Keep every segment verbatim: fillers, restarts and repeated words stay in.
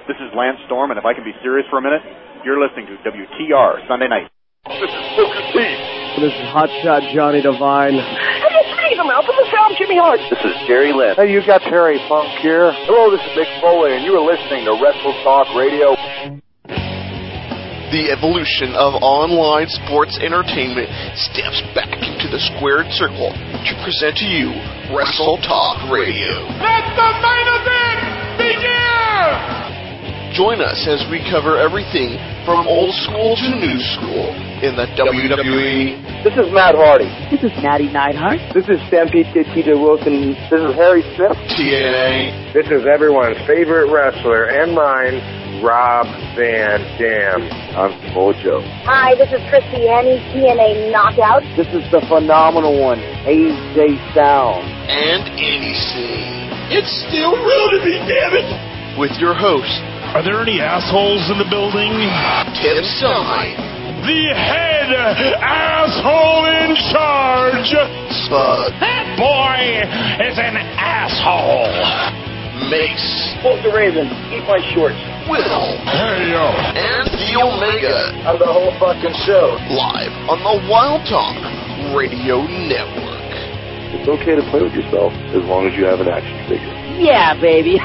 This is Lance Storm, and if I can be serious for a minute, you're listening to W T R Sunday Night. This is Booker T. This is Hotshot Johnny Devine. Hey, it's Steve Amell from the Sound Jimmy Hart. This is Jerry Lynn. Hey, you got Terry Funk here. Hello, this is Mick Foley, and you are listening to Wrestle Talk Radio. The evolution of online sports entertainment steps back into the squared circle to present to you Wrestle Talk Radio. Let the main event begin! Join us as we cover everything from old school to new school in the W W E. This is Matt Hardy. This is Natty Neidhart. This is Stampede Kid T J Wilson. This is Harry Smith. T N A. This is everyone's favorite wrestler and mine, Rob Van Dam. I'm Mojo. Hi, this is Christy Henny, T N A Knockout. This is the phenomenal one, A J Styles. And Andy C. It's still real to me, damn it! With your host, are there any assholes in the building? Tim Stein. The head asshole in charge. Spud. That boy is an asshole. Mace. Quote the Raven. Eat my shorts. Will. Hey, yo. And the Omega. I'm the whole fucking show. Live on the Wild Talk Radio Network. It's okay to play with yourself as long as you have an action figure. Yeah, baby.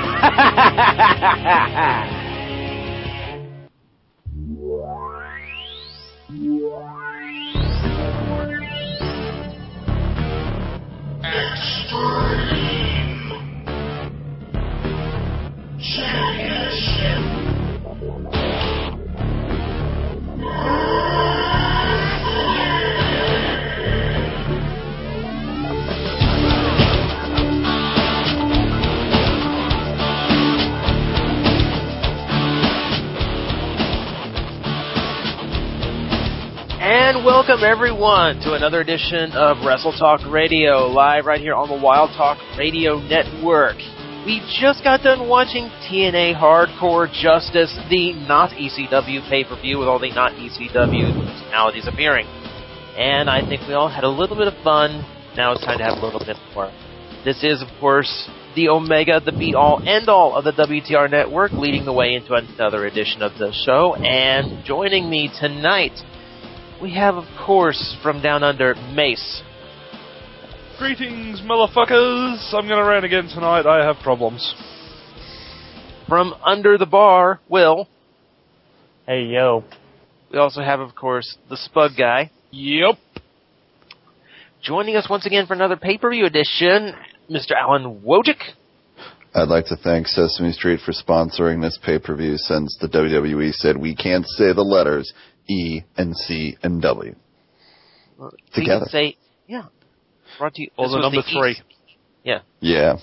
Extreme Championship. And welcome everyone to another edition of Wrestle Talk Radio, live right here on the Wild Talk Radio Network. We just got done watching T N A Hardcore Justice, the not E C W pay-per-view with all the not E C W personalities appearing. And I think we all had a little bit of fun. Now it's time to have a little bit more. This is, of course, the Omega, the be-all, end-all of the W T R Network, leading the way into another edition of the show. And joining me tonight, we have, of course, from down under, Mace. Greetings, motherfuckers. I'm gonna rant again tonight. I have problems. From under the bar, Will. Hey, yo. We also have, of course, the Spud Guy. Yep. Joining us once again for another pay-per-view edition, Mister Alan Wojcik. I'd like to thank Sesame Street for sponsoring this pay-per-view since the W W E said we can't say the letters E and C and W. Well, together. We can say, yeah. Brought to you, or the number the three. East. Yeah. Yeah.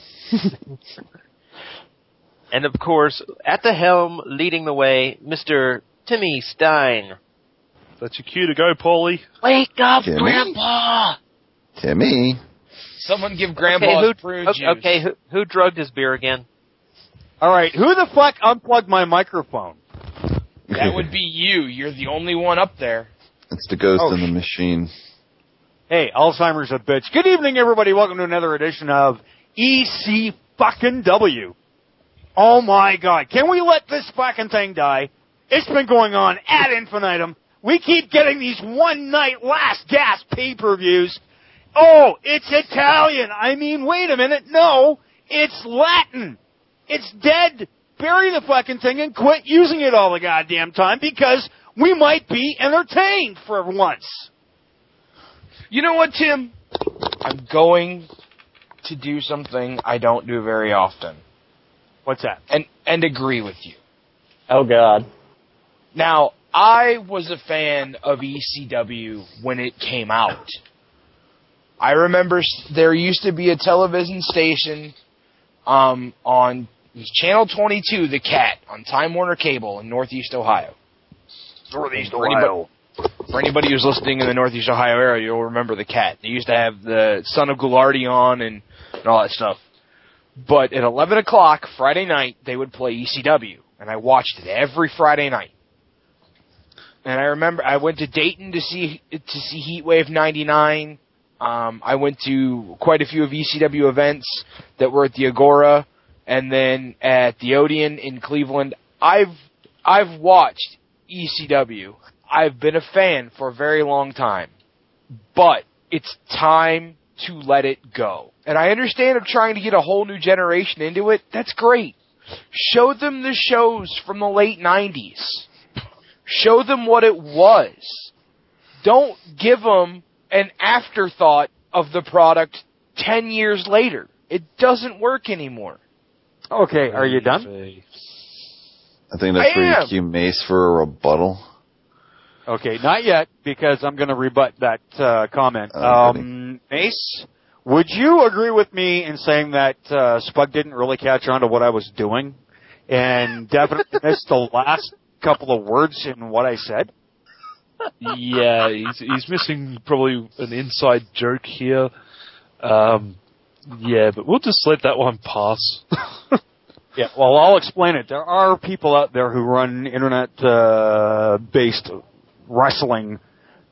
And of course, at the helm, leading the way, Mister Timmy Stein. That's your cue to go, Paulie. Wake up, Timmy? Grandpa! Timmy. Someone give Grandpa okay, who, prune okay, juice. Okay, who, who drugged his beer again? All right, who the fuck unplugged my microphone? That would be you. You're the only one up there. It's the ghost Oh, in the machine. Hey, Alzheimer's a bitch. Good evening, everybody. Welcome to another edition of E C fucking W. Oh my God. Can we let this fucking thing die? It's been going on ad infinitum. We keep getting these one night last gasp pay-per-views. Oh, it's Italian. I mean, wait a minute. No, it's Latin. It's dead. Bury the fucking thing and quit using it all the goddamn time because we might be entertained for once. You know what, Tim? I'm going to do something I don't do very often. What's that? And and agree with you. Oh, God. Now, I was a fan of E C W when it came out. I remember there used to be a television station um, on Channel twenty-two, The Cat, on Time Warner Cable in Northeast Ohio. Northeast for Ohio. Anybody, for anybody who's listening in the Northeast Ohio area, you'll remember The Cat. They used to have the Son of Goulardi on and, and all that stuff. But at eleven o'clock Friday night, they would play E C W, and I watched it every Friday night. And I remember I went to Dayton to see to see Heatwave ninety-nine. Um, I went to quite a few of E C W events that were at the Agora, and then at the Odeon in Cleveland. I've I've watched E C W. I've been a fan for a very long time. But it's time to let it go. And I understand I'm trying to get a whole new generation into it. That's great. Show them the shows from the late nineties. Show them what it was. Don't give them an afterthought of the product ten years later. It doesn't work anymore. Okay, are you done? I think that's I where am. you cue Mace for a rebuttal. Okay, not yet, because I'm going to rebut that uh, comment. Oh, um, Mace, would you agree with me in saying that uh, Spug didn't really catch on to what I was doing, and definitely missed the last couple of words in what I said? Yeah, he's he's missing probably an inside joke here. Um, yeah, but we'll just let that one pass. Yeah, well, I'll explain it. There are people out there who run internet-based wrestling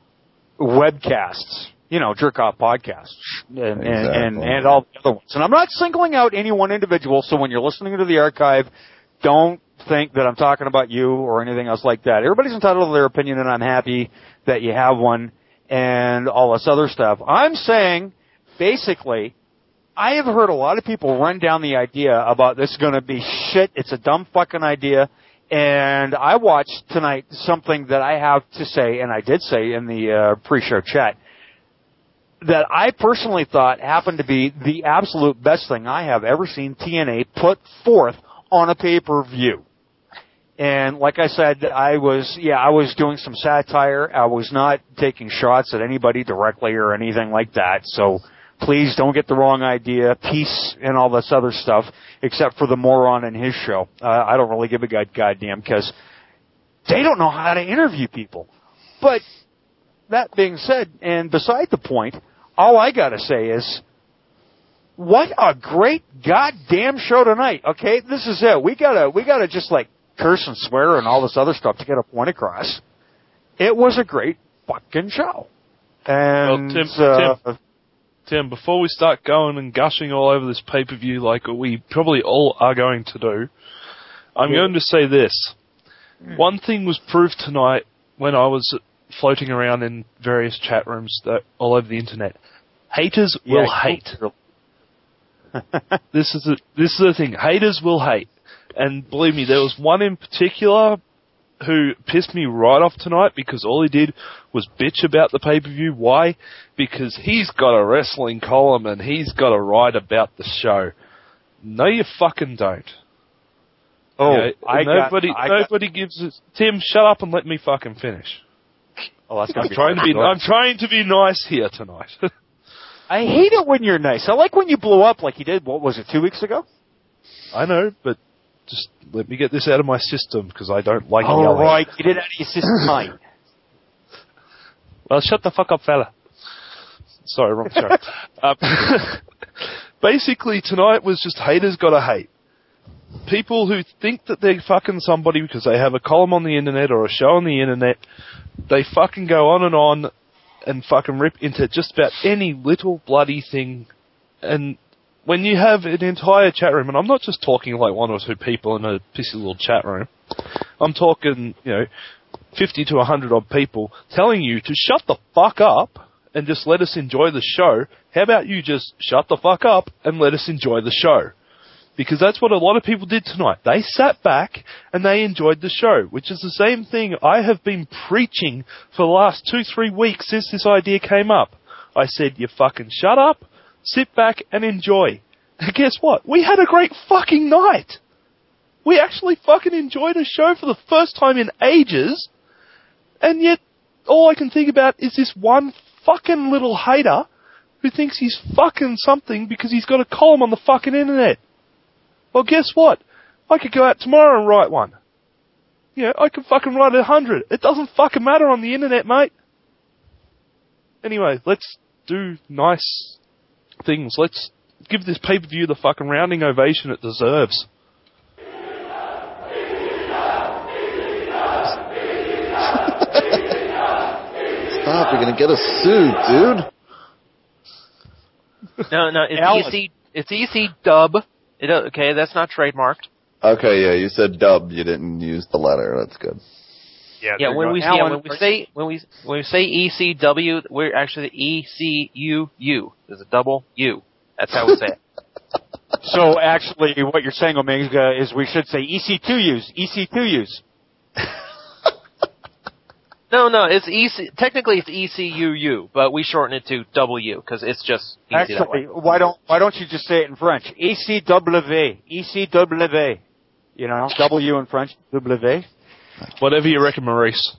webcasts, you know, jerk-off podcasts, and, Exactly. and, and, and all the other ones. And I'm not singling out any one individual, so when you're listening to the archive, don't think that I'm talking about you or anything else like that. Everybody's entitled to their opinion, and I'm happy that you have one and all this other stuff. I'm saying, basically, I have heard a lot of people run down the idea about this is going to be shit, it's a dumb fucking idea, and I watched tonight something that I have to say, and I did say in the uh, pre-show chat, that I personally thought happened to be the absolute best thing I have ever seen T N A put forth on a pay-per-view. And like I said, I was, yeah, I was doing some satire. I was not taking shots at anybody directly or anything like that, so please don't get the wrong idea. Peace and all this other stuff, except for the moron in his show. Uh, I don't really give a god goddamn because they don't know how to interview people. But that being said, and beside the point, all I got to say is, what a great goddamn show tonight. Okay, this is it. We gotta, we gotta just like curse and swear and all this other stuff to get a point across. It was a great fucking show. And well, Tim, uh, Tim, Tim, before we start going and gushing all over this pay-per-view like we probably all are going to do, I'm yeah. going to say this. One thing was proved tonight when I was floating around in various chat rooms that, all over the internet. Haters yeah, will hate. this is the, this is the thing. Haters will hate. And believe me, there was one in particular who pissed me right off tonight because all he did was bitch about the pay-per-view. Why? Because he's got a wrestling column and he's got a write about the show. No, you fucking don't. Oh, you know, I nobody, got, I nobody got, gives it. Tim, shut up and let me fucking finish. Oh, that's gonna I'm be trying to be. I'm trying to be nice here tonight. I hate it when you're nice. I like when you blow up like you did. What was it? Two weeks ago? I know, but just let me get this out of my system because I don't like oh, yelling. right. You did it out of your system, mate. Well, shut the fuck up, fella. Sorry, wrong show. um, basically, tonight was just haters gotta hate. People who think that they're fucking somebody because they have a column on the internet or a show on the internet, they fucking go on and on and fucking rip into just about any little bloody thing. And when you have an entire chat room, and I'm not just talking like one or two people in a pissy little chat room, I'm talking, you know, fifty to one hundred odd people telling you to shut the fuck up and just let us enjoy the show. How about you just shut the fuck up and let us enjoy the show? Because that's what a lot of people did tonight. They sat back and they enjoyed the show, which is the same thing I have been preaching for the last two, three weeks since this idea came up. I said, you fucking shut up, sit back and enjoy. And guess what? We had a great fucking night. We actually fucking enjoyed a show for the first time in ages, and yet all I can think about is this one fucking little hater who thinks he's fucking something because he's got a column on the fucking internet. Well, guess what? I could go out tomorrow and write one. You know, I could fucking write a hundred. It doesn't fucking matter on the internet, mate. Anyway, let's do nice things. Let's give this pay-per-view the fucking rounding ovation it deserves. Stop, you're gonna get us sued, dude. No, no, it's Alice. E C, it's E C dub. It, okay, that's not trademarked. Okay, yeah, you said dub. You didn't use the letter. That's good. Yeah, Yeah, when we, yeah, Alan, when we say when we when we say E C W, we're actually E C U U. There's a double U. That's how we say it. So actually, what you're saying, Omega, is we should say E C two U's. E C two U's. No, no, it's E C. Technically, it's E C U U, but we shorten it to W because it's just easy Actually, that way. why don't why don't you just say it in French? E C W. E C W. You know, W in French, W. Whatever you reckon, Maurice.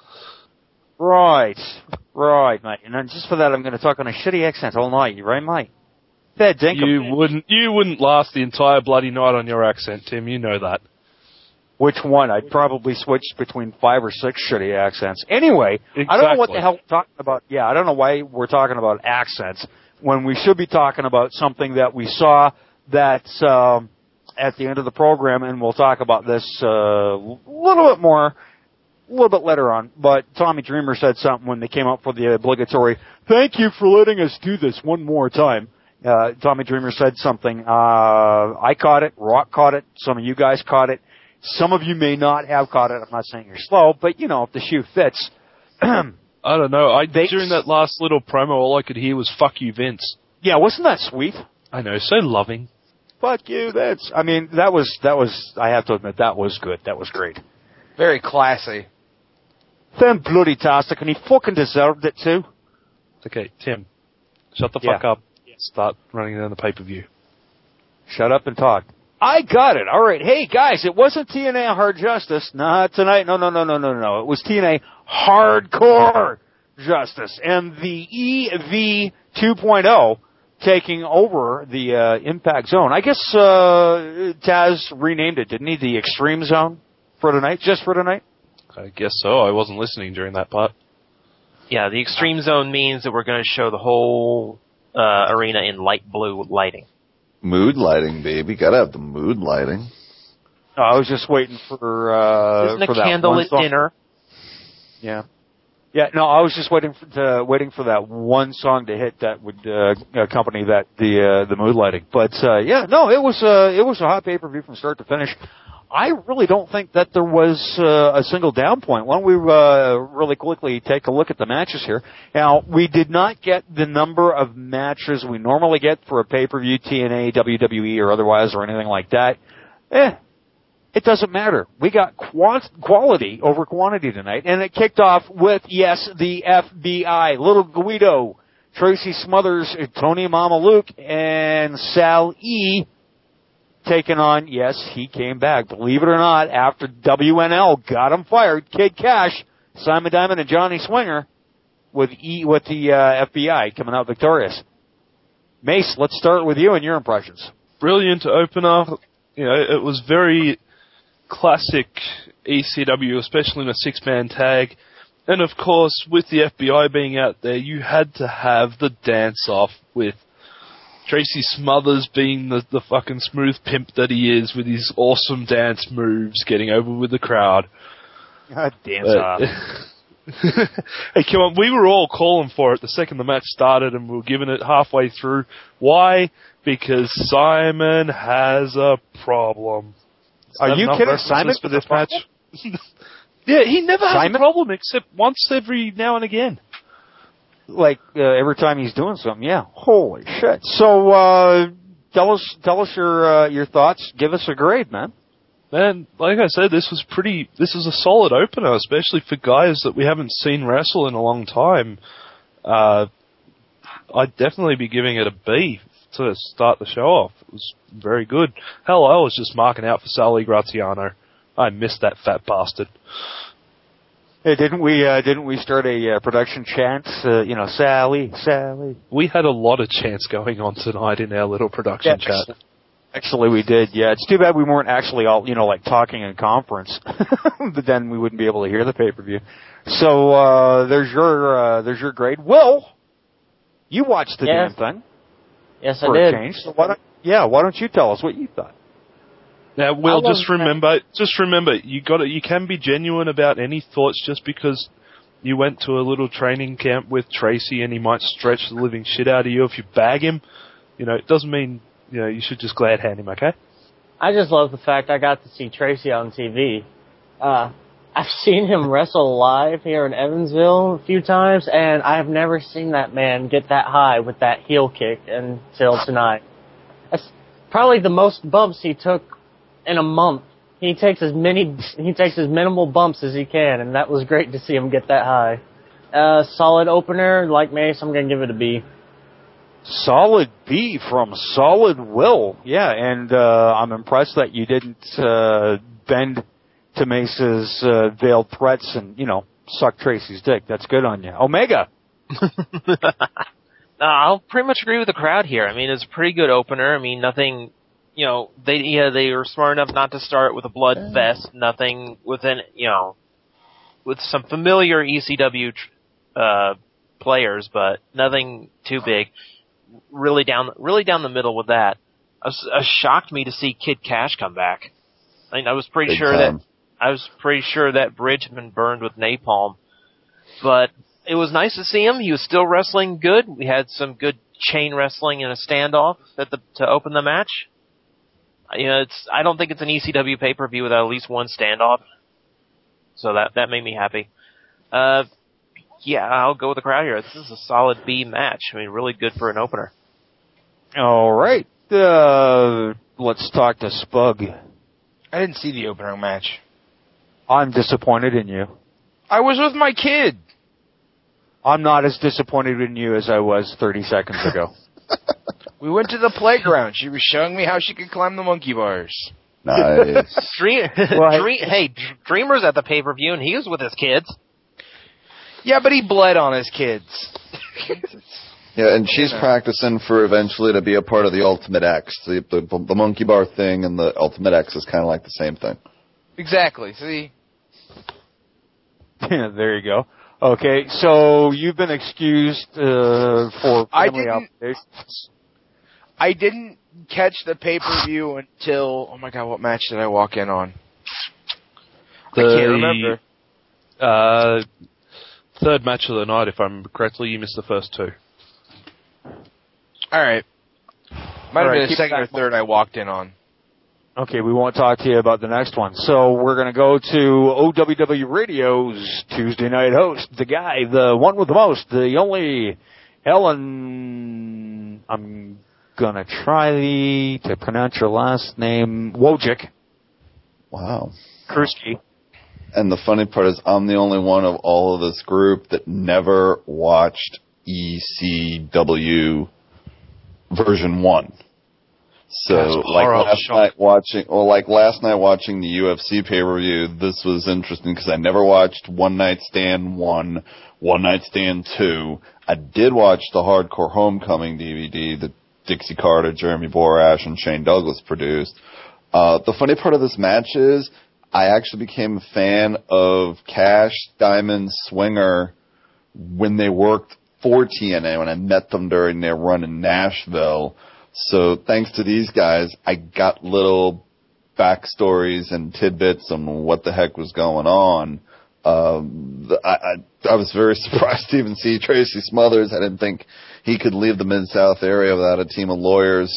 Right, right, mate. And then just for that, I'm going to talk on a shitty accent all night. You right, mate? Fair dinkum. You wouldn't. You wouldn't last the entire bloody night on your accent, Tim. You know that. Which one? I'd probably switch between five or six shitty accents. Anyway, exactly. I don't know what the hell we're talking about. Yeah, I don't know why we're talking about accents when we should be talking about something that we saw that's um, at the end of the program, and we'll talk about this uh, a little bit more, a little bit later on. But Tommy Dreamer said something when they came up for the obligatory, thank you for letting us do this one more time. Uh, Tommy Dreamer said something. Uh, I caught it. Rock caught it. Some of you guys caught it. Some of you may not have caught it. I'm not saying you're slow, but, you know, if the shoe fits. I don't know. I they, During that last little promo, all I could hear was, fuck you, Vince. Yeah, wasn't that sweet? I know. So loving. Fuck you, Vince. I mean, that was, that was, I have to admit, that was good. That was great. Very classy. Then bloody tastic, and he fucking deserved it, too. Okay, Tim. Shut the yeah. fuck up. Start running down the pay-per-view. Shut up and talk. I got it. All right. Hey, guys, it wasn't T N A Hard Justice. Not tonight. No, no, no, no, no, no. It was T N A Hardcore Justice. And the E V two point oh taking over the uh, Impact Zone. I guess uh, Taz renamed it, didn't he? The Extreme Zone for tonight? Just for tonight? I guess so. I wasn't listening during that part. Yeah, the Extreme Zone means that we're going to show the whole uh, arena in light blue lighting. Mood lighting, baby. Gotta have the mood lighting. No, I was just waiting for uh Isn't for a that candlelit one dinner. Yeah. Yeah, no, I was just waiting for to, waiting for that one song to hit that would uh, accompany that the uh, the mood lighting. But uh yeah, no, it was uh it was a hot pay-per-view from start to finish. I really don't think that there was uh, a single down point. Why don't we uh, really quickly take a look at the matches here? Now, we did not get the number of matches we normally get for a pay-per-view, T N A, W W E, or otherwise, or anything like that. Eh, it doesn't matter. We got quant- quality over quantity tonight, and it kicked off with, yes, the F B I, Little Guido, Tracy Smothers, Tony Mamaluke, and Sal E., taking on, yes, he came back. Believe it or not, after W N L got him fired, Kid Cash, Simon Diamond, and Johnny Swinger with E with the uh, F B I coming out victorious. Mace, let's start with you and your impressions. Brilliant opener. You know, it was very classic E C W, especially in a six-man tag. And of course, with the F B I being out there, you had to have the dance-off with Tracy Smothers being the, the fucking smooth pimp that he is with his awesome dance moves, getting over with the crowd. God, dance off. Hey, come on, we were all calling for it the second the match started, and we were giving it halfway through. Why? Because Simon has a problem. Are you kidding? Simon for this match? Yeah, he never has Simon? a problem except once every now and again. Like uh, every time he's doing something, yeah. Holy shit! So uh, tell us, tell us your uh, your thoughts. Give us a grade, man. Man, like I said, this was pretty. This was a solid opener, especially for guys that we haven't seen wrestle in a long time. Uh, I'd definitely be giving it a B to start the show off. It was very good. Hell, I was just marking out for Sally Graziano. I missed that fat bastard. Hey, didn't we? Uh, didn't we start a uh, production chant? Uh, you know, Sally, Sally. We had a lot of chants going on tonight in our little production yeah, chat. Actually, we did. Yeah, it's too bad we weren't actually all, you know, like talking in conference. But then we wouldn't be able to hear the pay per view. So uh, there's your uh, there's your grade. Will, you watched the yes. damn thing. Yes, for I did. A change. So why don't, yeah, why don't you tell us what you thought? Now, Will, just remember, just remember, you got You can be genuine about any thoughts just because you went to a little training camp with Tracy and he might stretch the living shit out of you if you bag him. You know, it doesn't mean, you know, you should just glad hand him, okay? I just love the fact I got to see Tracy on T V. Uh, I've seen him wrestle live here in Evansville a few times, and I've never seen that man get that high with that heel kick until tonight. That's probably the most bumps he took in a month. He takes as many, he takes as minimal bumps as he can, and that was great to see him get that high. Uh, solid opener, like Mace, I'm gonna give it a B. Solid B from Solid Will. Yeah, and uh, I'm impressed that you didn't uh, bend to Mace's uh, veiled threats and, you know, suck Tracy's dick. That's good on you. Omega. uh, I'll pretty much agree with the crowd here. I mean, it's a pretty good opener. I mean, nothing, you know, they yeah they were smart enough not to start with a blood fest. Nothing within, you know, with some familiar E C W uh, players, but nothing too big. Really down, really down the middle with that. I was, it shocked me to see Kid Cash come back. I mean, I was pretty Big sure time. that I was pretty sure that bridge had been burned with napalm, but it was nice to see him. He was still wrestling good. We had some good chain wrestling and a standoff at the to open the match. You know, it's I don't think it's an E C W pay per view without at least one standoff, so that that made me happy. Uh. Yeah, I'll go with the crowd here. This is a solid B match. I mean, really good for an opener. All right. Uh, let's talk to Spug. I didn't see the opener match. I'm disappointed in you. I was with my kid. I'm not as disappointed in you as I was thirty seconds ago. We went to the playground. She was showing me how she could climb the monkey bars. Nice. Dream, Well, Dream, hey, Dreamer's at the pay-per-view, and he was with his kids. Yeah, but he bled on his kids. Yeah, and she's You know. practicing for eventually to be a part of the Ultimate X. The, the, the monkey bar thing and the Ultimate X is kind of like the same thing. Exactly. See? Yeah, there you go. Okay, so you've been excused uh, for I family didn't- obligations. I didn't catch the pay-per-view until, oh my god, what match did I walk in on? The, I can't remember. Uh, third match of the night, if I remember correctly. You missed the first two. Alright. Might have Alright, been the keep second or that- third I walked in on. Okay, we won't talk to you about the next one. So we're going to go to O W W Radio's Tuesday night host, the guy, the one with the most, the only Ellen, I'm going to try to pronounce your last name, Wojcik. Wow. Kruski. And the funny part is I'm the only one of all of this group that never watched E C W version one. So, That's like horrible. last night watching, or like last night watching the U F C pay-per-view, this was interesting because I never watched One Night Stand one, One Night Stand two. I did watch the Hardcore Homecoming D V D that Dixie Carter, Jeremy Borash, and Shane Douglas produced. Uh, the funny part of this match is I actually became a fan of Cash, Diamond, Swinger when they worked for T N A, when I met them during their run in Nashville. So thanks to these guys, I got little backstories and tidbits on what the heck was going on. Um, the, I, I, I was very surprised to even see Tracy Smothers. I didn't think he could leave the Mid-South area without a team of lawyers.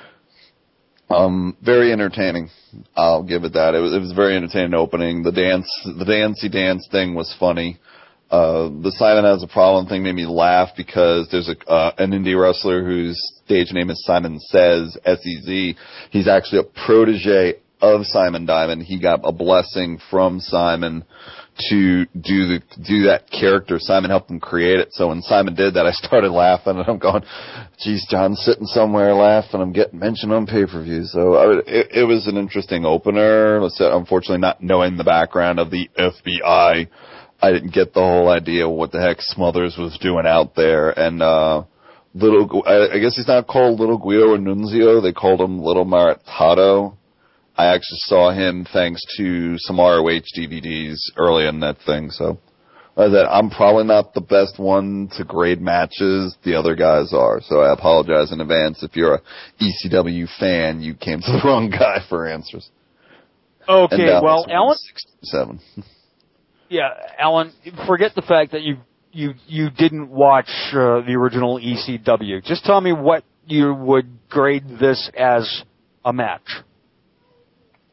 Um, very entertaining. I'll give it that. It was, it was a very entertaining opening. The dance, the dancey dance thing was funny. Uh, the Simon Has a Problem thing made me laugh because there's a, uh, an indie wrestler whose stage name is Simon Says, S E Z. He's actually a protege of Simon Diamond. He got a blessing from Simon to do the, do that character. Simon helped him create it. So when Simon did that, I started laughing and I'm going, geez, John's sitting somewhere laughing. I'm getting mentioned on pay-per-view. So I would, it, it was an interesting opener. Let's say, unfortunately, not knowing the background of the F B I, I didn't get the whole idea of what the heck Smothers was doing out there. And, uh, little, I, I guess he's not called Little Guido Annunzio. They called him Little Maritato. I actually saw him thanks to some R O H D V Ds early in that thing. So, like I said, I'm probably not the best one to grade matches. The other guys are. So I apologize in advance. If you're a E C W fan, you came to the wrong guy for answers. Okay, well, Alan, Seven. yeah, Alan, forget the fact that you you you didn't watch uh, the original E C W. Just tell me what you would grade this as a match.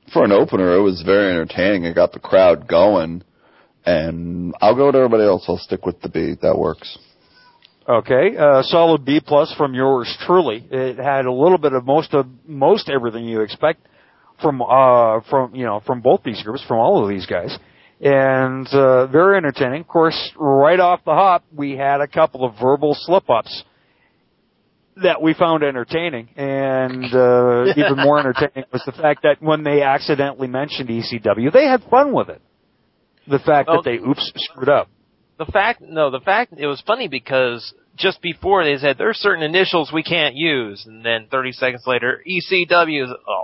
for an opener, it was very entertaining. It got the crowd going. And I'll go with everybody else. I'll stick with the B. That works. Okay, uh, solid B plus from yours truly. It had a little bit of most of most everything you expect from uh from you know from both these groups, from all of these guys, and uh, very entertaining. Of course, right off the hop, we had a couple of verbal slip-ups that we found entertaining, and uh, even more entertaining was the fact that when they accidentally mentioned E C W, they had fun with it. The fact well, that they oops screwed up. The fact, no, the fact, it was funny because just before they said, there's certain initials we can't use, and then thirty seconds later, E C W is, oh.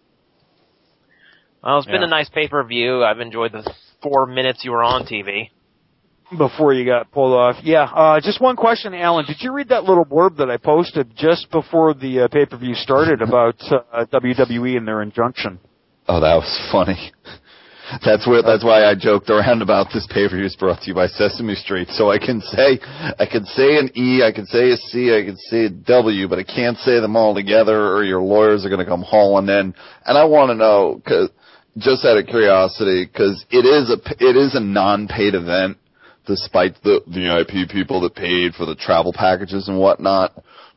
Well, it's been yeah. a nice pay-per-view. I've enjoyed the four minutes you were on T V. Before you got pulled off. Yeah, uh, just one question, Alan. Did you read that little blurb that I posted just before the uh, pay-per-view started about uh, W W E and their injunction? Oh, that was funny. That's where. That's why I joked around about this pay-per-view is brought to you by Sesame Street. So I can say, I can say an E, I can say a C, I can say a W, but I can't say them all together, or your lawyers are going to come hauling in. And I want to know, cause, just out of curiosity, because it is a it is a non-paid event, despite the V I P people that paid for the travel packages and whatnot.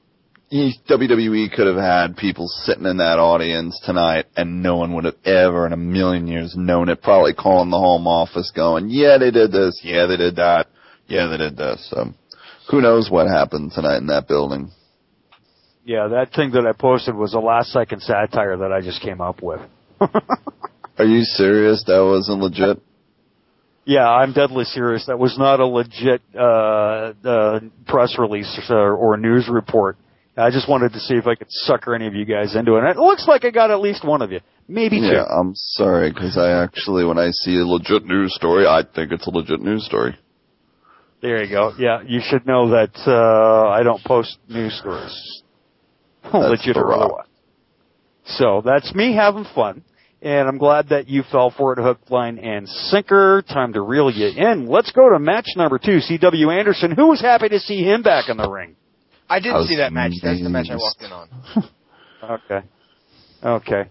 W W E could have had people sitting in that audience tonight, and no one would have ever in a million years known it, probably calling the home office going, yeah, they did this, yeah, they did that, yeah, they did this. So who knows what happened tonight in that building. Yeah, that thing that I posted was a last-second satire that I just came up with. Are you serious? That wasn't legit? Yeah, I'm deadly serious. That was not a legit uh, uh, press release or, or news report. I just wanted to see if I could sucker any of you guys into it. And it looks like I got at least one of you. Maybe two. Yeah, I'm sorry, because I actually, when I see a legit news story, I think it's a legit news story. There you go. Yeah, you should know that uh, I don't post news stories. Legit or otherwise. So that's me having fun. And I'm glad that you fell for it, hook, line, and sinker. Time to reel you in. Let's go to match number two, C W Anderson. Who was happy to see him back in the ring? I did see that match. That's the match I walked in on. Okay. Okay.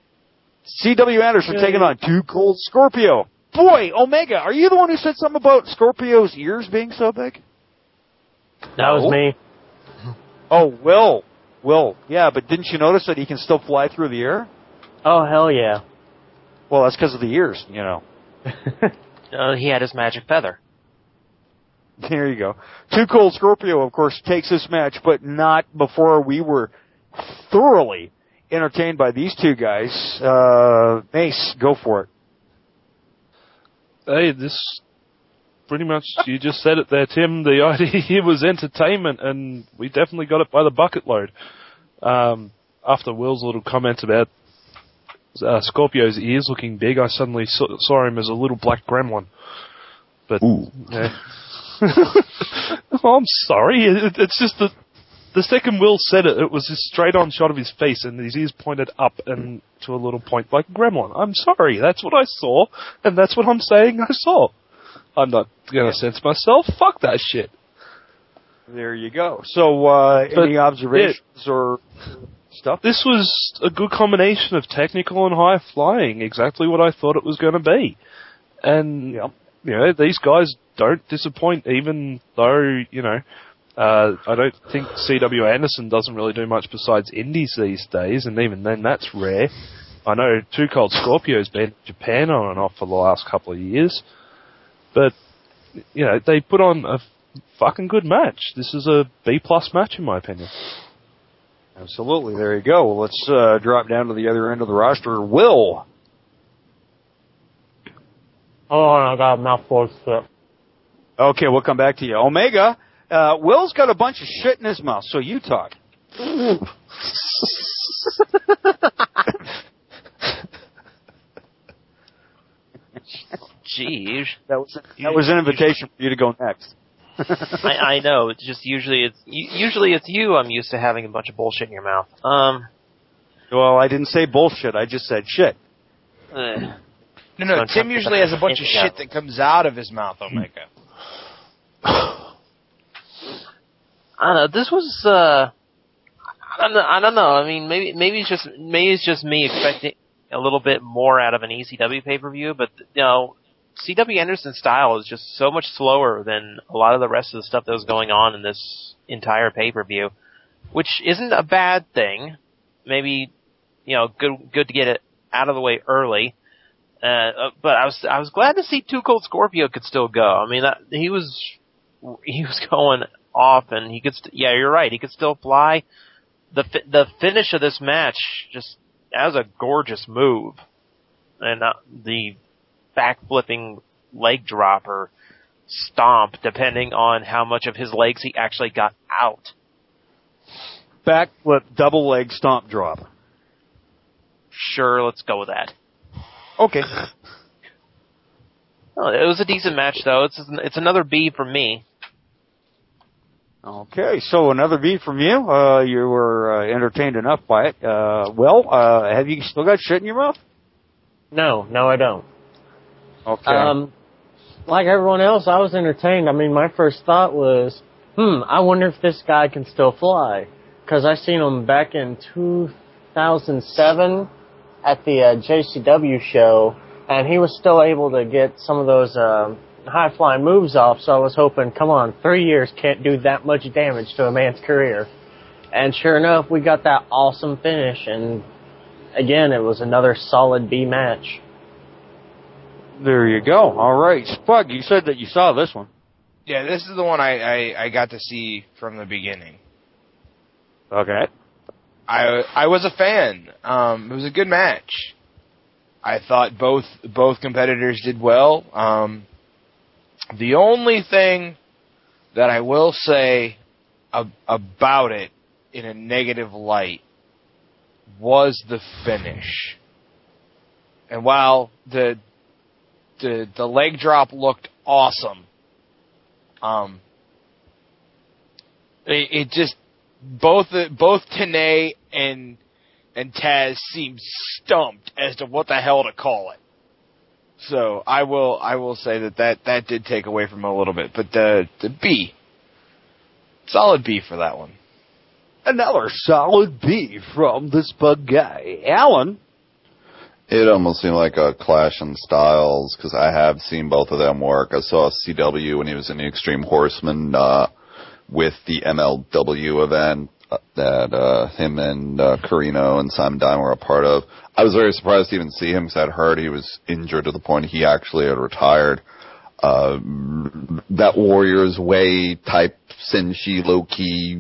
C W Anderson taking on Too Cold Scorpio. Boy, Omega, are you the one who said something about Scorpio's ears being so big? That was me. Oh, Will. Will. Yeah, but didn't you notice that he can still fly through the air? Oh, hell yeah. Well, that's because of the ears, you know. uh, he had his magic feather. There you go. Too Cold Scorpio, of course, takes this match, but not before we were thoroughly entertained by these two guys. Uh, Mace, go for it. Hey, this pretty much, you just said it there, Tim. The idea here was entertainment, and we definitely got it by the bucket load. Um, after Will's little comment about uh, Scorpio's ears looking big, I suddenly saw, saw him as a little black gremlin. But, Ooh. yeah. oh, I'm sorry. It, it's just that the second Will said it, it was a straight-on shot of his face, and his ears pointed up and to a little point like gremlin. I'm sorry. That's what I saw, and that's what I'm saying I saw. I'm not going to censor myself. Fuck that shit. There you go. So, uh, any observations it, or stuff? This was a good combination of technical and high flying. Exactly what I thought it was going to be. And, yep. you know, these guys don't disappoint, even though, you know, uh, I don't think C W Anderson doesn't really do much besides indies these days, and even then that's rare. I know Too Cold Scorpio's been in Japan on and off for the last couple of years, but, you know, they put on a fucking good match. This is a B-plus match, in my opinion. Absolutely. There you go. Well, let's uh, drop down to the other end of the roster. Will. Oh, I got a mouthful of shit. Okay, we'll come back to you. Omega, uh, Will's got a bunch of shit in his mouth, so you talk. Jeez. That was, that was an invitation for you to go next. I, I know. It's just usually it's usually it's you. I'm used to having a bunch of bullshit in your mouth. Um. Well, I didn't say bullshit. I just said shit. Uh, no, no. Tim usually has a bunch of shit that comes out of his mouth, Omega. I don't know. This was. Uh, I don't know. I don't know. I mean, maybe maybe it's just maybe it's just me expecting a little bit more out of an E C W pay-per-view, but, you know, C W Anderson's style is just so much slower than a lot of the rest of the stuff that was going on in this entire pay-per-view, which isn't a bad thing. Maybe, you know, good good to get it out of the way early. Uh, but I was I was glad to see Too Cold Scorpio could still go. I mean, that, he was he was going off, and he could. St- yeah, you're right. He could still fly. The fi- the finish of this match just that was a gorgeous move, and uh, the back flipping leg drop or stomp, depending on how much of his legs he actually got out. Back flip, double leg stomp drop. Sure, let's go with that. Okay. Oh, it was a decent match, though. It's it's another B from me. Okay, so another B from you. Uh, you were uh, entertained enough by it. Uh, well, uh, have you still got shit in your mouth? No, no, I don't. Okay. Um, like everyone else, I was entertained. I mean, my first thought was, hmm, I wonder if this guy can still fly. Because I seen him back in two thousand seven at the uh, J C W show, and he was still able to get some of those uh, high-flying moves off, so I was hoping, come on, three years can't do that much damage to a man's career. And sure enough, we got that awesome finish, and again, it was another solid B match. There you go. All right. Spug, you said that you saw this one. Yeah, this is the one I, I, I got to see from the beginning. Okay. I I was a fan. Um, it was a good match. I thought both both competitors did well. Um, the only thing that I will say ab- about it in a negative light was the finish. And while the the the leg drop looked awesome, um, it, it just both both Tenay and and Taz seemed stumped as to what the hell to call it. So I will I will say that that, that did take away from it a little bit, but the the B, solid B for that one. Another solid B from this bug guy, Alan. It almost seemed like a clash in styles because I have seen both of them work. I saw C W when he was in the Extreme Horsemen uh, with the M L W event uh, that uh, him and uh, Carino and Simon Dime were a part of. I was very surprised to even see him because I'd heard he was injured to the point he actually had retired. Uh, that Warriors Way type Senshi Loki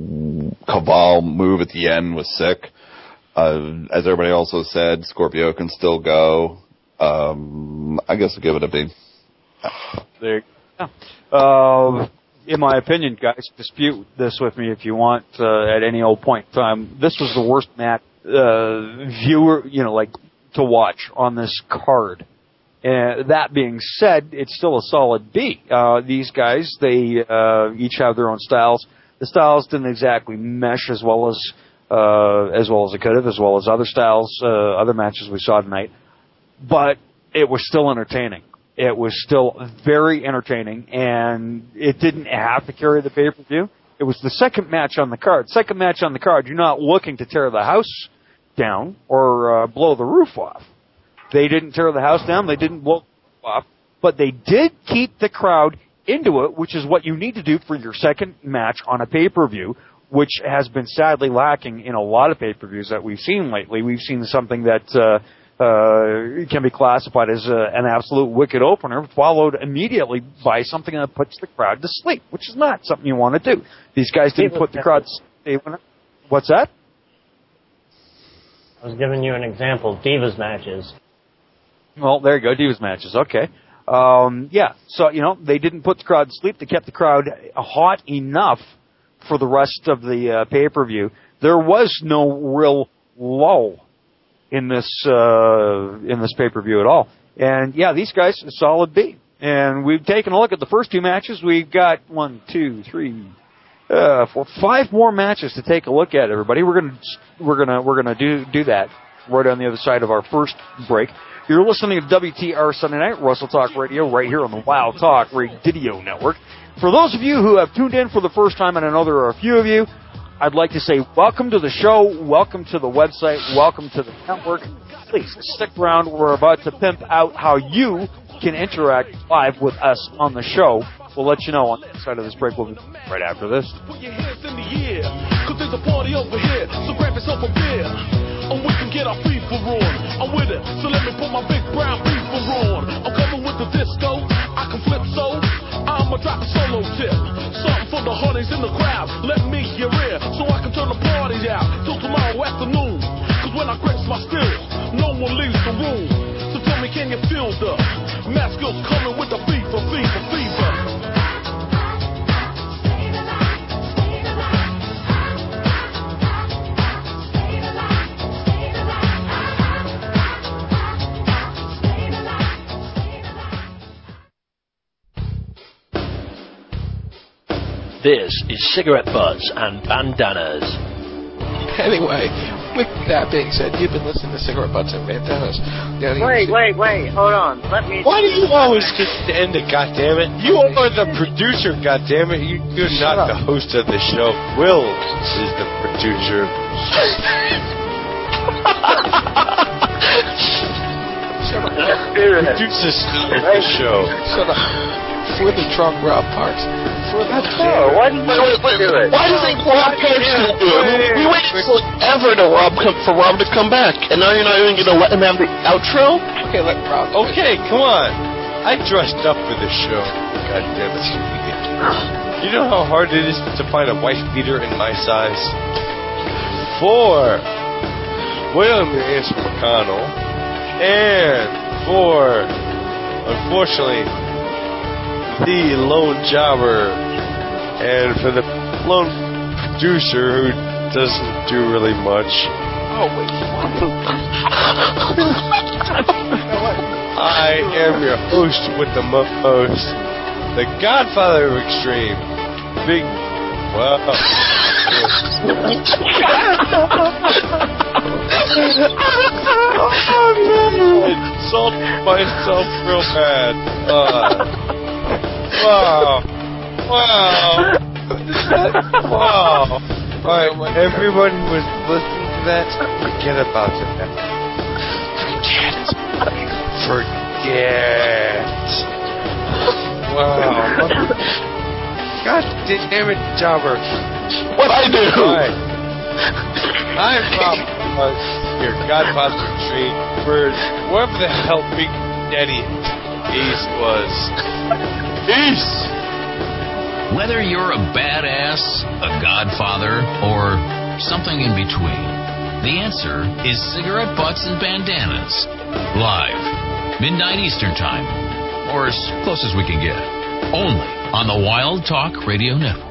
Cabal move at the end was sick. Uh, as everybody also said, Scorpio can still go. Um, I guess I'll give it a B. There you go. Uh, in my opinion, guys, dispute this with me if you want uh, at any old point in time. This was the worst match uh, viewer, you know, like to watch on this card. Uh, that being said, it's still a solid B. Uh, these guys, they uh, each have their own styles. The styles didn't exactly mesh as well as uh, as well as it could have, as well as other styles, uh, other matches we saw tonight. But it was still entertaining. It was still very entertaining, and it didn't have to carry the pay-per-view. It was the second match on the card. Second match on the card, you're not looking to tear the house down or uh, blow the roof off. They didn't tear the house down. They didn't blow the roof off. But they did keep the crowd into it, which is what you need to do for your second match on a pay-per-view, which has been sadly lacking in a lot of pay-per-views that we've seen lately. We've seen something that uh, uh, can be classified as a, an absolute wicked opener, followed immediately by something that puts the crowd to sleep, which is not something you want to do. These guys didn't put the crowd to sleep. What's that? I was giving you an example. Divas matches. Well, there you go. Divas matches. Okay. Um, yeah. So, you know, they didn't put the crowd to sleep. They kept the crowd hot enough for the rest of the uh, pay-per-view. There was no real lull in this uh, in this pay-per-view at all. And, yeah, these guys, a solid B. And we've taken a look at the first two matches. We've got one, two, three, uh, four, five more matches to take a look at, everybody. We're gonna we're gonna we're gonna do do that right on the other side of our first break. You're listening to W T R Sunday Night, Wrestle Talk Radio, right here on the Wild Talk Radio Network. For those of you who have tuned in for the first time, and I know there are a few of you, I'd like to say welcome to the show, welcome to the website, welcome to the network. please stick around. We're about to pimp out how you can interact live with us on the show. We'll let you know on the side of this break. We'll be right after this. Put your hands in the air, cause there's a party over here, so grab yourself a beer, and we can get our FIFA on. I'm with it, so let me put my big brown FIFA on. I'm coming with the disco, I can flip so, I'ma drop a solo tip. Something for the honeys in the crowd, let me your ear, so I can turn the party out till tomorrow afternoon. Cause when I grips my skills, no one leaves the room. So tell me, can you feel the mask skills coming with the FIFA, FIFA, FIFA? This is Cigarette Butts and Bandanas. Anyway, with that being said, you've been listening to Cigarette Butts and Bandanas. Wait, wait, wait, hold on. Let me... Why do you always get to end it, goddammit? You are the producer, goddammit. You, you're not the host of the show. Will is the producer. Shut up. Producer the show. Shut up. For the drunk Rob Parks. For the Oh, why did you wait, wait, do it? Why do you think Rob Parks gonna do it? We waited forever to Rob come, for Rob to come back, and now you're not even gonna let him have the outro? Okay, let Rob. Okay, come on. I dressed up for the show. God damn it. You know how hard it is to find a wife beater in my size? For William S. McConnell, and for, unfortunately, the lone jobber, and for the lone producer who doesn't do really much. Oh, wait. I am your host with the most, the Godfather of Extreme, Big, wow. I insulted myself real bad. Uh, Wow. Wow. Wow. Alright, everyone was listening to that. Forget about it. Forget. Forget. Wow. God damn it, Jobber. What'd I do? Alright. I'm Rob, your Godfather Tree, for whoever the hell Big Daddy Ace was. Peace! Whether you're a badass, a godfather, or something in between, the answer is Cigarette Butts and Bandanas. Live, midnight Eastern Time, or as close as we can get. Only on the Wild Talk Radio Network.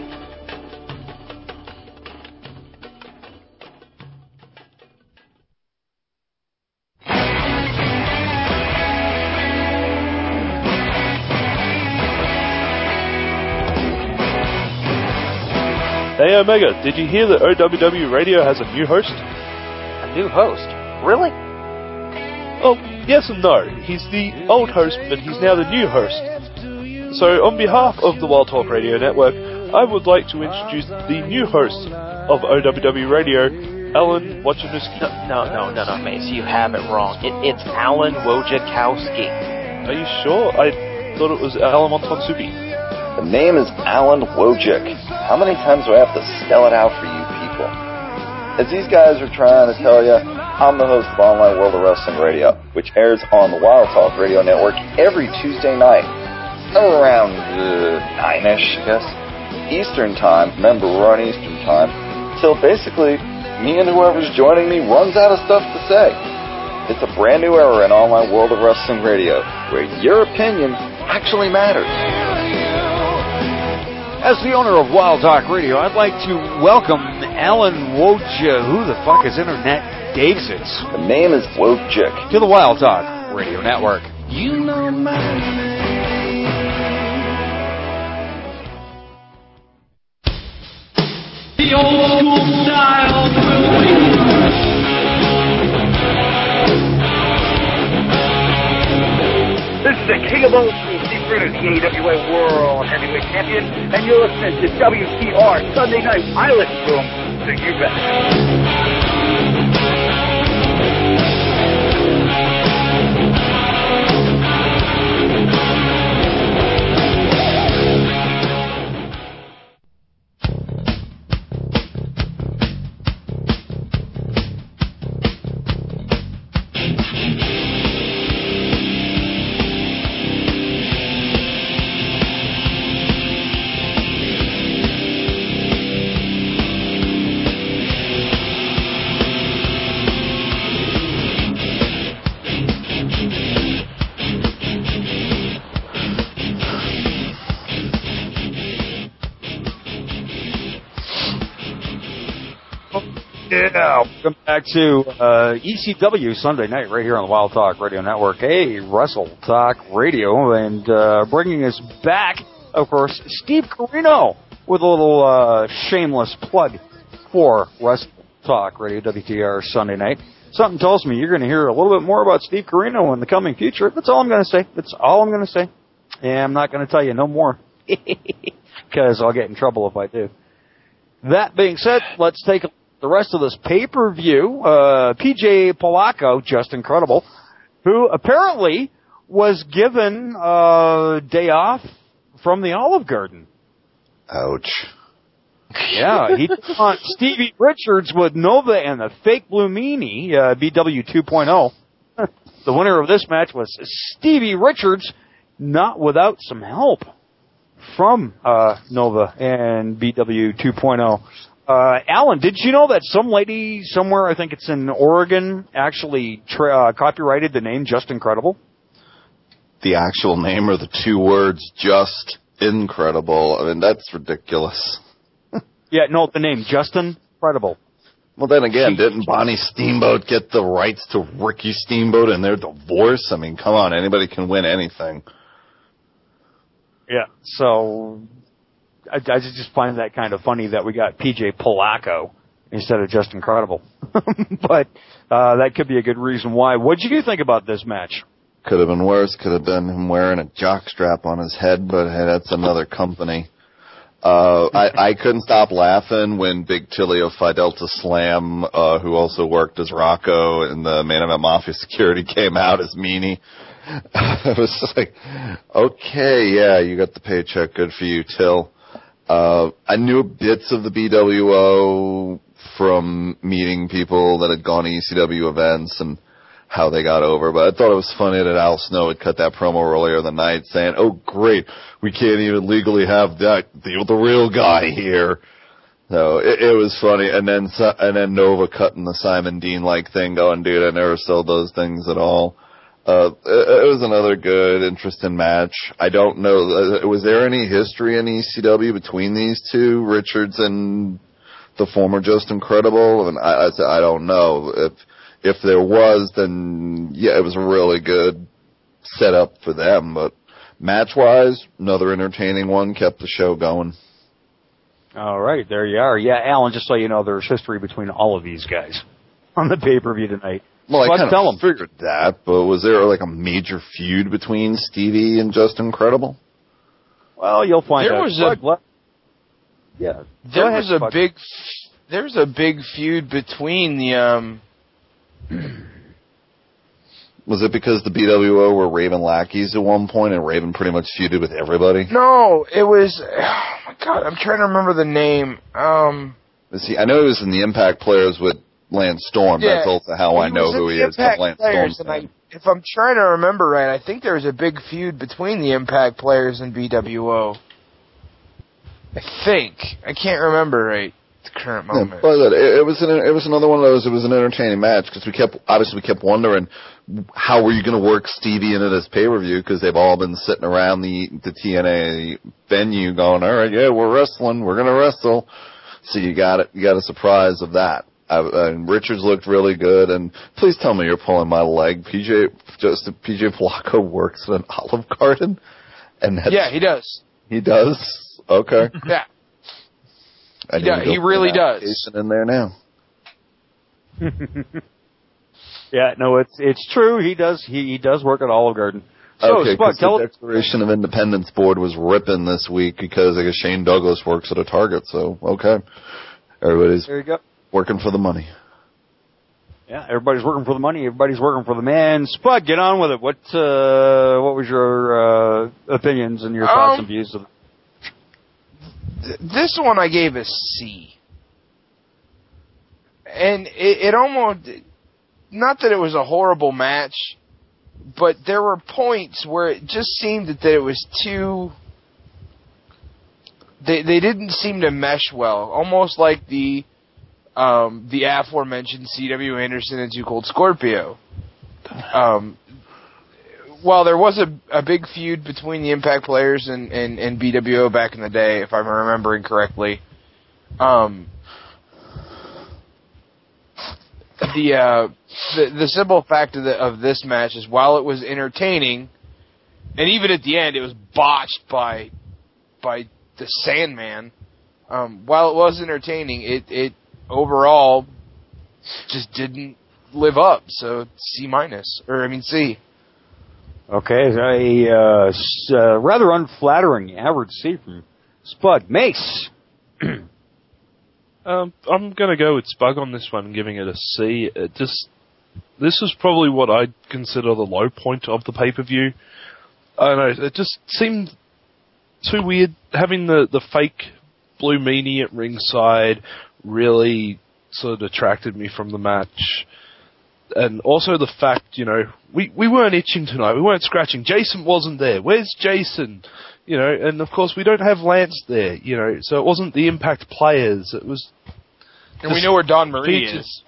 Hey Omega, did you hear that O W W Radio has a new host? A new host? Really? Oh, yes and no. He's the old host, but he's now the new host. So, on behalf of the Wild Talk Radio Network, I would like to introduce the new host of O W W Radio, Alan Wojciechowski. No, no, no, no, Mace, you have it wrong. It, it's Alan Wojciechowski. Are you sure? I thought it was Alan Montansubi. The name is Alan Wojcik. How many times do I have to spell it out for you people? As these guys are trying to tell you, I'm the host of Online World of Wrestling Radio, which airs on the Wild Talk Radio Network every Tuesday night, around uh, nine-ish, I guess, Eastern Time. Remember, we're on Eastern Time, till basically me and whoever's joining me runs out of stuff to say. It's a brand new era in Online World of Wrestling Radio, where your opinion actually matters. As the owner of Wild Talk Radio, I'd like to welcome Alan Wojcik. Who the fuck is Internet Daveses? The name is Wojcik. To the Wild Talk Radio Network. You know my name. The old school style will win. This is the King of Old School, Steve Bruno, the A E W World Heavyweight Champion, and you're listening to W T R Sunday Night. I listen to them, so you bet. Yeah, welcome back to uh, E C W Sunday night right here on the Wild Talk Radio Network. Hey, Wrestle Talk Radio, and uh, bringing us back, of course, Steve Corino with a little uh, shameless plug for Wrestle Talk Radio W T R Sunday night. Something tells me you're going to hear a little bit more about Steve Corino in the coming future. That's all I'm going to say. That's all I'm going to say. And I'm not going to tell you no more because I'll get in trouble if I do. That being said, let's take the rest of this pay-per-view. Uh, P J Polacco, just incredible, who apparently was given a day off from the Olive Garden. Ouch. Yeah, he took on Stevie Richards with Nova and the Fake Blue Meanie, uh, B W two point oh. The winner of this match was Stevie Richards, not without some help from uh, Nova and B W two point oh. Uh, Alan, did you know that some lady somewhere, I think it's in Oregon, actually tra- uh, copyrighted the name Just Incredible? The actual name or the two words Just Incredible? I mean, that's ridiculous. Yeah, no, the name Justin Incredible. Well, then again, didn't Bonnie Steamboat get the rights to Ricky Steamboat in their divorce? I mean, come on, anybody can win anything. Yeah, so I, I just find that kind of funny that we got P J Polacco instead of Just Incredible. But uh, that could be a good reason why. What did you think about this match? Could have been worse. Could have been him wearing a jockstrap on his head, but hey, that's another company. Uh, I, I couldn't stop laughing when Big Tilly of Phi Delta Slam, uh, who also worked as Rocco in the Main Event Mafia Security, came out as Meanie. It was just like, okay, yeah, you got the paycheck, good for you, Till. Uh, I knew bits of the B W O from meeting people that had gone to E C W events and how they got over, but I thought it was funny that Al Snow had cut that promo earlier in the night saying, oh great, we can't even legally have that, the, the real guy here. So it, it was funny, and then and then Nova cutting the Simon Dean-like thing going, dude, I never sold those things at all. Uh, it, it was another good, interesting match. I don't know, uh, was there any history in E C W between these two, Richards and the former Just Incredible? And I, I, I don't know. If If there was, then yeah, it was a really good setup for them. But match-wise, another entertaining one, kept the show going. All right, there you are. Yeah, Alan, just so you know, there's history between all of these guys on the pay-per-view tonight. Well, I kind tell of figured that, but was there like a major feud between Stevie and Just Incredible? Well, you'll find there out. Was a, what? Yeah, there was a big, there was a big feud between the. Um, Was it because the B W O were Raven lackeys at one point and Raven pretty much feuded with everybody? No, it was. Oh my God, I'm trying to remember the name. Um, See, I know he was in the Impact Players with Lance Storm. Yeah, That's also how I know who he is. Impact Lance Players, Storm. and I, if I'm trying to remember right, I think there was a big feud between the Impact Players and B W O. I think I can't remember right. The current moment. Yeah, but it, it was an, it was another one of those. It was an entertaining match because we kept obviously we kept wondering how were you going to work Stevie into this pay per view because they've all been sitting around the the T N A venue going, all right, yeah, we're wrestling, we're going to wrestle. So you got it, you got a surprise of that. I, and Richards looked really good. And please tell me you're pulling my leg. P J just P J Polacco works at an Olive Garden, and that's, yeah, he does. He does. Okay. Yeah. I He, does, he really does. In there now. Yeah, no, it's it's true. He does he, he does work at Olive Garden. So, okay, Spud, tell the Declaration of Independence board was ripping this week because I guess Shane Douglas works at a Target. So okay, everybody's there you go. working for the money. Yeah, everybody's working for the money. Everybody's working for the man. Spud, get on with it. What uh, what was your uh, opinions and your thoughts um, and views of it? This one I gave a C. And it, it almost, not that it was a horrible match, but there were points where it just seemed that it was too, they they didn't seem to mesh well. Almost like the um, the aforementioned C W Anderson and Too Cold Scorpio. Um, while there was a, a big feud between the Impact Players and, and, and B W O back in the day, if I'm remembering correctly, um, the uh, the the simple fact of, the, of this match is, while it was entertaining, and even at the end it was botched by by the Sandman. Um, while it was entertaining, it it overall just didn't live up. So C minus, or I mean C. Okay, a uh, s- uh, rather unflattering average C from Spud. Mace. um, I'm going to go with Spug on this one, giving it a C. It just this was probably what I'd consider the low point of the pay per view. I don't know. It just seemed too weird having the the fake Blue Meanie at ringside. Really sort of detracted me from the match. And also the fact, you know, we, we weren't itching tonight. We weren't scratching. Jason wasn't there. Where's Jason? You know, and of course we don't have Lance there, you know, so it wasn't the Impact players. It was... And we know where Don Marie features. is.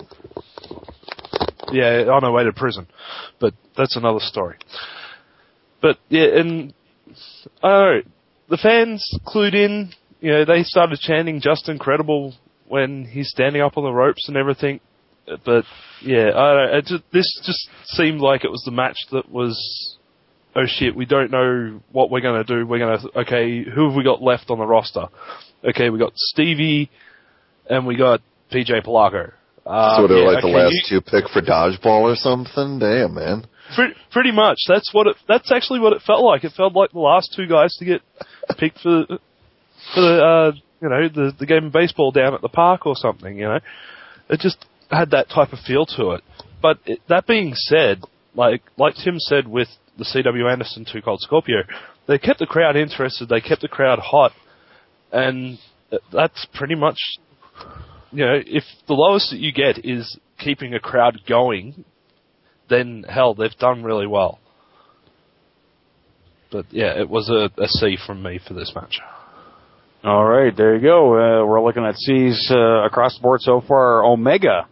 Yeah, on her way to prison. But that's another story. But, yeah, and... I don't know. The fans clued in. You know, they started chanting "Just Incredible" when he's standing up on the ropes and everything. But, yeah, I don't know, it just, this just seemed like it was the match that was, oh shit, we don't know what we're going to do. We're going to, okay, who have we got left on the roster? Okay, we got Stevie, and we got P J Polacco. Um, sort of yeah, like okay, the last you, two pick for dodgeball or something? Damn, man. Pretty, pretty much. That's what it, that's actually what it felt like. It felt like the last two guys to get picked for, for the, uh, you know, the, the game of baseball down at the park or something, you know. It just had that type of feel to it. But it, that being said, like like Tim said with the C W Anderson Two Cold Scorpio, they kept the crowd interested, they kept the crowd hot, and that's pretty much, you know, if the lowest that you get is keeping a crowd going, then hell, they've done really well. But yeah, it was a, a C from me for this match. All right, there you go. Uh, we're looking at C's uh, across the board so far. Omega.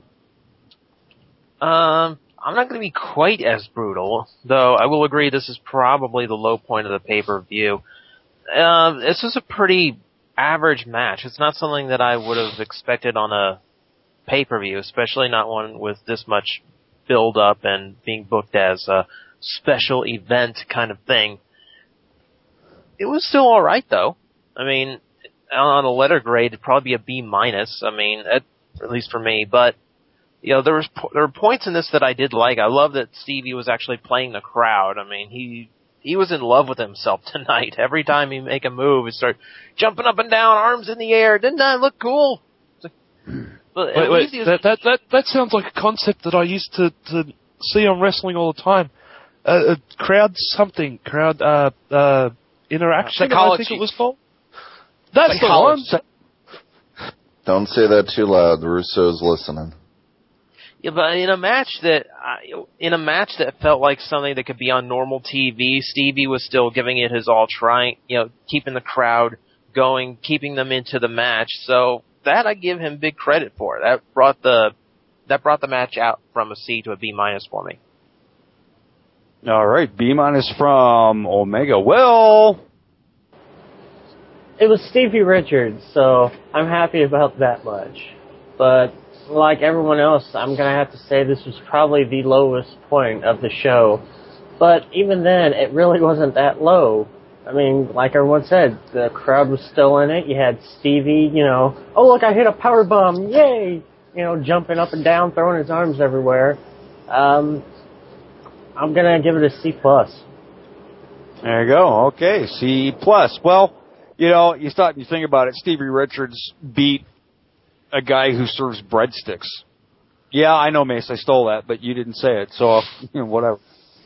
Um, I'm not going to be quite as brutal, though I will agree this is probably the low point of the pay-per-view. Uh, this is a pretty average match. It's not something that I would have expected on a pay-per-view, especially not one with this much build-up and being booked as a special event kind of thing. It was still alright, though. I mean, on a letter grade, it'd probably be a B minus. I mean, at, at least for me, but you know, there was there were points in this that I did like. I love that Stevie was actually playing the crowd. I mean, he he was in love with himself tonight. Every time he make a move, he start jumping up and down, arms in the air. Didn't I look cool? Like, but wait, wait, was, that, that that that sounds like a concept that I used to to see on wrestling all the time. Uh, a crowd something, crowd uh uh interaction. Psychology. I think it was called. That's Psychology. the one. Don't say that too loud. The Russo's listening. Yeah, but in a match that uh, in a match that felt like something that could be on normal T V, Stevie was still giving it his all, trying, you know, keeping the crowd going, keeping them into the match. So that I give him big credit for. That brought the that brought the match out from a C to a B minus for me. All right, B minus from Omega. Well, it was Stevie Richards, so I'm happy about that much. But like everyone else, I'm going to have to say this was probably the lowest point of the show. But even then, it really wasn't that low. I mean, like everyone said, the crowd was still in it. You had Stevie, you know, oh, look, I hit a power bomb, yay! You know, jumping up and down, throwing his arms everywhere. Um, I'm going to give it a C plus. There you go. Okay, C plus. Well, you know, you stop and you think about it. Stevie Richards beat a guy who serves breadsticks. Yeah, I know, Mace, I stole that, but you didn't say it, so, you know, whatever.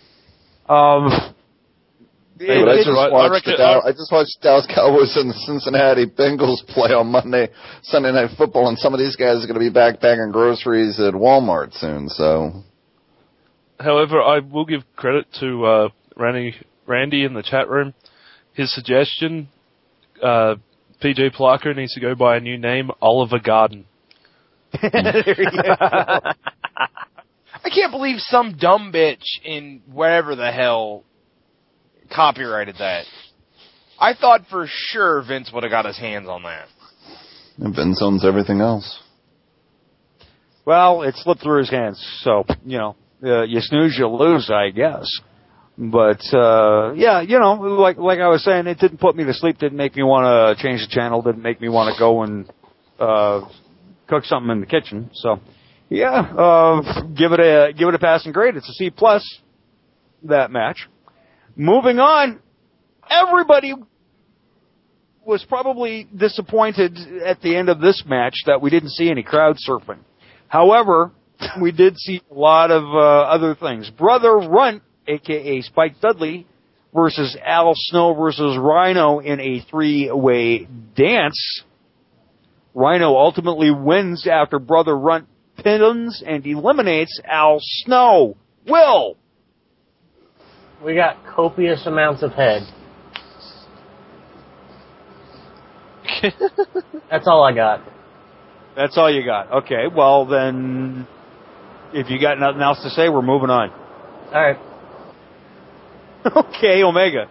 Um, hey, but I, just watched I, reckon, the Dow- I just watched Dallas Cowboys and the Cincinnati Bengals play on Monday, Sunday Night Football, and some of these guys are going to be back bagging groceries at Walmart soon, so. However, I will give credit to uh, Randy, Randy in the chat room. His suggestion, uh, P J Polacco needs to go by a new name, Oliver Garden. There you go. I can't believe some dumb bitch in wherever the hell copyrighted that. I thought for sure Vince would have got his hands on that. And Vince owns everything else. Well, it slipped through his hands, so, you know, uh, you snooze, you lose, I guess. But, uh, yeah, you know, like, like I was saying, it didn't put me to sleep, didn't make me want to change the channel, didn't make me want to go and, uh, cook something in the kitchen. So, yeah, uh, give it a, give it a passing grade. It's a C plus, that match. Moving on, everybody was probably disappointed at the end of this match that we didn't see any crowd surfing. However, we did see a lot of, uh, other things. Brother Runt, aka Spike Dudley, versus Al Snow versus Rhino in a three-way dance. Rhino ultimately wins after Brother Runt pins and eliminates Al Snow. Will! We got copious amounts of head. That's all I got. That's all you got. Okay, well then, if you got nothing else to say, we're moving on. Alright. Okay, Omega.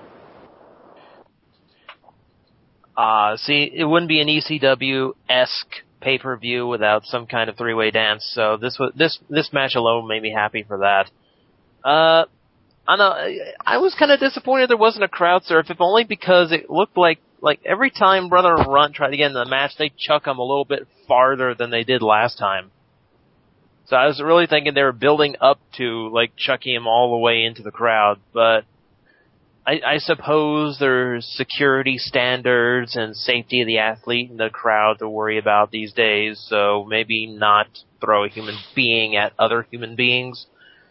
Uh, see, it wouldn't be an E C W-esque pay-per-view without some kind of three-way dance, so this was, this, this match alone made me happy for that. Uh, I know, I was kind of disappointed there wasn't a crowd surf, if only because it looked like, like every time Brother Runt tried to get in the match, they chuck him a little bit farther than they did last time. So I was really thinking they were building up to, like, chucking him all the way into the crowd, but I, I suppose there's security standards and safety of the athlete and the crowd to worry about these days, so maybe not throw a human being at other human beings.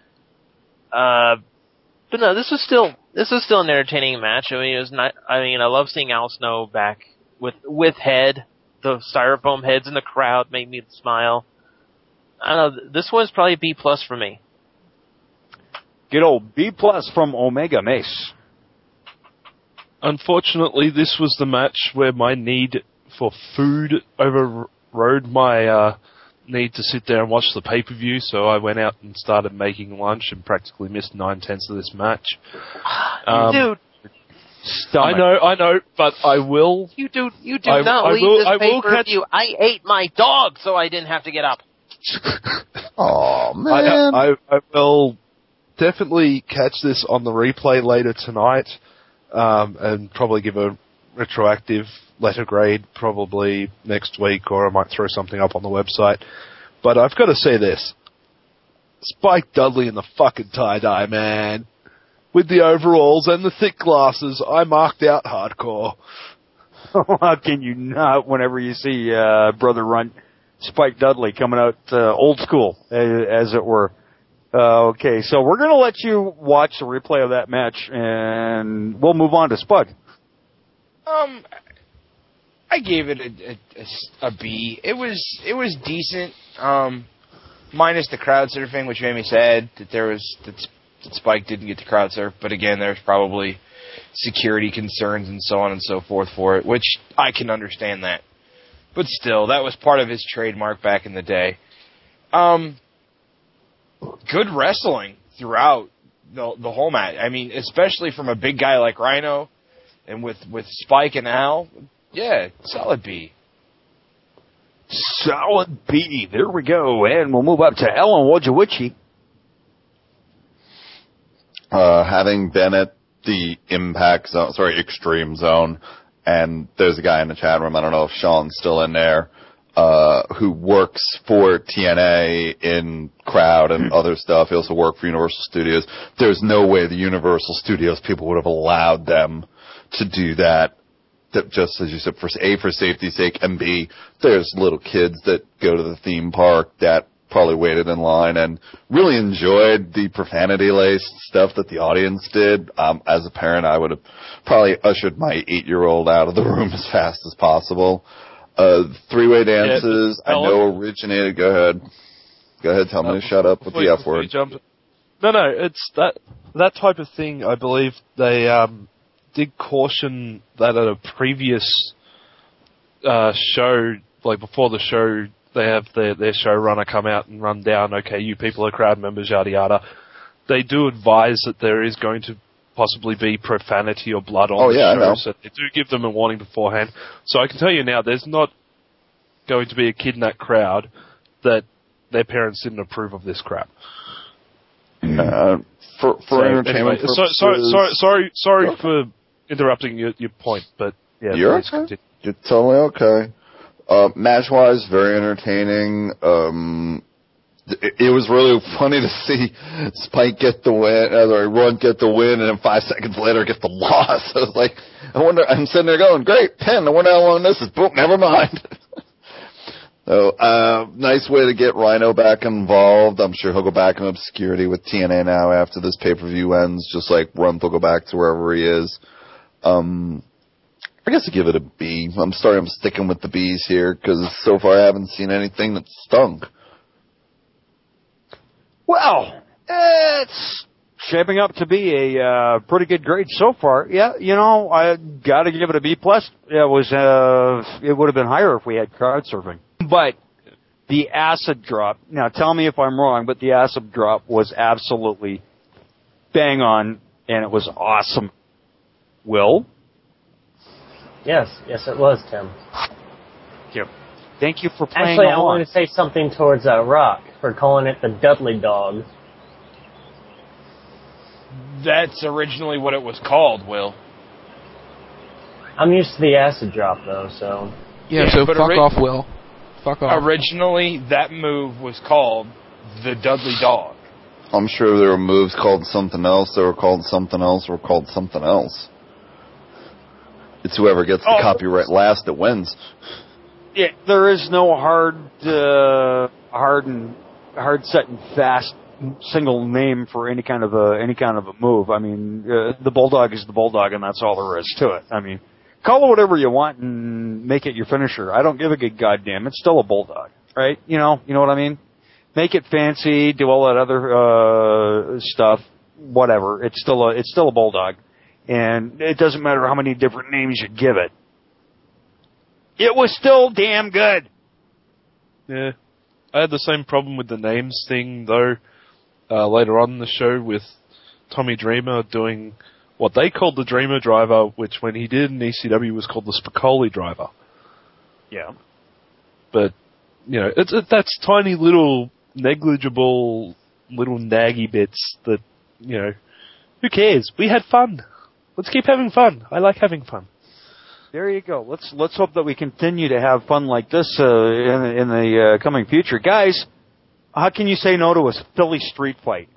Uh, but no, this was still, this was still an entertaining match. I mean, it was not, I mean, I love seeing Al Snow back with, with head. The styrofoam heads in the crowd made me smile. I don't know, this one's probably B plus for me. Good old B plus from Omega Mace. Unfortunately, this was the match where my need for food overrode my uh, need to sit there and watch the pay-per-view, so I went out and started making lunch and practically missed nine-tenths of this match. Um, Dude. Stomach. I know, I know, but I will... You do, you do I, not I leave will, this I will pay-per-view. catch... I ate my dog, so I didn't have to get up. Oh man! I, I, I will definitely catch this on the replay later tonight, um, and probably give a retroactive letter grade probably next week, or I might throw something up on the website. But I've got to say this: Spike Dudley in the fucking tie-dye, man, with the overalls and the thick glasses. I marked out hardcore. How can you not? Whenever you see uh, Brother Runt. Spike Dudley coming out uh, old school, as it were. Uh, okay, so we're going to let you watch the replay of that match, and we'll move on to Spud. Um, I gave it a, a, a B. It was it was decent, um, minus the crowd surfing, which made me sad that there was that, that Spike didn't get to crowd surf. But again, there's probably security concerns and so on and so forth for it, which I can understand that. But still, that was part of his trademark back in the day. Um, good wrestling throughout the the whole match. I mean, especially from a big guy like Rhino, and with, with Spike and Al. Yeah, solid B. Solid B. There we go. And we'll move up to Ellen Wojcicki. Uh, having been at the Impact Zone, sorry, Extreme Zone, and there's a guy in the chat room, I don't know if Sean's still in there, uh, who works for T N A in crowd and other stuff. He also worked for Universal Studios. There's no way the Universal Studios people would have allowed them to do that. That just, as you said, for A, for safety's sake, and B, there's little kids that go to the theme park that probably waited in line and really enjoyed the profanity-laced stuff that the audience did. Um, as a parent, I would have probably ushered my eight-year-old out of the room as fast as possible. Uh, three-way dances, yeah, I know originated. Go ahead. Go ahead, tell me uh, to shut up with the F word. No, no, it's that that type of thing. I believe they um, did caution that at a previous uh, show, like before the show, they have their, their showrunner come out and run down, okay, you people are crowd members, yada yada. They do advise that there is going to possibly be profanity or blood on oh, the yeah, show, so they do give them a warning beforehand. So I can tell you now, there's not going to be a kid in that crowd that their parents didn't approve of this crap. Uh, for for so, entertainment anyway, purposes. So, so, sorry, sorry, sorry okay. for interrupting your, your point, but yeah, you're okay. You're totally okay. Uh, match-wise, very entertaining. Um, it, it was really funny to see Spike get the win, uh, or Run get the win, and then five seconds later get the loss. I was like, I wonder. I'm sitting there going, "Great, pin. I wonder how long this is." Boom, never mind. So, uh, nice way to get Rhino back involved. I'm sure he'll go back in obscurity with T N A now after this pay-per-view ends, just like Runt will go back to wherever he is. Um, I guess I give it a B. I'm sorry I'm sticking with the B's here, because so far I haven't seen anything that stunk. Well, it's shaping up to be a uh, pretty good grade so far. Yeah, you know, I got to give it a B plus. It was, uh, it would have been higher if we had crowd surfing. But the acid drop, now tell me if I'm wrong, but the acid drop was absolutely bang on, and it was awesome. Will? Yes, yes it was, Tim. Thank you. Thank you for playing Actually, along. I wanted to say something towards uh, Rock for calling it the Dudley Dog. That's originally what it was called, Will. I'm used to the acid drop, though, so... Yeah, yeah so fuck ori- off, Will. Fuck off. Originally, that move was called the Dudley Dog. I'm sure there were moves called something else, that were called something else, or called something else. It's whoever gets the oh. copyright last that wins. Yeah, there is no hard, uh, hard and hard set and fast single name for any kind of a any kind of a move. I mean, uh, the Bulldog is the Bulldog, and that's all there is to it. I mean, call it whatever you want and make it your finisher. I don't give a good goddamn. It's still a Bulldog, right? You know, you know what I mean? Make it fancy, do all that other uh, stuff, whatever. It's still a it's still a Bulldog, and it doesn't matter how many different names you give it. It was still damn good. Yeah, I had the same problem with the names thing though. Uh, later on in the show with Tommy Dreamer doing what they called the Dreamer Driver, which when he did in E C W was called the Spicoli Driver. Yeah. But, you know, it's it, that's tiny little negligible little naggy bits that, you know, who cares? We had fun. Let's keep having fun. I like having fun. There you go. Let's let's hope that we continue to have fun like this uh, in, in the uh, coming future. Guys, how can you say no to a Philly street fight?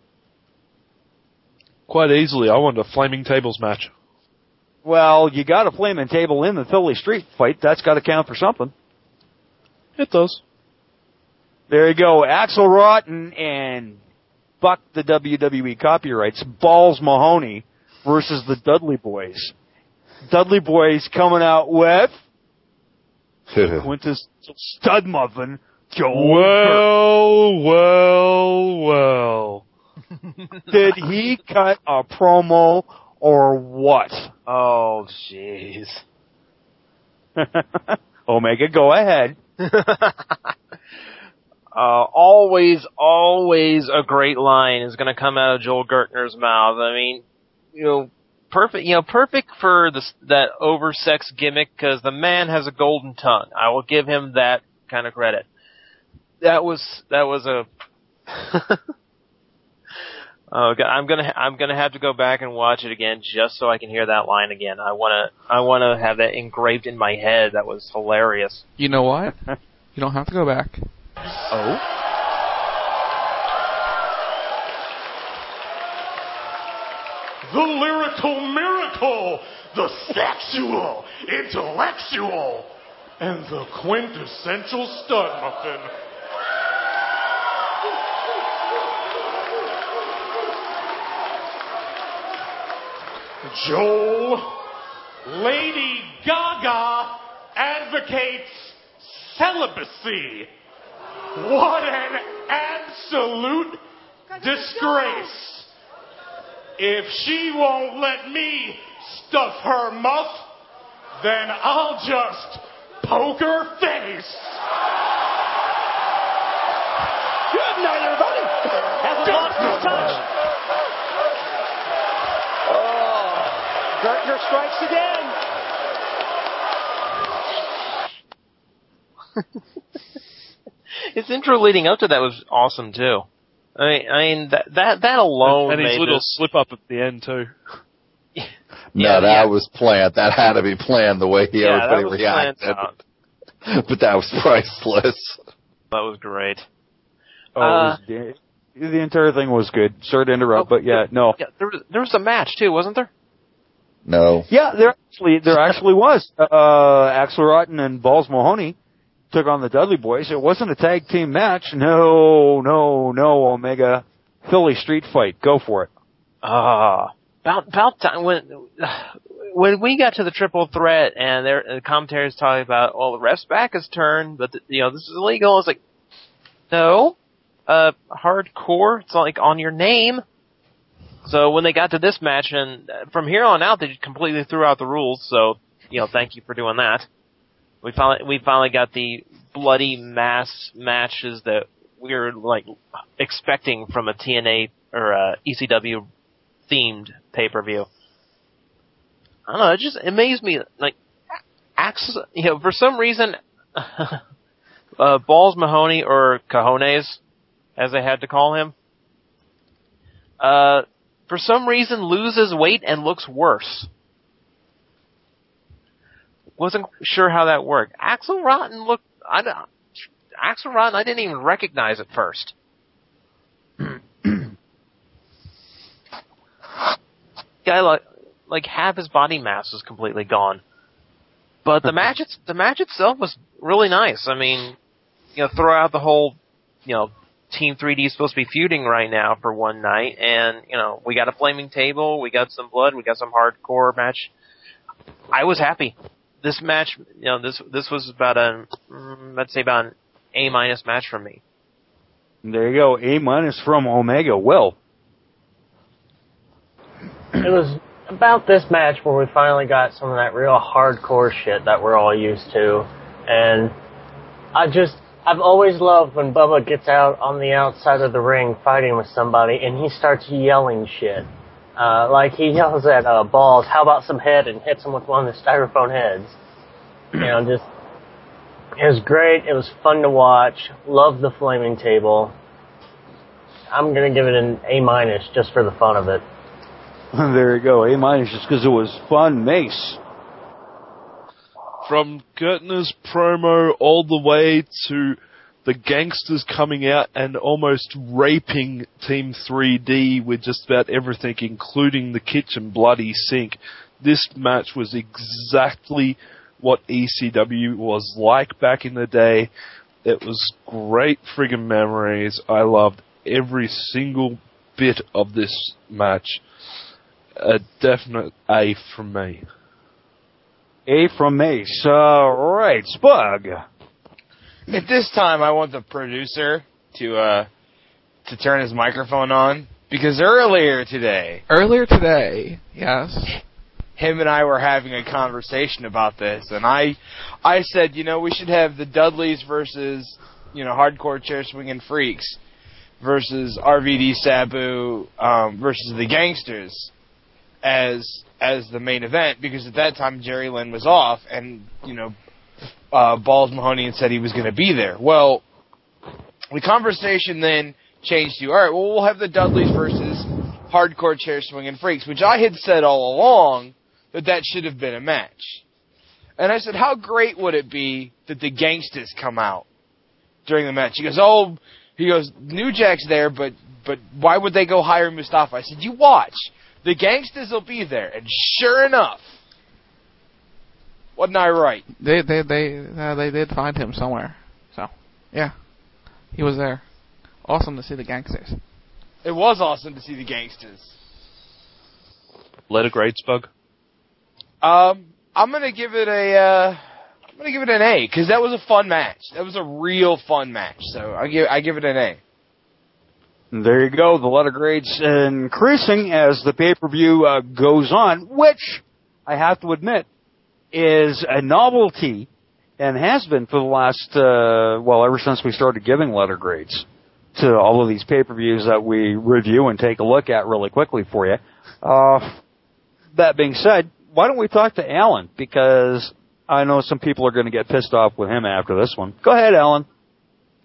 Quite easily. I want a Flaming Tables match. Well, you got a Flaming Table in the Philly street fight. That's got to count for something. It does. There you go. Axl Rotten and Buck the W W E copyrights. Balls Mahoney versus the Dudley Boys. Dudley Boys coming out with Quintus Stud Muffin. Joel well, well, well. Did he cut a promo or what? Oh, jeez. Omega, go ahead. uh, always, always a great line is going to come out of Joel Gertner's mouth. I mean, you know, perfect, you know, perfect for this, that oversexed gimmick because the man has a golden tongue. I will give him that kind of credit. That was, that was a, oh God, I'm gonna, I'm gonna have to go back and watch it again just so I can hear that line again. I wanna, I wanna have that engraved in my head. That was hilarious. You know what? You don't have to go back. Oh? The lyrical miracle, the sexual, intellectual, and the quintessential stud muffin. Joel, Lady Gaga advocates celibacy. What an absolute disgrace. If she won't let me stuff her muff, then I'll just poke her face. Good night, everybody. Has a monster's touch. Oh, Gertner strikes again. his intro leading up to that was awesome too. I mean, I mean that that, that alone and, and his made little this... slip up at the end too. No, yeah, that yeah. was planned. That had to be planned the way he, yeah, everybody that was reacted. planned. But that was priceless. That was great. Oh, Uh, it was, the, the entire thing was good. Sorry to interrupt, oh, but yeah, no. Yeah, there was there was a match too, wasn't there? No. Yeah, there actually there actually was. Uh, Axel Rotten and Balls Mahoney took on the Dudley Boys. It wasn't a tag team match. No, no, no. Omega Philly street fight. Go for it. Ah, uh, about about time when when we got to the triple threat and their the commentators talking about, well, the ref's back is turned, but the, you know this is illegal. It's like, no, uh, hardcore. It's like on your name. So when they got to this match, and from here on out, they completely threw out the rules. So, you know, thank you for doing that. We finally we finally got the bloody mass matches that we were like expecting from a T N A or a E C W themed pay per view. I don't know. It just amazed me. Like, Axe, you know, for some reason, uh, Balls Mahoney or Cajones, as they had to call him, uh. for some reason loses weight and looks worse. Wasn't sure how that worked. Axel Rotten looked, I don't, Axel Rotten I didn't even recognize at first. Guy like, like half his body mass was completely gone. But the match, it's, the match itself was really nice. I mean, you know, throw out the whole, you know, Team three D is supposed to be feuding right now for one night, and, you know, we got a flaming table, we got some blood, we got some hardcore match. I was happy. This match, you know, this this was about a, mm, I'd say about an A minus match for me. There you go, A minus from Omega. Well, it was about this match where we finally got some of that real hardcore shit that we're all used to, and I just. I've always loved when Bubba gets out on the outside of the ring fighting with somebody and he starts yelling shit. Uh, like he yells at uh, Balls, how about some head, and hits him with one of the styrofoam heads. You know, just, it was great. It was fun to watch. Loved the flaming table. I'm going to give it an A minus just for the fun of it. There you go, A minus just because it was fun. Mace. From Gertner's promo all the way to the Gangsters coming out and almost raping Team three D with just about everything, including the kitchen bloody sink. This match was exactly what E C W was like back in the day. It was great friggin' memories. I loved every single bit of this match. A definite A from me. A from Mace. All right, Spug. At this time, I want the producer to uh, to turn his microphone on, because earlier today... Earlier today, yes. Him and I were having a conversation about this, and I I said, you know, we should have the Dudleys versus, you know, Hardcore Chair Swinging Freaks versus R V D Sabu um, versus the Gangsters as... as the main event, because at that time Jerry Lynn was off, and, you know, uh, Balls Mahoney had said he was going to be there. Well, the conversation then changed to, alright, well, we'll have the Dudleys versus Hardcore Chair Swinging Freaks, which I had said all along that that should have been a match. And I said, how great would it be that the Gangsters come out during the match? He goes, oh, he goes, New Jack's there, but, but why would they go hire Mustafa? I said, you watch. The Gangsters will be there, and sure enough, wasn't I right? They they they uh, they did find him somewhere, so yeah, he was there. Awesome to see the Gangsters. It was awesome to see the Gangsters. Letter grades, Bug. Um, I'm gonna give it a uh, I'm gonna give it an A, because that was a fun match. That was a real fun match. So I give I give it an A. There you go. The letter grades increasing as the pay-per-view uh, goes on, which I have to admit is a novelty and has been for the last, uh, well, ever since we started giving letter grades to all of these pay-per-views that we review and take a look at really quickly for you. Uh, that being said, why don't we talk to Alan? Because I know some people are going to get pissed off with him after this one. Go ahead, Alan.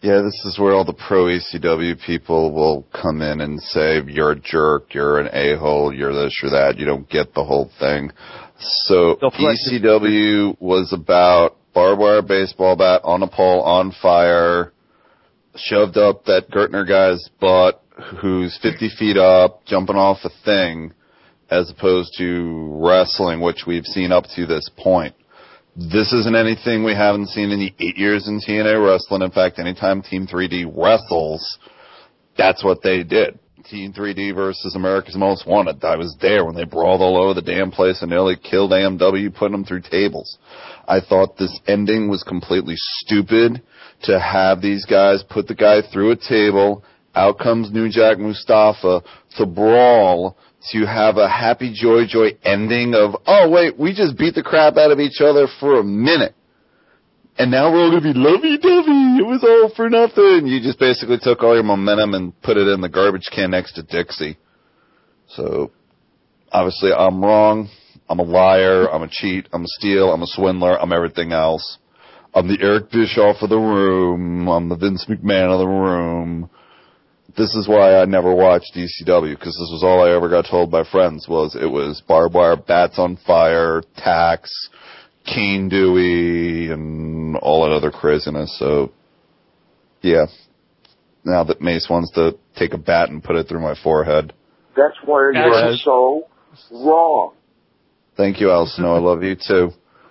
Yeah, this is where all the pro-E C W people will come in and say, you're a jerk, you're an a-hole, you're this, you're that, you don't get the whole thing. So E C W was about barbed wire baseball bat on a pole, on fire, shoved up that Gertner guy's butt, who's fifty feet up, jumping off a thing, as opposed to wrestling, which we've seen up to this point. This isn't anything we haven't seen in the eight years in T N A wrestling. In fact, anytime Team three D wrestles, that's what they did. Team three D versus America's Most Wanted. I was there when they brawled all over the damn place and nearly killed A M W, putting them through tables. I thought this ending was completely stupid to have these guys put the guy through a table. Out comes New Jack Mustafa to brawl, to have a happy joy joy ending of, oh wait, we just beat the crap out of each other for a minute. And now we're all going to be lovey-dovey. It was all for nothing. You just basically took all your momentum and put it in the garbage can next to Dixie. So, obviously I'm wrong. I'm a liar. I'm a cheat. I'm a steal. I'm a swindler. I'm everything else. I'm the Eric Bischoff of the room. I'm the Vince McMahon of the room. This is why I never watched E C W, because this was all I ever got told by friends, was it was barbed wire, bats on fire, tacks, Kane Dewey, and all that other craziness. So, yeah. Now that Mace wants to take a bat and put it through my forehead. That's where you're Yes. so wrong. Thank you, Alison. I love you too.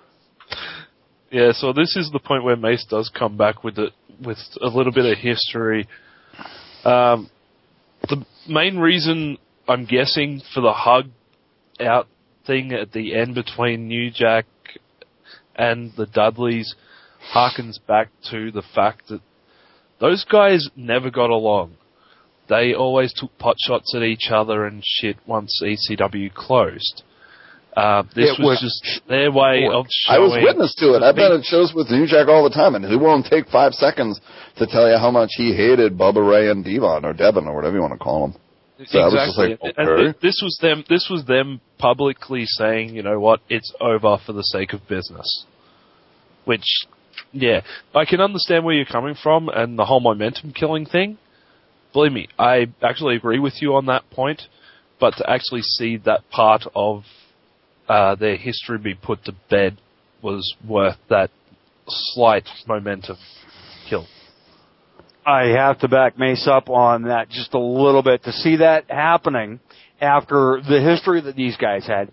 Yeah, so this is the point where Mace does come back with it, with a little bit of history. Um, the main reason, I'm guessing, for the hug out thing at the end between New Jack and the Dudleys harkens back to the fact that those guys never got along. They always took pot shots at each other and shit once E C W closed. Uh, this was, was just their way of showing... I was witness to it. I've been at shows with New Jack all the time, and he won't take five seconds to tell you how much he hated Bubba Ray and Devon, or Devon, or whatever you want to call them. So exactly. I was just like, okay. And th- this was them. This was them publicly saying, you know what, it's over for the sake of business. Which, yeah, I can understand where you're coming from, and the whole momentum killing thing. Believe me, I actually agree with you on that point. But to actually see that part of uh, their history be put to bed was worth that slight momentum kill. I have to back Mace up on that just a little bit. To see that happening after the history that these guys had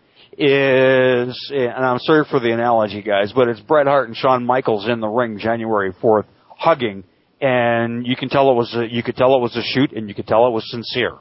is, and I'm sorry for the analogy, guys, but it's Bret Hart and Shawn Michaels in the ring January fourth hugging, and you can tell it was a, you could tell it was a shoot, and you could tell it was sincere.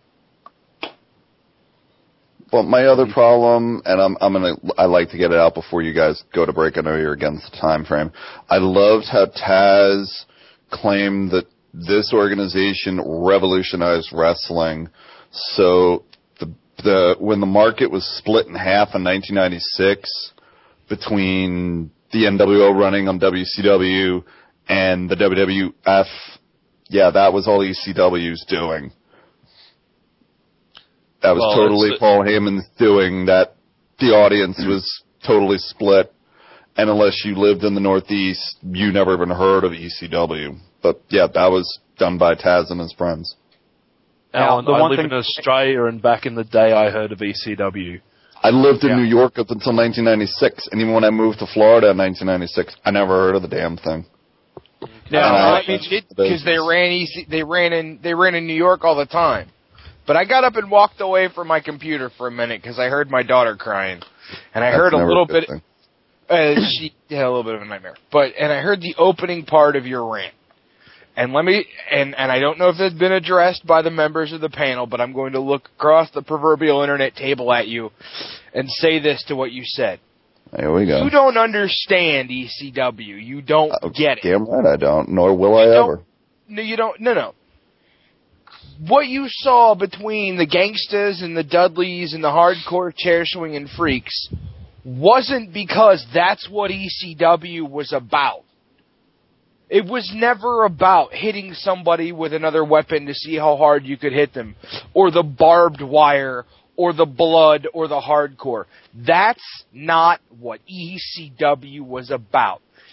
Well, my other problem, and I'm, I'm gonna, I like to get it out before you guys go to break. I know you're against the time frame. I loved how Taz claimed that this organization revolutionized wrestling. So the, the, when the market was split in half in nineteen ninety-six between the N W O running on W C W and the W W F, yeah, that was all E C W's doing. That was well, totally Paul Heyman's doing. That the audience was totally split. And unless you lived in the Northeast, you never even heard of E C W. But yeah, that was done by Taz and his friends. Alan, the I one live thing- in Australia, and back in the day I heard of E C W. I lived in Yeah. New York up until nineteen ninety-six, and even when I moved to Florida in nineteen ninety-six, I never heard of the damn thing. No, And I- I mean, because they ran easy, they ran in, they ran in New York all the time. But I got up and walked away from my computer for a minute because I heard my daughter crying, and I That's heard a never little good bit. thing. Uh, she had a little bit of a nightmare, but and I heard the opening part of your rant. And let me, and, and I don't know if it's been addressed by the members of the panel, but I'm going to look across the proverbial internet table at you and say this to what you said. Here we go. You don't understand E C W. You don't Uh, get it. Damn right I don't, nor will I don't- ever. No, you don't. No, no. What you saw between the Gangstas and the Dudleys and the hardcore chair swinging freaks wasn't because that's what E C W was about. It was never about hitting somebody with another weapon to see how hard you could hit them, or the barbed wire, or the blood, or the hardcore. That's not what E C W was about.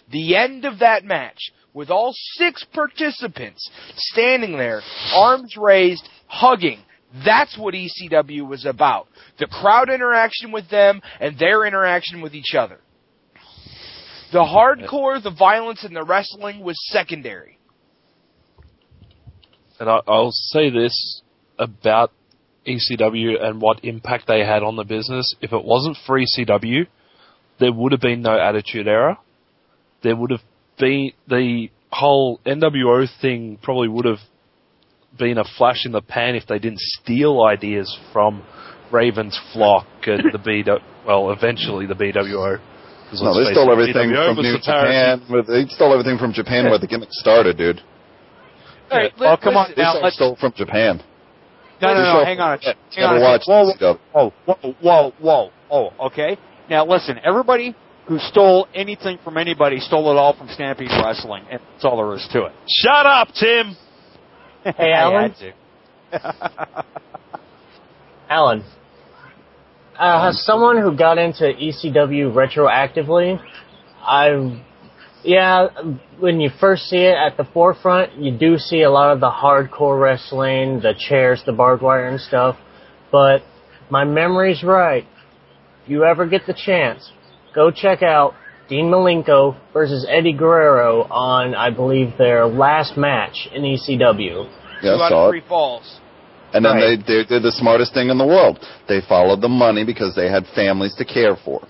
the end of that match, with all six participants standing there, arms raised, hugging, that's what E C W was about. The crowd interaction with them and their interaction with each other. The hardcore, the violence, and the wrestling was secondary. And I, I'll say this about E C W and what impact they had on the business. If it wasn't for E C W, there would have been no Attitude Era. There would have been the whole N W O thing probably would have been a flash in the pan if they didn't steal ideas from Raven's Flock and the B W O. Well, eventually the B W O. No, they stole everything from New Japan. With, they stole everything from Japan yeah. where the gimmick started, dude. Hey, yeah. Oh, come on they now. They stole from Japan. No, no, no, hang on. Hang on. Watched whoa, whoa, whoa, whoa, whoa, oh, okay. Now listen, everybody who stole anything from anybody stole it all from Stampede Wrestling, and that's all there is to it. Shut up, Tim! Hey, Alan. Alan. Uh, as someone who got into E C W retroactively, I, yeah, when you first see it at the forefront, you do see a lot of the hardcore wrestling, the chairs, the barbed wire and stuff, but my memory's right. If you ever get the chance, go check out Dean Malenko versus Eddie Guerrero on, I believe, their last match in E C W. Yeah, Two out saw of three it. falls. And then right. they, they did the smartest thing in the world. They followed the money because they had families to care for.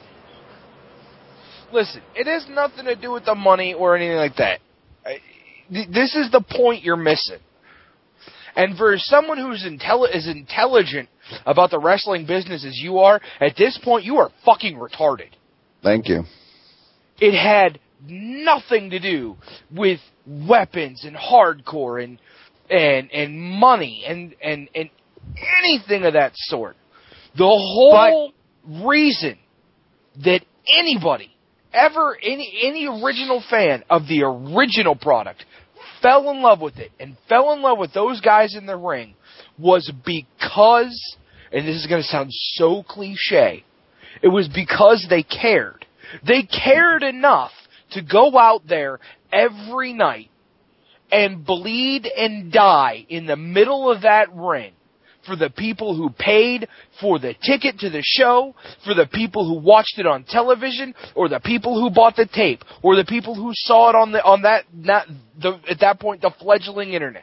Listen, it has nothing to do with the money or anything like that. This is the point you're missing. And for someone who's intelli- as intelligent about the wrestling business as you are, at this point you are fucking retarded. Thank you. It had nothing to do with weapons and hardcore and and and money and, and, and anything of that sort. The whole but, reason that anybody, ever, any any original fan of the original product fell in love with it and fell in love with those guys in the ring was because, and this is going to sound so cliche, it was because they cared. They cared enough to go out there every night and bleed and die in the middle of that ring for the people who paid for the ticket to the show, for the people who watched it on television, or the people who bought the tape, or the people who saw it on the on that not the at that point the fledgling internet.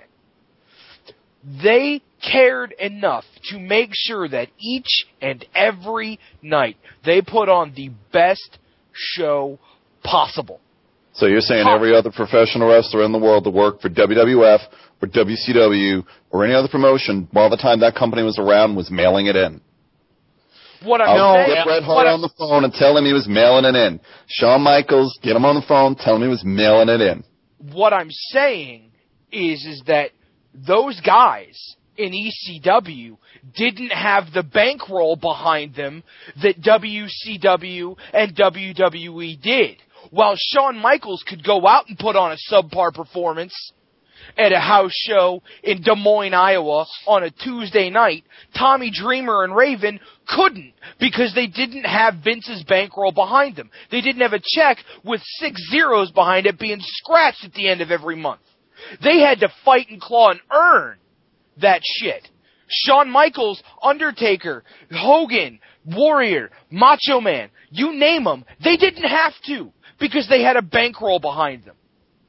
They cared enough to make sure that each and every night they put on the best show possible. So you're saying every other professional wrestler in the world that worked for W W F or W C W or any other promotion, while the time that company was around, was mailing it in? What I'm I'll saying, get Bret Hart on the phone and tell him he was mailing it in. Shawn Michaels, get him on the phone, tell him he was mailing it in. What I'm saying is, is that those guys in E C W didn't have the bankroll behind them that W C W and W W E did. While Shawn Michaels could go out and put on a subpar performance at a house show in Des Moines, Iowa on a Tuesday night, Tommy Dreamer and Raven couldn't because they didn't have Vince's bankroll behind them. They didn't have a check with six zeros behind it being scratched at the end of every month. They had to fight and claw and earn that shit. Shawn Michaels, Undertaker, Hogan, Warrior, Macho Man, you name them, they didn't have to because they had a bankroll behind them.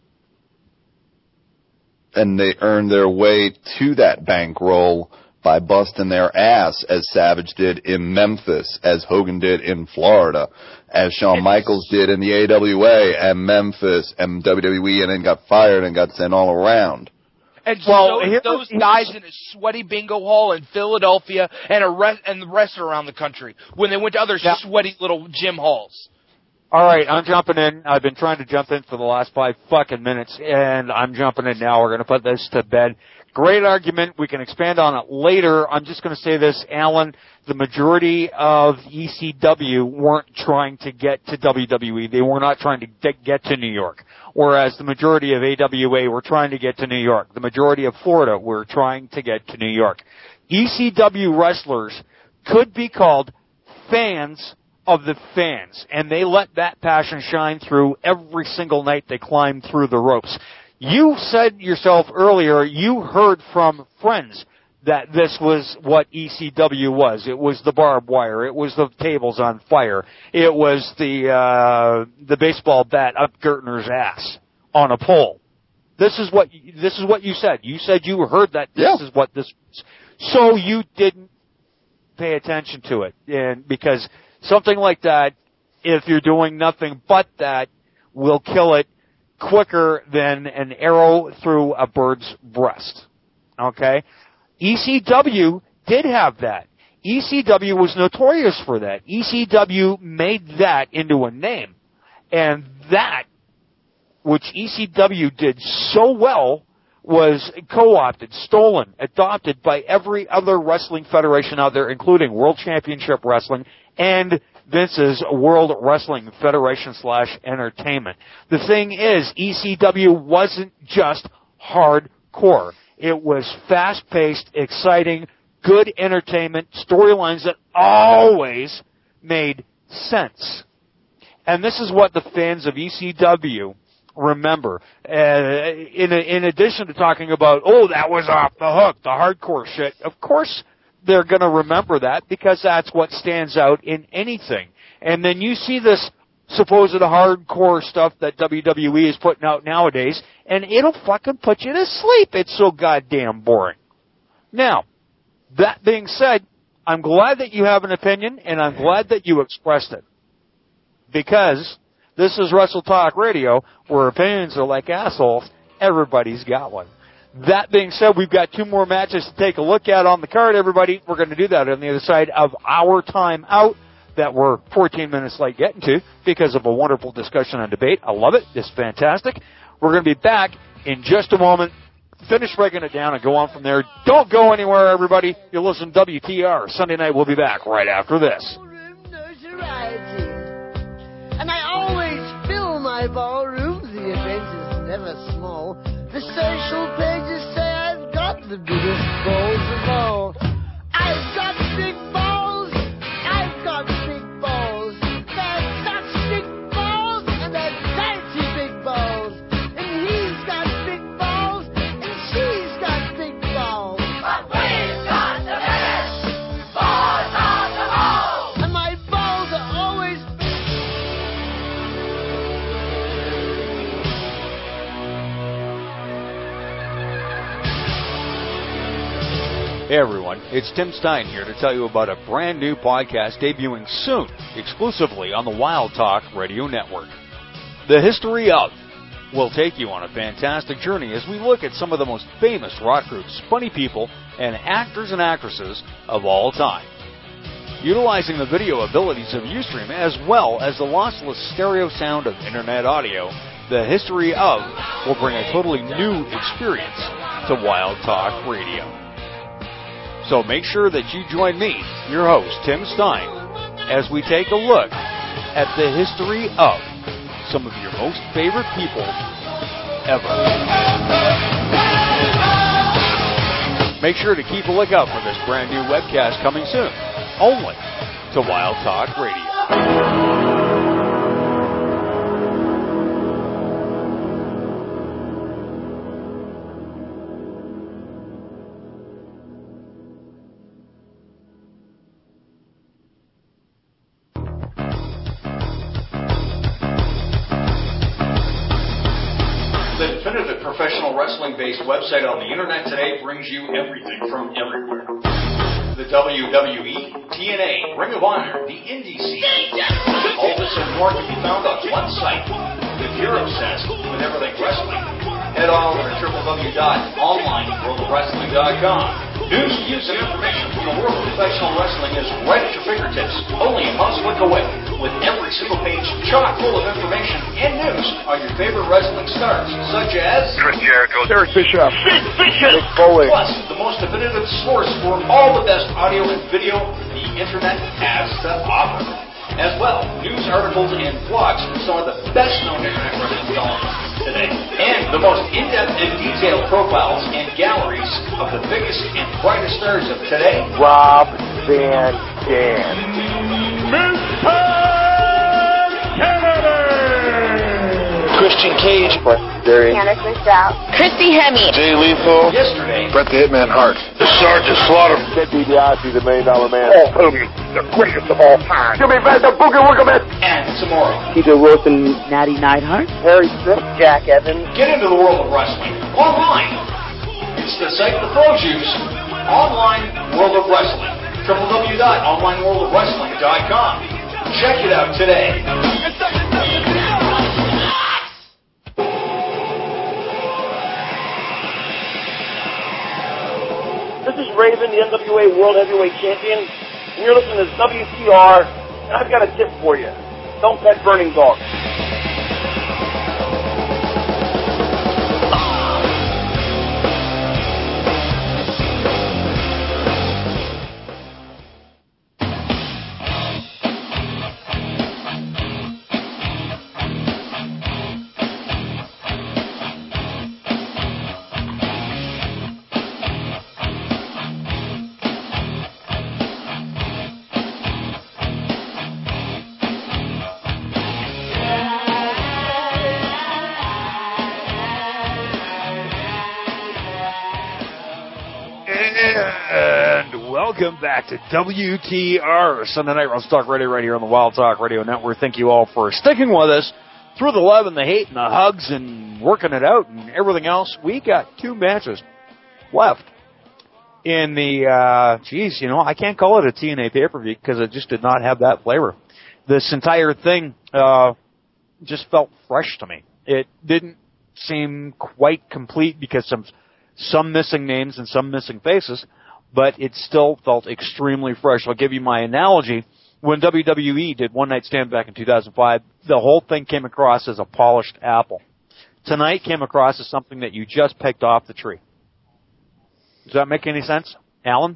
And they earned their way to that bankroll by busting their ass, as Savage did in Memphis, as Hogan did in Florida, as Shawn Michaels did in the A W A and Memphis and W W E, and then got fired and got sent all around. And well, those, those guys in a sweaty bingo hall in Philadelphia and a rest, and the rest around the country when they went to other yeah. sweaty little gym halls. All right, I'm jumping in. I've been trying to jump in for the last five fucking minutes, and I'm jumping in now. We're going to put this to bed. Great argument. We can expand on it later. I'm just going to say this, Alan. The majority of E C W weren't trying to get to W W E. They were not trying to get to New York. Whereas the majority of A W A were trying to get to New York. The majority of Florida were trying to get to New York. E C W wrestlers could be called fans of the fans, and they let that passion shine through every single night they climbed through the ropes. You said yourself earlier, you heard from friends that this was what E C W was. It was the barbed wire. It was the tables on fire. It was the uh, the baseball bat up Gertner's ass on a pole. This is what this is what you said. You said you heard that this Yeah. is what this was. So you didn't pay attention to it, and because something like that, if you're doing nothing but that, will kill it quicker than an arrow through a bird's breast. Okay? E C W did have that. E C W was notorious for that. E C W made that into a name. And that, which E C W did so well, was co-opted, stolen, adopted by every other wrestling federation out there, including World Championship Wrestling and Vince's World Wrestling Federation slash Entertainment. The thing is, E C W wasn't just hardcore. It was fast-paced, exciting, good entertainment, storylines that always made sense. And this is what the fans of E C W remember. Uh, in, in addition to talking about, oh, that was off the hook, the hardcore shit, of course they're going to remember that because that's what stands out in anything. And then you see this supposed hardcore stuff that W W E is putting out nowadays, and it'll fucking put you to sleep. It's so goddamn boring. Now, that being said, I'm glad that you have an opinion, and I'm glad that you expressed it. Because this is Wrestle Talk Radio, where opinions are like assholes. Everybody's got one. That being said, we've got two more matches to take a look at on the card, everybody. We're going to do that on the other side of our time out that we're fourteen minutes late getting to because of a wonderful discussion and debate. I love it. It's fantastic. We're going to be back in just a moment. Finish breaking it down and go on from there. Don't go anywhere, everybody. You'll listen to W T R. Sunday night, we'll be back right after this. And I always fill my ballroom. The event is never small. The social pages say I've got the biggest balls of all. I've got big balls. I've got big balls. They're such big balls, and they're fancy big balls. And he's got big balls, and she's got big balls. But we've got the biggest balls of them all. And my balls are always. Hey everyone, it's Tim Stein here to tell you about a brand new podcast debuting soon, exclusively on the Wild Talk Radio Network. The History Of will take you on a fantastic journey as we look at some of the most famous rock groups, funny people, and actors and actresses of all time. Utilizing the video abilities of Ustream as well as the lossless stereo sound of internet audio, The History Of will bring a totally new experience to Wild Talk Radio. So make sure that you join me, your host, Tim Stein, as we take a look at the history of some of your most favorite people ever. Make sure to keep a lookout for this brand new webcast coming soon, only to Wild Talk Radio. The definitive professional wrestling-based website on the internet today brings you everything from everywhere. The W W E, T N A, Ring of Honor, the Indie scene. All this and more can be found on one site. If you're obsessed with everything wrestling, head on over to w w w dot online world of wrestling dot com. News, views, and information from the world of professional wrestling is right at your fingertips, only a mouse click away, with every single page chock full of information and news on your favorite wrestling stars, such as Chris Jericho, Eric Bischoff, Sid Vicious, Mick Foley. Plus, the most definitive source for all the best audio and video the internet has to offer. As well, news articles and blogs from some of the best-known internet wrestling developments today. And the most in-depth and detailed profiles and galleries of the biggest and brightest stars of today. Rob Van Dam. Mister Christian Cage. Jerry. Anderson Strout. Christy Hemme. Jay Lethal. Yesterday. Bret the Hitman Hart. The Sergeant Slaughter. Ted DiBiase, the Million Dollar Man. Paul Hogan, the greatest of all time. Jimmy Van the Boogie Woogerman. And tomorrow. Peter Wilson. Natty Neidhart. Harry Smith. Jack Evans. Get into the world of wrestling online. It's the site the pros use. Online World of Wrestling. w w w dot online world of wrestling dot com. Check it out today. This is Raven, the N W A World Heavyweight Champion, and you're listening to W T R, and I've got a tip for you. Don't pet burning dogs. And welcome back to W T R, Sunday Night Wrestling Talk Radio, right here on the Wild Talk Radio Network. Thank you all for sticking with us through the love and the hate and the hugs and working it out and everything else. We got two matches left in the, uh, geez, you know, I can't call it a T N A pay-per-view because it just did not have that flavor. This entire thing uh, just felt fresh to me. It didn't seem quite complete because some some missing names and some missing faces, but it still felt extremely fresh. I'll give you my analogy. When W W E did One Night Stand back in two thousand five, the whole thing came across as a polished apple. Tonight came across as something that you just picked off the tree. Does that make any sense, Alan?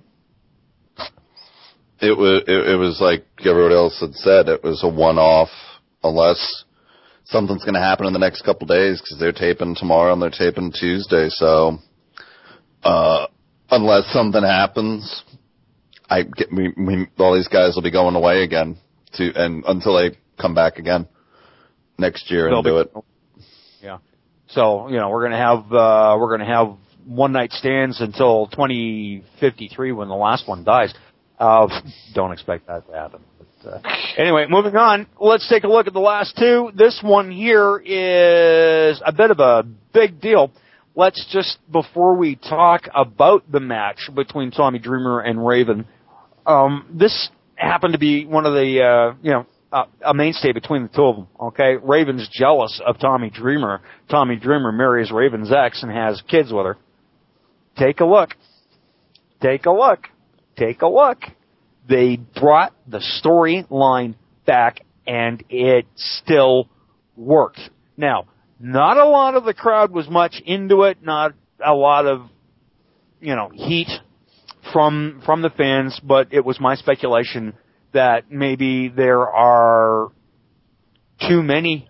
It was, it, it was like everybody else had said, it was a one-off, unless something's going to happen in the next couple of days, because they're taping tomorrow and they're taping Tuesday, so uh, unless something happens, I get, we, we, all these guys will be going away again to, and until they come back again next year and They'll do be, it. Yeah. So, you know, we're going to have, uh, we're going to have one night stands until twenty fifty-three when the last one dies. Uh, don't expect that to happen. But, uh, anyway, moving on. Let's take a look at the last two. This one here is a bit of a big deal. Let's just, before we talk about the match between Tommy Dreamer and Raven, um, this happened to be one of the, uh, you know, uh, a mainstay between the two of them, okay? Raven's jealous of Tommy Dreamer. Tommy Dreamer marries Raven's ex and has kids with her. Take a look. Take a look. Take a look. They brought the storyline back, and it still worked. Now, not a lot of the crowd was much into it, not a lot of, you know, heat from from the fans, but it was my speculation that maybe there are too many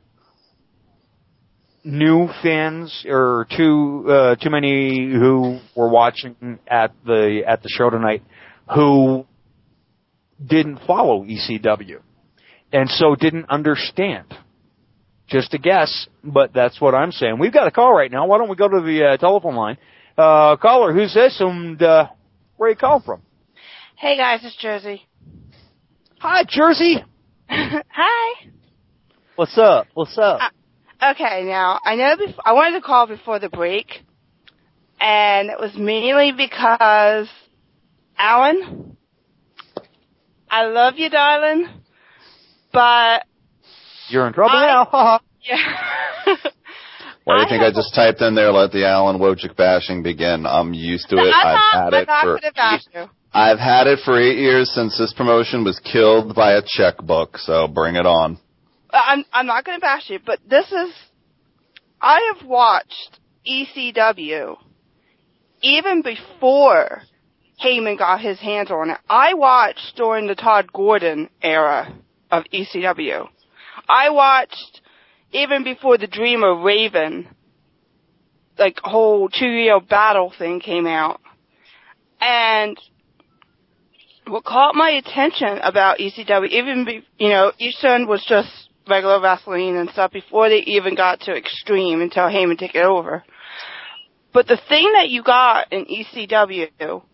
new fans or too uh, too many who were watching at the at the show tonight who didn't follow E C W and so didn't understand. Just a guess, but that's what I'm saying. We've got a call right now. Why don't we go to the uh, telephone line? Uh, caller, who's this, and uh, where are you calling from? Hey guys, it's Jersey. Hi, Jersey. Hi. What's up? What's up? Uh, okay, now I know bef- I wanted to call before the break, and it was mainly because Alan, I love you, darling, but you're in trouble I, now. Yeah. Why do you think I just typed in there, let the Alan Wojcik bashing begin? I'm used to no, it. I'm I've not, had I'm it not for gonna bash you. I've had it for eight years since this promotion was killed by a checkbook, so bring it on. I'm I'm not going to bash you, but this is, I have watched E C W even before Heyman got his hands on it. I watched during the Todd Gordon era of E C W. I watched even before the Dreamer Raven, like, whole two-year battle thing came out. And what caught my attention about E C W, even, be, you know, Eastern was just regular wrestling and stuff before they even got to Extreme until Heyman took it over. But the thing that you got in E C W,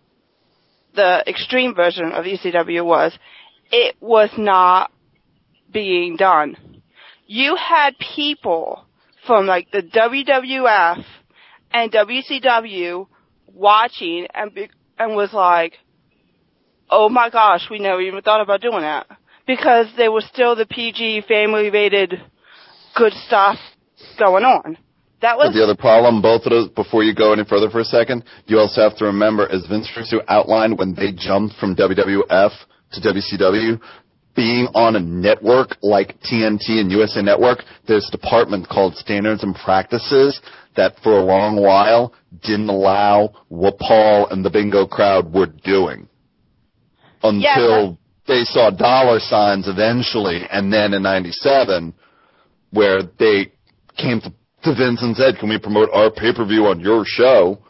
the Extreme version of E C W, was it was not being done. You had people from like the W W F and W C W watching and be, and was like, oh my gosh, we never even thought about doing that. Because there was still the P G, family-rated, good stuff going on. That was But the other problem, both of those, before you go any further for a second, you also have to remember, as Vince Russo outlined when they jumped from W W F to W C W, being on a network like T N T and U S A Network, there's a department called Standards and Practices that for a long while didn't allow what Paul and the Bingo crowd were doing. Until yeah, they saw dollar signs eventually, and then in ninety-seven, where they came to, to Vince and said, can we promote our pay-per-view on your show?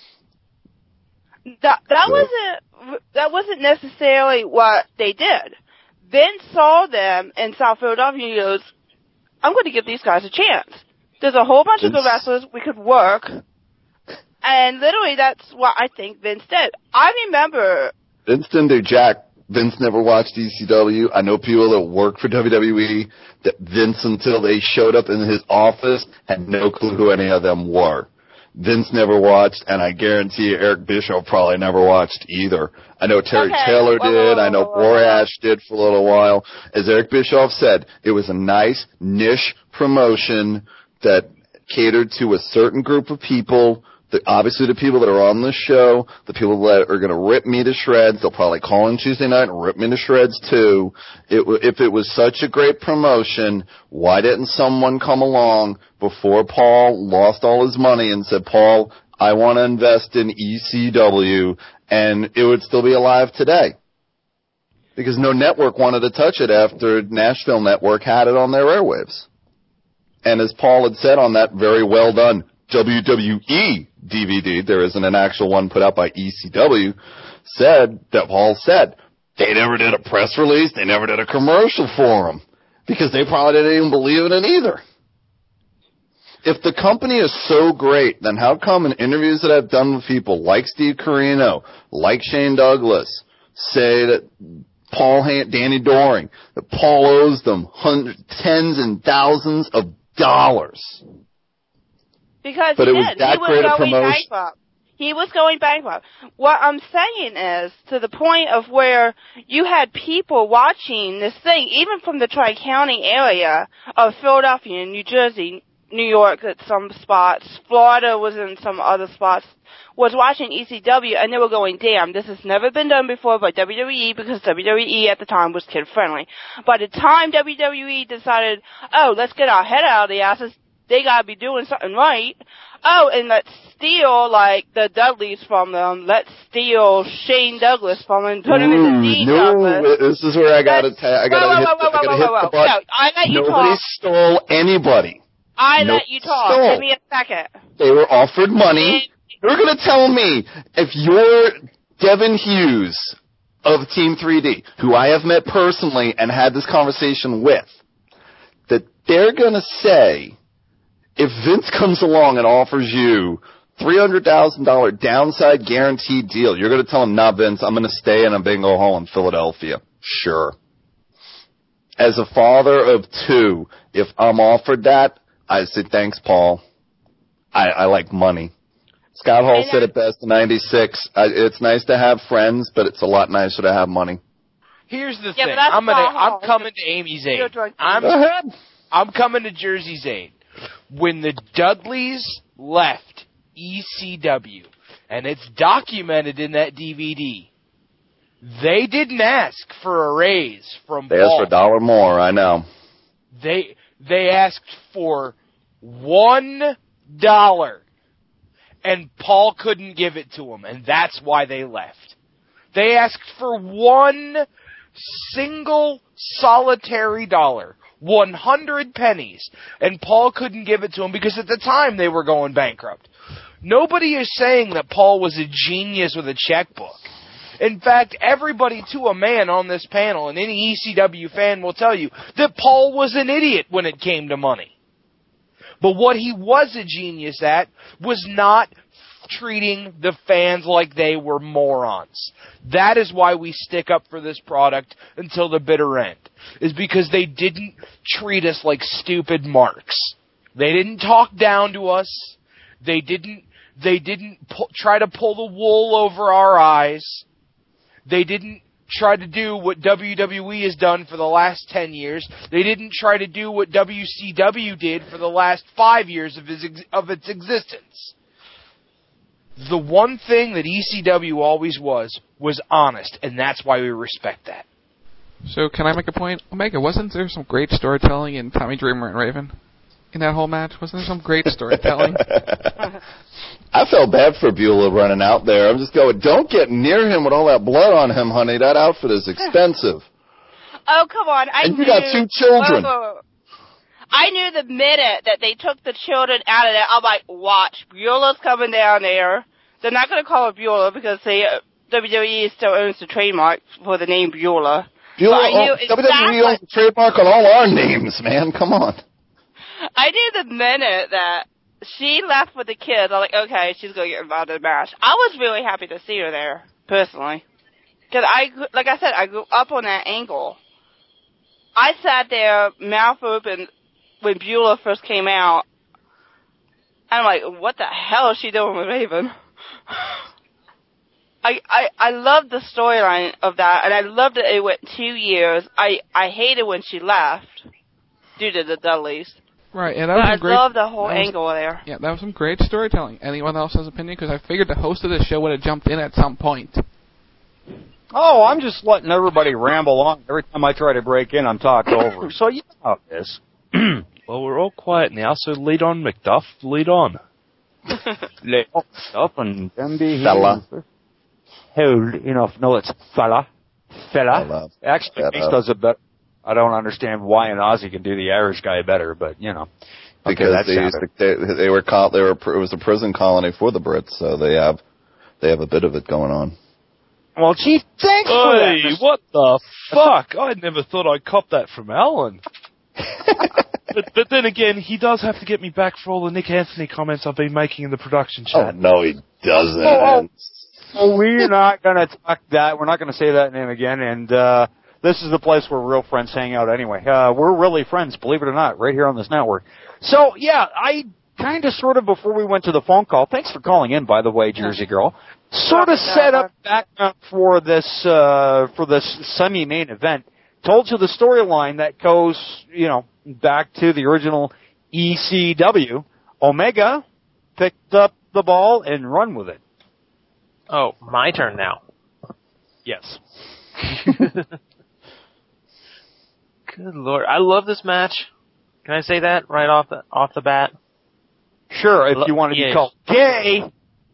That, that, so. wasn't, that wasn't necessarily what they did. Vince saw them in South Philadelphia and he goes, I'm going to give these guys a chance. There's a whole bunch Vince. of good wrestlers we could work. And literally that's what I think Vince did. I remember... Vince didn't do jack. Vince never watched E C W. I know people that work for W W E that Vince, until they showed up in his office, had no clue who any of them were. Vince never watched, and I guarantee you Eric Bischoff probably never watched either. I know Terry okay. Taylor whoa, did. Whoa, whoa, I know Borash did for a little while. As Eric Bischoff said, it was a nice niche promotion that catered to a certain group of people. The, obviously, the people that are on the show, the people that are going to rip me to shreds, they'll probably call in Tuesday night and rip me to shreds too. It, if it was such a great promotion, why didn't someone come along before Paul lost all his money and said, Paul, I want to invest in E C W, and it would still be alive today? Because no network wanted to touch it after Nashville Network had it on their airwaves. And as Paul had said on that very well done W W E D V D, there isn't an actual one put out by E C W, said that Paul said they never did a press release, they never did a commercial for him, because they probably didn't even believe in it either. If the company is so great, then how come in interviews that I've done with people like Steve Corino, like Shane Douglas, say that Paul, Danny Doring, that Paul owes them hundreds, tens and thousands of dollars? Because but he it was did. that he was great going a promotion. bankrupt. He was going bankrupt. What I'm saying is, to the point of where you had people watching this thing, even from the Tri-County area of Philadelphia and New Jersey, New York at some spots, Florida was in some other spots, was watching E C W, and they were going, damn, this has never been done before by W W E, because W W E at the time was kid-friendly. By the time W W E decided, oh, let's get our head out of the asses, they gotta be doing something right. Oh, and let's steal, like, the Dudleys from them. Let's steal Shane Douglas from them and put him in the D no, Douglas. This is where I gotta, ta- I gotta whoa, hit, whoa, whoa, the, I gotta whoa, hit whoa, the button. No, I let you Nobody talk. stole anybody. I Nobody let you talk. Stole. Give me a second. They were offered money. You're gonna tell me if you're Devin Hughes of Team three D, who I have met personally and had this conversation with, that they're gonna say, if Vince comes along and offers you three hundred thousand dollars downside guaranteed deal, you're going to tell him, nah, Vince, I'm going to stay in a bingo hall in Philadelphia. Sure. As a father of two, if I'm offered that, I say, thanks, Paul. I, I like money. Scott Hall said it best in ninety-six. I, it's nice to have friends, but it's a lot nicer to have money. Here's the yeah, thing. I'm gonna, I'm coming to Amy Zane. I'm, Go ahead. I'm coming to Jersey Zane. When the Dudleys left E C W, and it's documented in that D V D, they didn't ask for a raise from They Paul. asked for a dollar more, I know. They they asked for one dollar, and Paul couldn't give it to them, and that's why they left. They asked for one single solitary dollar. one hundred pennies, and Paul couldn't give it to him because at the time they were going bankrupt. Nobody is saying that Paul was a genius with a checkbook. In fact, everybody to a man on this panel and any E C W fan will tell you that Paul was an idiot when it came to money. But what he was a genius at was not treating the fans like they were morons. That is why we stick up for this product until the bitter end, is because they didn't treat us like stupid marks. They didn't talk down to us. They didn't, they didn't pu- try to pull the wool over our eyes. They didn't try to do what W W E has done for the last ten years. They didn't try to do what W C W did for the last five years of, his ex- of its existence. The one thing that E C W always was, was honest, and that's why we respect that. So, can I make a point? Omega, wasn't there some great storytelling in Tommy Dreamer and Raven? In that whole match? Wasn't there some great storytelling? I felt bad for Beulah running out there. I'm just going, don't get near him with all that blood on him, honey. That outfit is expensive. Oh, come on. I and knew, you got two children. Whoa, whoa, whoa. I knew the minute that they took the children out of there, I'm like, watch, Beulah's coming down there. They're not going to call it Beulah because they, uh, W W E still owns the trademark for the name Beulah. Beulah so I knew oh, exactly, W W E owns the trademark on all our names, man. Come on. I knew the minute that she left with the kids, I'm like, okay, she's going to get involved in the match. I was really happy to see her there, personally. Because I, like I said, I grew up on that angle. I sat there, mouth open, when Beulah first came out. I'm like, what the hell is she doing with Raven? I, I, I loved the storyline of that, and I loved that it went two years. I, I hated when she left, due to the Dudleys. Right, and that but was I some great, love the whole that was, angle there. Yeah, that was some great storytelling. Anyone else has an opinion? Because I figured the host of this show would have jumped in at some point. Oh, I'm just letting everybody ramble on. Every time I try to break in, I'm talked over. So you know how it is. Well, we're all quiet now, so lead on, McDuff. Lead on. Lead on, McDuff, and then be Fella. Hold, you know, no, it's fella. Fella. Fella. Actually, Mace does it better. I don't understand why an Aussie can do the Irish guy better, but, you know. Because okay, they, used to, they, they were col- they were it was a prison colony for the Brits, so they have they have a bit of it going on. Well, Chief, thanks hey, for that. Hey, what the fuck? I never thought I'd cop that from Alan. but, but then again, he does have to get me back for all the Nick Anthony comments I've been making in the production chat. Oh, no, he doesn't. Oh, oh, we're not going to talk that. We're not going to say that name again, and uh this is the place where real friends hang out anyway. Uh, we're really friends, believe it or not, right here on this network. So, yeah, I kind of sort of, before we went to the phone call, thanks for calling in, by the way, Jersey Girl, sort of set up background for this, uh, for this semi-main event. Told you the storyline that goes, you know, back to the original E C W. Omega picked up the ball and run with it. Oh, my turn now. Yes. Good Lord. I love this match. Can I say that right off the, off the bat? Sure, if Lo- you want to yeah. be called gay.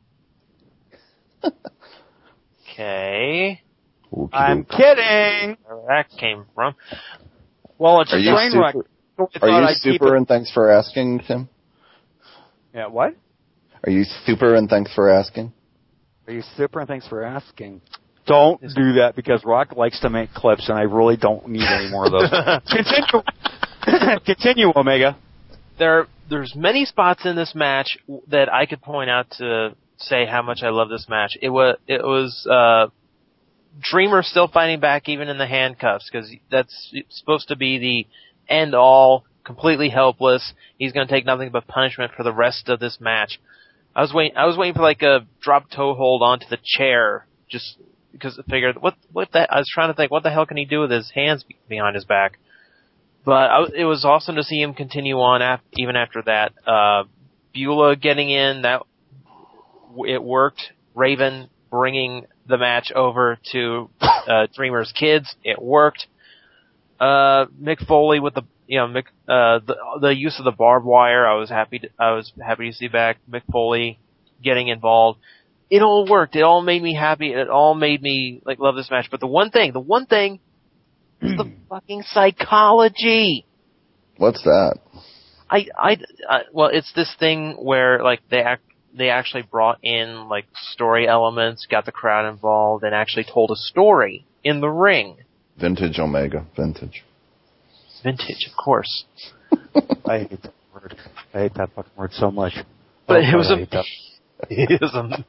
Okay. I'm kidding. Where that came from. Well, it's are a you train super, wreck. So Are you I'd super and thanks for asking, Tim? Yeah, what? Are you super and thanks for asking? Are you super and thanks for asking? Don't do that because Rock likes to make clips, and I really don't need any more of those. Continue, continue, Omega. There, there's many spots in this match that I could point out to say how much I love this match. It was, it was uh, Dreamer still fighting back even in the handcuffs because that's supposed to be the end all, completely helpless. He's going to take nothing but punishment for the rest of this match. I was waiting. I was waiting for like a drop toe hold onto the chair, just. Because I figured, what, what the, I was trying to think, what the hell can he do with his hands behind his back? But I, it was awesome to see him continue on af, even after that. Uh, Beulah getting in, that, it worked. Raven bringing the match over to, uh, Dreamer's kids, it worked. Uh, Mick Foley with the, you know, Mick, uh, the, the use of the barbed wire, I was happy to, I was happy to see back. Mick Foley getting involved. It all worked. It all made me happy. It all made me, like, love this match. But the one thing, the one thing is the fucking psychology. What's that? I, I, I, well, it's this thing where, like, they act, they actually brought in, like, story elements, got the crowd involved, and actually told a story in the ring. Vintage Omega. Vintage. Vintage, of course. I hate that word. I hate that fucking word so much. But oh, it was God, a, it was a,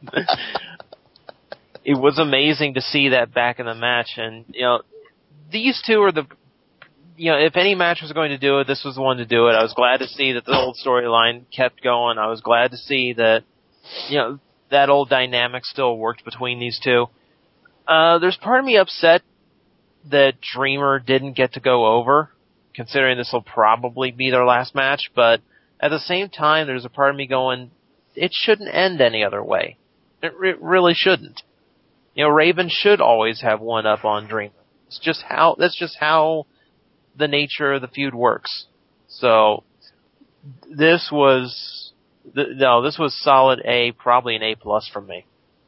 it was amazing to see that back in the match, and you know, these two are the, you know, if any match was going to do it, this was the one to do it. I was glad to see that the old storyline kept going. I was glad to see that, you know, that old dynamic still worked between these two. Uh, there's part of me upset that Dreamer didn't get to go over, considering this will probably be their last match, but at the same time, there's a part of me going, it shouldn't end any other way. It, re- it really shouldn't. You know, Raven should always have one up on Dreamer. It's just how, that's just how the nature of the feud works. So, this was, th- no, this was solid A, probably an A plus from me.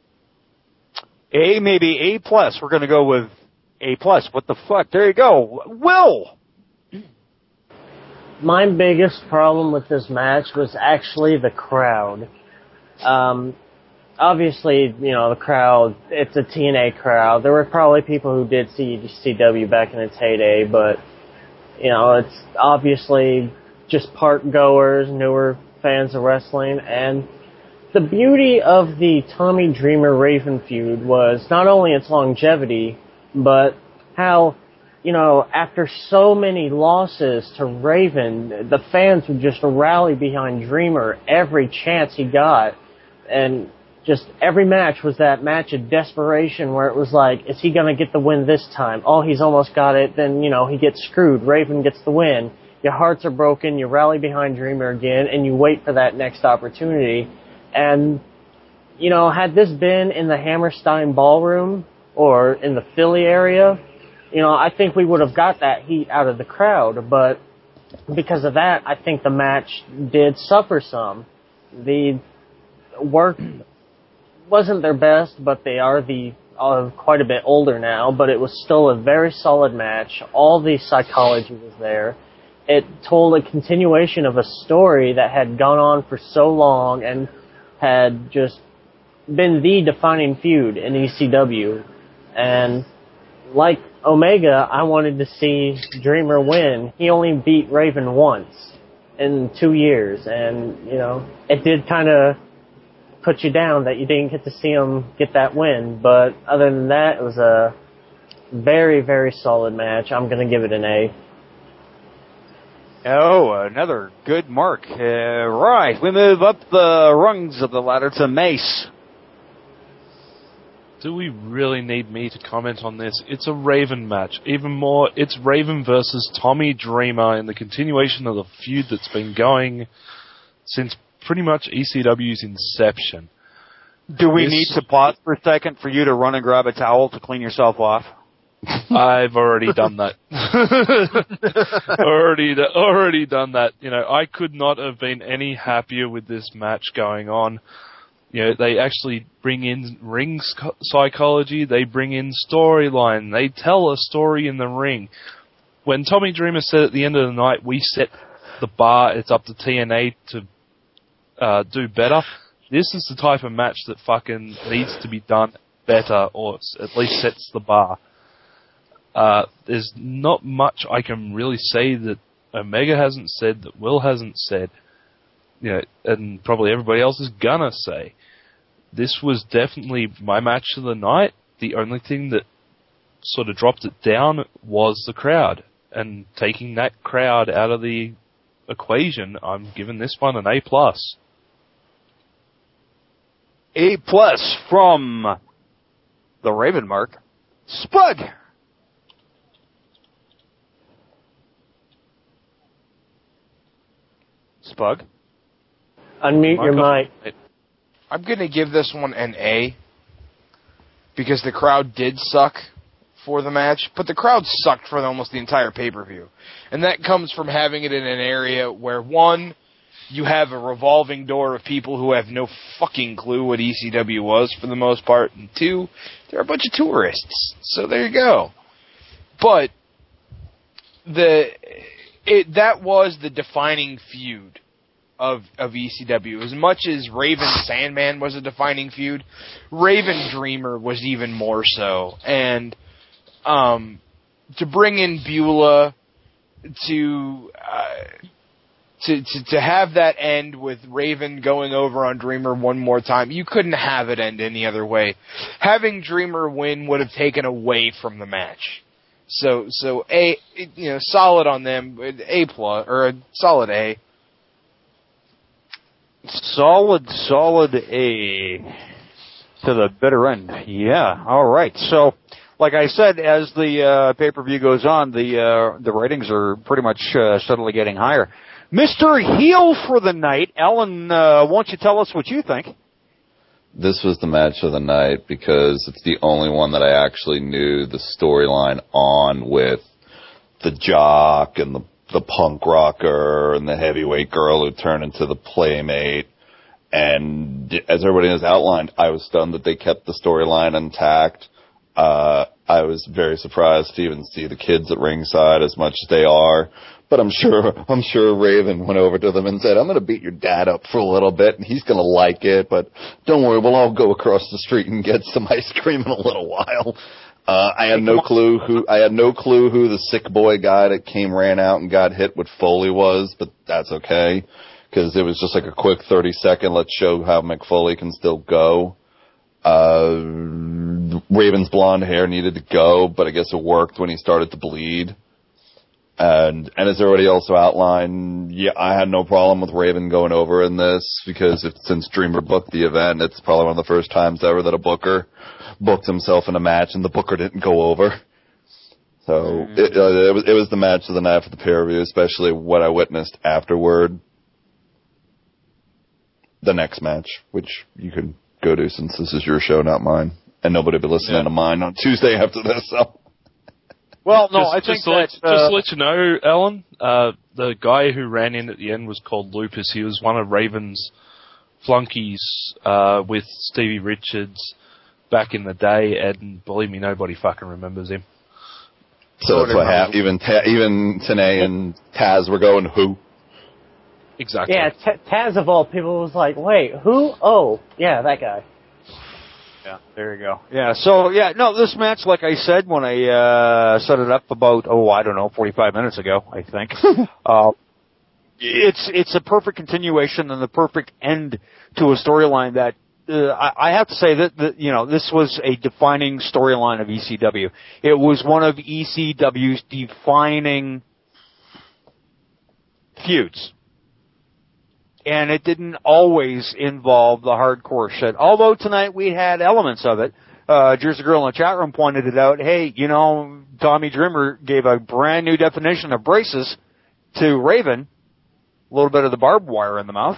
A, maybe A plus. We're gonna go with A plus. What the fuck? There you go. Will! My biggest problem with this match was actually the crowd. Um, obviously, you know, the crowd, it's a T N A crowd. There were probably people who did see E C W back in its heyday, but, you know, it's obviously just park goers, newer fans of wrestling, and the beauty of the Tommy Dreamer Raven feud was not only its longevity, but how, you know, after so many losses to Raven, the fans would just rally behind Dreamer every chance he got. And just every match was that match of desperation where it was like, is he going to get the win this time? Oh, he's almost got it. Then, you know, he gets screwed. Raven gets the win. Your hearts are broken. You rally behind Dreamer again, and you wait for that next opportunity. And, you know, had this been in the Hammerstein Ballroom or in the Philly area, you know, I think we would have got that heat out of the crowd, but because of that, I think the match did suffer some. The work wasn't their best, but they are the uh, quite a bit older now, but it was still a very solid match. All the psychology was there. It told a continuation of a story that had gone on for so long and had just been the defining feud in E C W. And like Omega, I wanted to see Dreamer win. He only beat Raven once in two years, and, you know, it did kind of put you down that you didn't get to see him get that win, but other than that, it was a very, very solid match. I'm going to give it an A. Oh, another good mark. Uh, right, we move up the rungs of the ladder to Mace. Do we really need me to comment on this? It's a Raven match. Even more, it's Raven versus Tommy Dreamer in the continuation of the feud that's been going since pretty much E C W's inception. Do we this, need to pause for a second for you to run and grab a towel to clean yourself off? I've already done that. already, already done that. You know, I could not have been any happier with this match going on. You know, they actually bring in ring psychology, they bring in storyline, they tell a story in the ring. When Tommy Dreamer said at the end of the night, we set the bar, it's up to T N A to uh, do better, this is the type of match that fucking needs to be done better, or at least sets the bar. Uh, there's not much I can really say that Omega hasn't said, that Will hasn't said, you know, and probably everybody else is gonna say. This was definitely my match of the night. The only thing that sort of dropped it down was the crowd. And taking that crowd out of the equation, I'm giving this one an A plus. A plus from the Raven mark, Spud. Spug? Unmute your mic. I'm going to give this one an A because the crowd did suck for the match, but the crowd sucked for almost the entire pay-per-view. And that comes from having it in an area where, one, you have a revolving door of people who have no fucking clue what E C W was for the most part, and two, they're a bunch of tourists. So there you go. But the it, that was the defining feud of of E C W. As much as Raven Sandman was a defining feud, Raven Dreamer was even more so. And um, to bring in Beulah, to, uh, to to to have that end with Raven going over on Dreamer one more time, you couldn't have it end any other way. Having Dreamer win would have taken away from the match. So so a you know solid on them, A plus or a solid A. Solid, solid A to the bitter end. Yeah, all right. So, like I said, as the uh, pay-per-view goes on, the uh, the ratings are pretty much uh, steadily getting higher. Mister Heel for the night, Ellen, uh, won't you tell us what you think? This was the match of the night because it's the only one that I actually knew the storyline on, with the jock and the the punk rocker and the heavyweight girl who turned into the playmate. And as everybody has outlined, I was stunned that they kept the storyline intact. Uh, I was very surprised to even see the kids at ringside as much as they are. But I'm sure, I'm sure Raven went over to them and said, I'm going to beat your dad up for a little bit and he's going to like it, but don't worry, we'll all go across the street and get some ice cream in a little while. Uh, I had no clue who, I had no clue who the sick boy guy that came, ran out and got hit with Foley was, but that's okay. Cause it was just like a quick thirty second, let's show how Mick Foley can still go. Uh, Raven's blonde hair needed to go, but I guess it worked when he started to bleed. And, and as everybody also outlined, yeah, I had no problem with Raven going over in this because if, since Dreamer booked the event, it's probably one of the first times ever that a booker booked himself in a match and the booker didn't go over. So mm-hmm. it, uh, it was, it was the match of the night for the pay-per-view, especially what I witnessed afterward. The next match, which you can go to since this is your show, not mine. And nobody will be listening yeah. to mine on Tuesday after this, so. Well, no, just, I think just, let, that, uh, just to let you know, Alan, uh, the guy who ran in at the end was called Lupus. He was one of Raven's flunkies uh, with Stevie Richards back in the day, and believe me, nobody fucking remembers him. So that's what happened. Even Ta- even Tanae and Taz were going, who? Exactly. Yeah, T- Taz of all people was like, wait, who? Oh, yeah, that guy. Yeah, there you go. Yeah, so, yeah, no, this match, like I said, when I uh set it up about, oh, I don't know, forty-five minutes ago, I think, uh, it's it's a perfect continuation and the perfect end to a storyline that, uh, I, I have to say that, that, you know, this was a defining storyline of E C W. It was one of E C W's defining feuds. And it didn't always involve the hardcore shit. Although tonight we had elements of it. Uh, Jersey Girl in the chat room pointed it out. Hey, you know, Tommy Dreamer gave a brand new definition of braces to Raven. A little bit of the barbed wire in the mouth.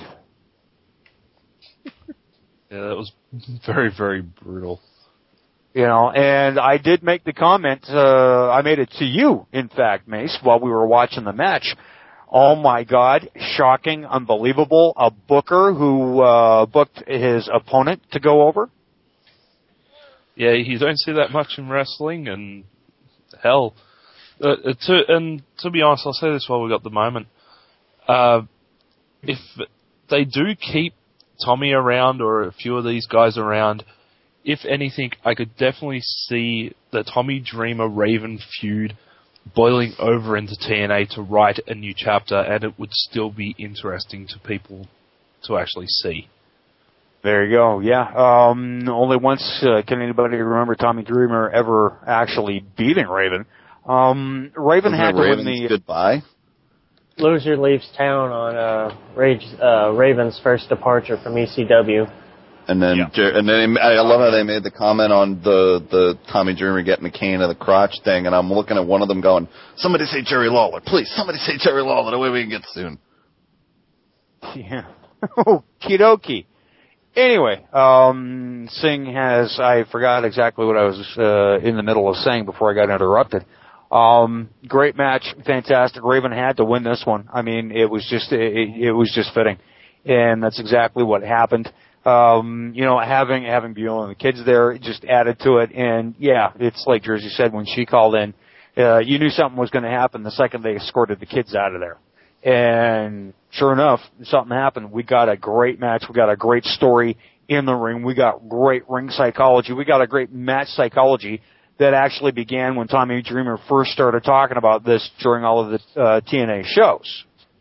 Yeah, that was very, very brutal. You know, and I did make the comment, uh, I made it to you, in fact, Mace, while we were watching the match. Oh my God, shocking, unbelievable. A booker who uh, booked his opponent to go over. Yeah, you don't see that much in wrestling, and hell, uh, to, and to be honest, I'll say this while we got the moment. Uh, if they do keep Tommy around, or a few of these guys around, if anything, I could definitely see the Tommy Dreamer Raven feud boiling over into T N A to write a new chapter, and it would still be interesting to people to actually see. There you go. Yeah. Um, only once uh, can anybody remember Tommy Dreamer ever actually beating Raven. Um, Raven Wasn't had to Raven's win the goodbye. Loser leaves town on uh, Rage, uh, Raven's first departure from E C W. And then, yeah. and then I love how they made the comment on the the Tommy Dreamer getting the cane of the crotch thing, and I'm looking at one of them going, "Somebody say Jerry Lawler, please! Somebody say Jerry Lawler, the way we can get soon." Yeah, okie dokie. Anyway, um, Singh has I forgot exactly what I was uh, in the middle of saying before I got interrupted. Um, great match, fantastic. Raven had to win this one. I mean, it was just it, it was just fitting, and that's exactly what happened. Um, you know, having, having Beulah and the kids there just added to it. And yeah, it's like Jersey said when she called in, uh, you knew something was going to happen the second they escorted the kids out of there. And sure enough, something happened. We got a great match. We got a great story in the ring. We got great ring psychology. We got a great match psychology that actually began when Tommy Dreamer first started talking about this during all of the uh, T N A shows.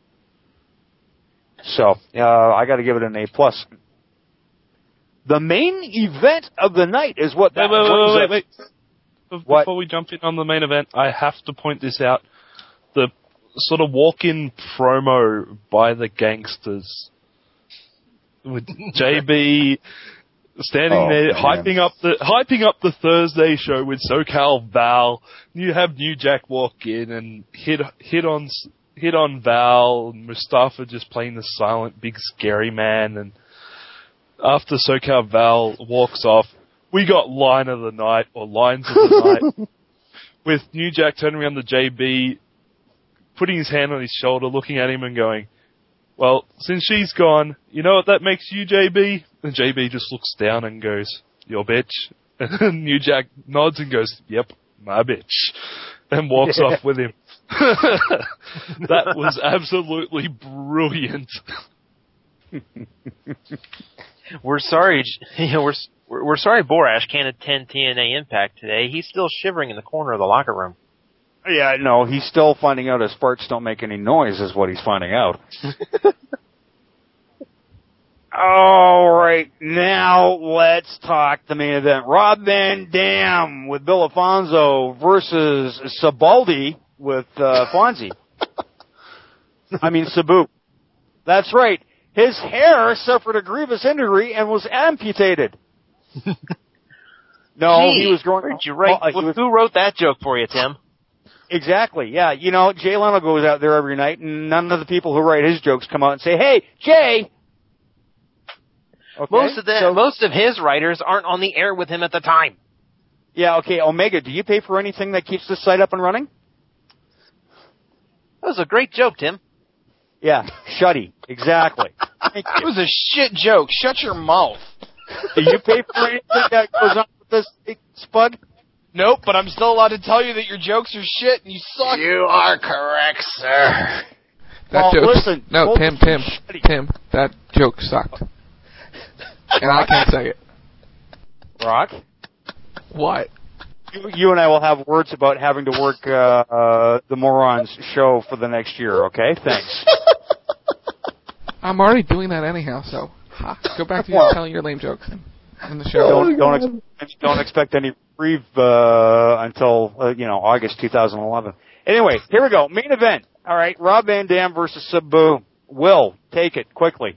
So, uh, I got to give it an A plus. The main event of the night is what that wait, wait, brings wait, wait, up. wait. What? Before we jump in on the main event, I have to point this out. The sort of walk-in promo by the Gangsters with J B standing Oh, there man. hyping up the hyping up the Thursday show with SoCal Val. You have New Jack walk in and hit hit on hit on Val, and Mustafa just playing the silent big scary man. And after SoCal Val walks off, we got line of the night or lines of the night with New Jack turning around to J B, putting his hand on his shoulder, looking at him and going, "Well, since she's gone, you know what that makes you, J B?" And J B just looks down and goes, "Your bitch." And New Jack nods and goes, "Yep, my bitch," and walks Yeah. off with him. That was absolutely brilliant. We're sorry, you know, we're we're we're sorry Borash can't attend T N A Impact today. He's still shivering in the corner of the locker room. Yeah, no, he's still finding out his farts don't make any noise is what he's finding out. All right, now let's talk the main event. Rob Van Dam with Bill Alfonso versus Sabaldi with uh, Fonzie. I mean, Sabu. That's right. His hair suffered a grievous injury and was amputated. No, Gee, he was growing. where'd you write, oh, he was, who wrote that joke for you, Tim? Exactly, yeah. You know, Jay Leno goes out there every night, and none of the people who write his jokes come out and say, "Hey, Jay!" Okay? Most of the so, most of his writers aren't on the air with him at the time. Yeah, okay, Omega, do you pay for anything that keeps this site up and running? That was a great joke, Tim. Yeah, shutty. Exactly. It was a shit joke. Shut your mouth. Do you pay for anything that goes on with this Spug? Nope, but I'm still allowed to tell you that your jokes are shit and you suck. You are correct, sir. That Well, joke. listen, no, both Tim, of Tim, you- Tim. That joke sucked, and I can't say it. Rock? What? You, you and I will have words about having to work uh, uh, the Morons show for the next year, okay? Thanks. I'm already doing that anyhow, so ha, go back to Well- telling your lame jokes in, in the show. Don't, don't, ex- don't expect any reprieve uh, until, uh, you know, August two thousand eleven. Anyway, here we go. Main event. All right, Rob Van Dam versus Sabu. Will, take it quickly.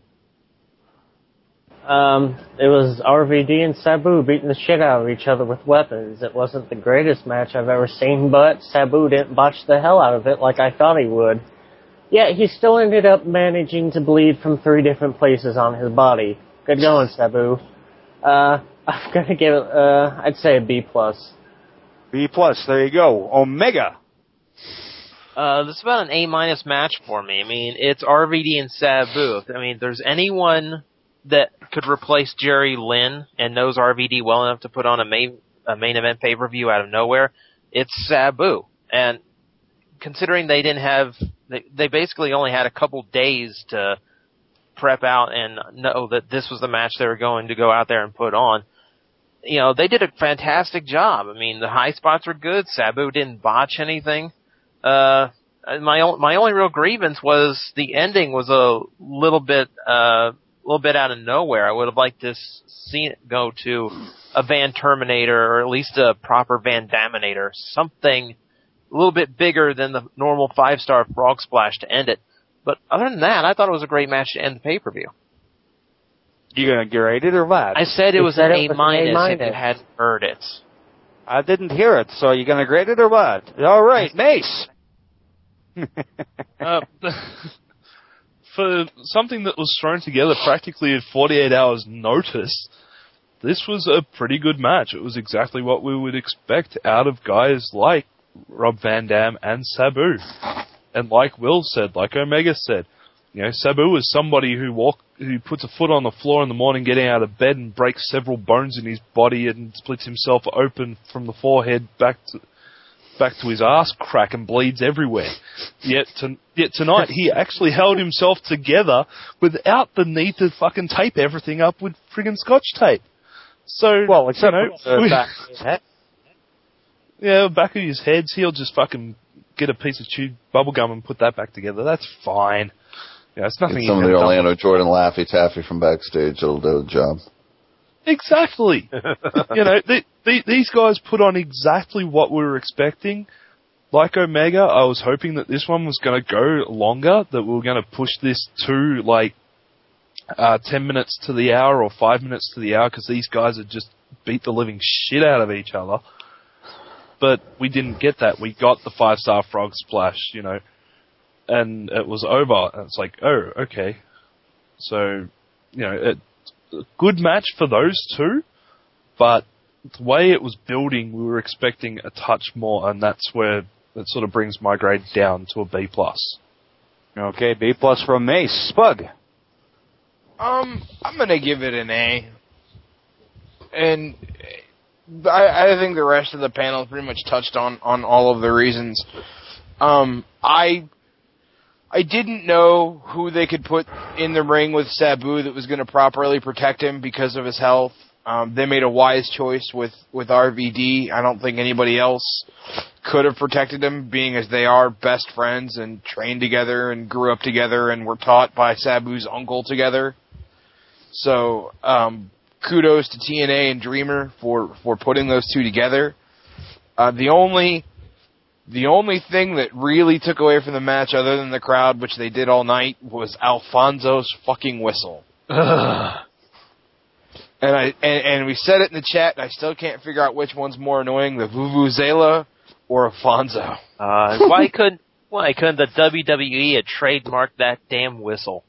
Um, it was R V D and Sabu beating the shit out of each other with weapons. It wasn't the greatest match I've ever seen, but Sabu didn't botch the hell out of it like I thought he would. Yeah, he still ended up managing to bleed from three different places on his body. Good going, Sabu. Uh, I'm gonna give it, uh, I'd say a B plus. B plus, there you go. Omega. Uh, this is about an A minus match for me. I mean, it's R V D and Sabu. I mean, if there's anyone that could replace Jerry Lynn and knows R V D well enough to put on a main a main event pay per view out of nowhere, it's Sabu. And considering they didn't have, they, they basically only had a couple days to prep out and know that this was the match they were going to go out there and put on. You know, they did a fantastic job. I mean, the high spots were good. Sabu didn't botch anything. Uh, my my only real grievance was the ending was a little bit uh, a little bit out of nowhere. I would have liked to see it go to a Van Terminator or at least a proper Van Daminator, something a little bit bigger than the normal five star frog splash to end it. But other than that, I thought it was a great match to end the pay per view. You gonna grade it or what? I said it You was said an it A was an minus if A-minus. you hadn't heard it. I didn't hear it, so you gonna grade it or what? All right, Mace. Uh, for something that was thrown together practically at forty-eight hours notice, this was a pretty good match. It was exactly what we would expect out of guys like Rob Van Dam and Sabu. And like Will said, like Omega said, you know, Sabu is somebody who walk, who puts a foot on the floor in the morning getting out of bed and breaks several bones in his body and splits himself open from the forehead back to, back to his ass crack and bleeds everywhere. Yet, to, yet tonight he actually held himself together without the need to fucking tape everything up with friggin' scotch tape. So, well, except you know, for the back of his head. Yeah, back of his head, he'll just fucking get a piece of chewed bubble gum and put that back together. That's fine. Yeah, it's nothing. Get some of the Orlando Jordan Laffy Taffy from backstage. It'll do the job. Exactly. You know, they, they, these guys put on exactly what we were expecting. Like Omega, I was hoping that this one was going to go longer, that we were going to push this to like uh, ten minutes to the hour or five minutes to the hour, because these guys had just beat the living shit out of each other. But we didn't get that. We got the five-star frog splash, you know, and it was over. And it's like, oh, okay. So, you know, it, a good match for those two, but the way it was building, we were expecting a touch more, and that's where it sort of brings my grade down to a B plus. Okay, B plus from Mace. Spug. Um, I'm gonna give it an A, and I, I think the rest of the panel pretty much touched on, on all of the reasons. Um, I I didn't know who they could put in the ring with Sabu that was going to properly protect him because of his health. Um, they made a wise choice with, with R V D. I don't think anybody else could have protected him, being as they are best friends and trained together and grew up together and were taught by Sabu's uncle together. So, um, kudos to T N A and Dreamer for, for putting those two together. Uh, the only, the only thing that really took away from the match, other than the crowd, which they did all night, was Alfonso's fucking whistle. And I and, and we said it in the chat, and I still can't figure out which one's more annoying, the Vuvuzela or Alfonso. Uh, why couldn't why couldn't the W W E have trademarked that damn whistle?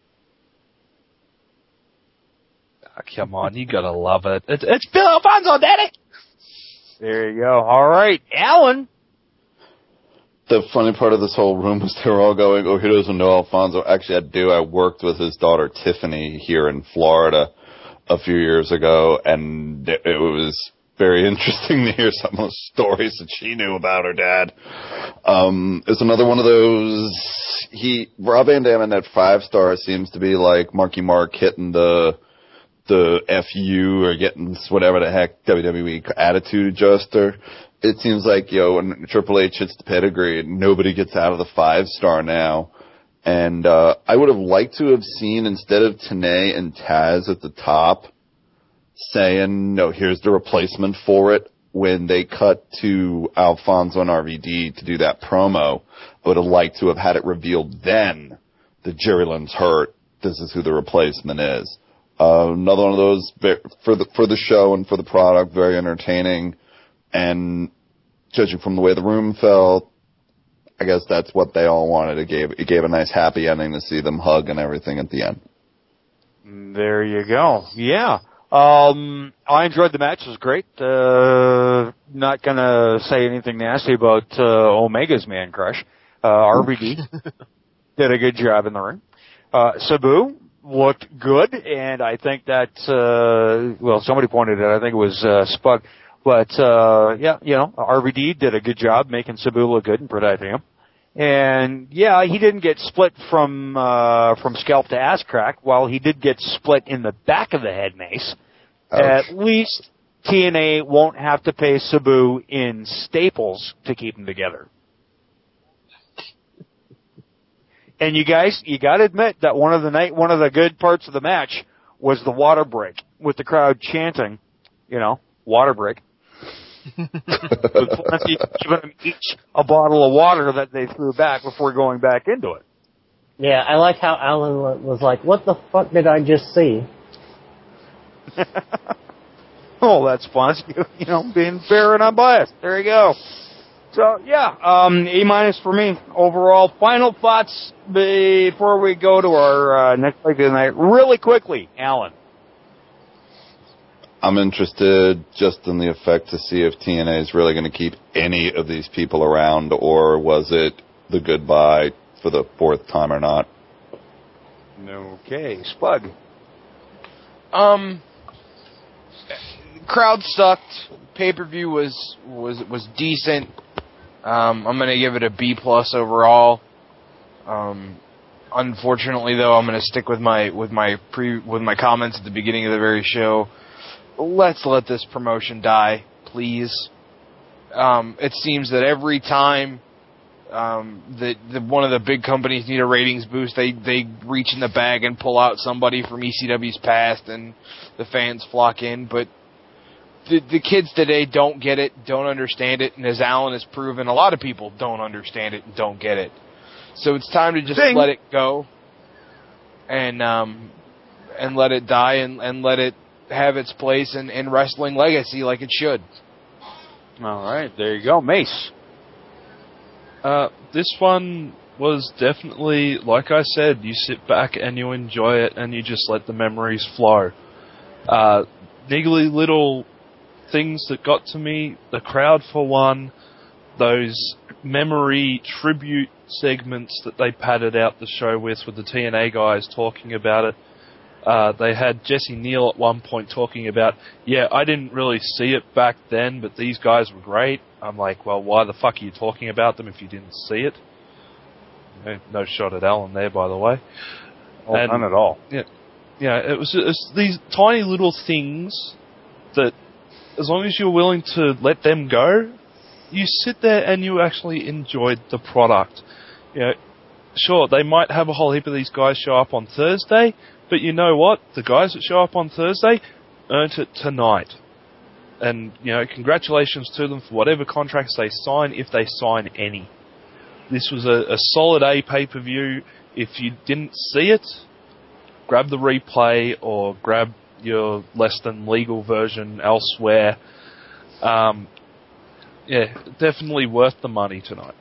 Oh, come on, you gotta love it. It's, it's Bill Alfonso, daddy! There you go. All right, Alan. The funny part of this whole room was they were all going, oh, he doesn't know Alfonso. Actually, I do. I worked with his daughter, Tiffany, here in Florida a few years ago, and it was very interesting to hear some of the stories that she knew about her dad. Um, it's another one of those, he, Rob Van Dam in that five star seems to be like Marky Mark hitting the, the F U or getting whatever the heck W W E attitude adjuster. It seems like, you know, when Triple H hits the pedigree, nobody gets out of the five star now. And, uh, I would have liked to have seen, instead of Tenay and Taz at the top saying, no, here's the replacement for it, when they cut to Alfonso and R V D to do that promo, I would have liked to have had it revealed then that Jerry Lynn's hurt. This is who the replacement is. Uh, another one of those, for the, for the show and for the product, very entertaining. And judging from the way the room felt, I guess that's what they all wanted. It gave it gave a nice happy ending to see them hug and everything at the end. There you go. Yeah. Um, I enjoyed the match. It was great. Uh, not gonna say anything nasty about, uh, Omega's man crush. Uh, R V D did a good job in the ring. Uh, Sabu looked good, and I think that, uh, well, somebody pointed it out. I think it was, uh, Spug. But, uh, yeah, you know, R V D did a good job making Sabu look good and protecting him. And, yeah, he didn't get split from, uh, from scalp to ass crack, while he did get split in the back of the head, Mace. Ouch. At least T N A won't have to pay Sabu in staples to keep them together. And you guys, you gotta admit that one of the night, one of the good parts of the match was the water break, with the crowd chanting, you know, water break. With plenty, giving them each a bottle of water that they threw back before going back into it. Yeah, I like how Alan was like, what the fuck did I just see? Oh, that's fun. You, you know, being fair and unbiased. There you go. So, yeah, um, A minus for me overall. Final thoughts before we go to our uh, next leg of the night. Really quickly, Alan. I'm interested just in the effect to see if T N A is really going to keep any of these people around, or was it the goodbye for the fourth time or not? Okay, Spug. Um, crowd sucked. Pay-per-view was was was decent. Um, I'm going to give it a B plus overall. Um, unfortunately, though, I'm going to stick with my with my pre with my comments at the beginning of the very show. Let's let this promotion die, please. Um, it seems that every time um, that the, one of the big companies need a ratings boost, they they reach in the bag and pull out somebody from E C W's past, and the fans flock in. But the, the kids today don't get it, don't understand it, and as Alan has proven, a lot of people don't understand it and don't get it. So it's time to just Ding. let it go, and um, and let it die, and, and let it have its place in, in wrestling legacy like it should. All right, there you go, Mace. Uh, this one was definitely, like I said, you sit back and you enjoy it, and you just let the memories flow. Uh, niggly little things that got to me, the crowd for one, those memory tribute segments that they padded out the show with, with the T N A guys talking about it. Uh, they had Jesse Neal at one point talking about, yeah, I didn't really see it back then, but these guys were great. I'm like, well, why the fuck are you talking about them if you didn't see it? No, no shot at Alan there, by the way. Oh, and, none at all. Yeah, yeah, it was just these tiny little things that, as long as you're willing to let them go, you sit there and you actually enjoyed the product. You know, sure, they might have a whole heap of these guys show up on Thursday, but you know what? The guys that show up on Thursday earned it tonight. And, you know, congratulations to them for whatever contracts they sign, if they sign any. This was a, a solid A pay-per-view. If you didn't see it, grab the replay or grab your less than legal version elsewhere. Um, yeah, definitely worth the money tonight.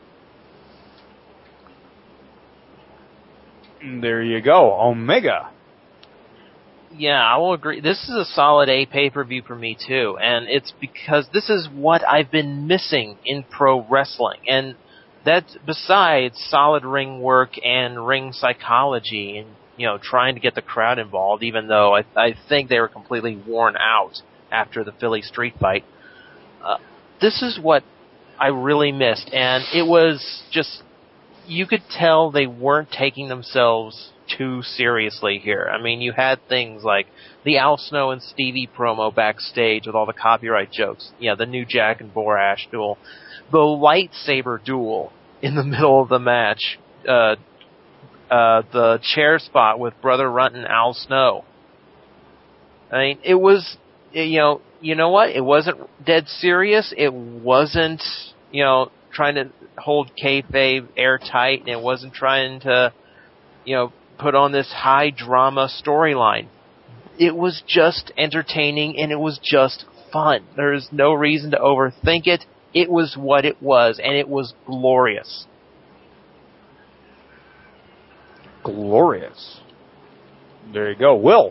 There you go, Omega. Yeah, I will agree. This is a solid A pay-per-view for me, too. And it's because this is what I've been missing in pro wrestling. And that's besides solid ring work and ring psychology and, you know, trying to get the crowd involved, even though I, I think they were completely worn out after the Philly street fight. Uh, this is what I really missed. And it was just, you could tell they weren't taking themselves too seriously here. I mean, you had things like the Al Snow and Stevie promo backstage with all the copyright jokes. Yeah, the New Jack and Borash duel. The lightsaber duel in the middle of the match. Uh, uh, the chair spot with Brother Runt and Al Snow. I mean, it was, you know, you know what? It wasn't dead serious. It wasn't, you know, trying to hold kayfabe airtight, and it wasn't trying to, you know, put on this high drama storyline. It was just entertaining, and it was just fun. There is no reason to overthink it. It was what it was, and it was glorious. Glorious. There you go. Will.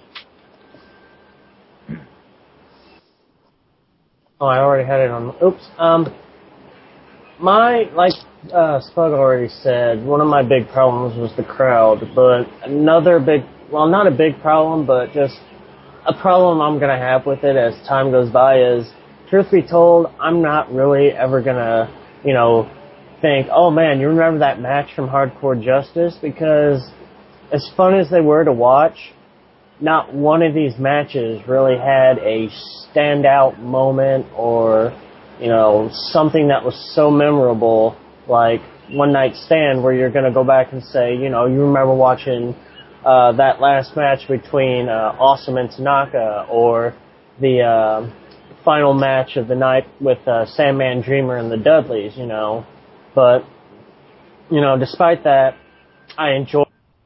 Oh, I already had it on. Oops. Um, my, like uh, Spug already said, one of my big problems was the crowd, but another big, well, not a big problem, but just a problem I'm going to have with it as time goes by is, truth be told, I'm not really ever going to, you know, think, oh man, you remember that match from Hardcore Justice? Because as fun as they were to watch, not one of these matches really had a standout moment or, you know, something that was so memorable like One Night Stand, where you're going to go back and say, you know, you remember watching uh, that last match between uh, Awesome and Tanaka, or the uh, final match of the night with uh, Sandman Dreamer and the Dudleys, you know. But, you know, despite that, I enjoyed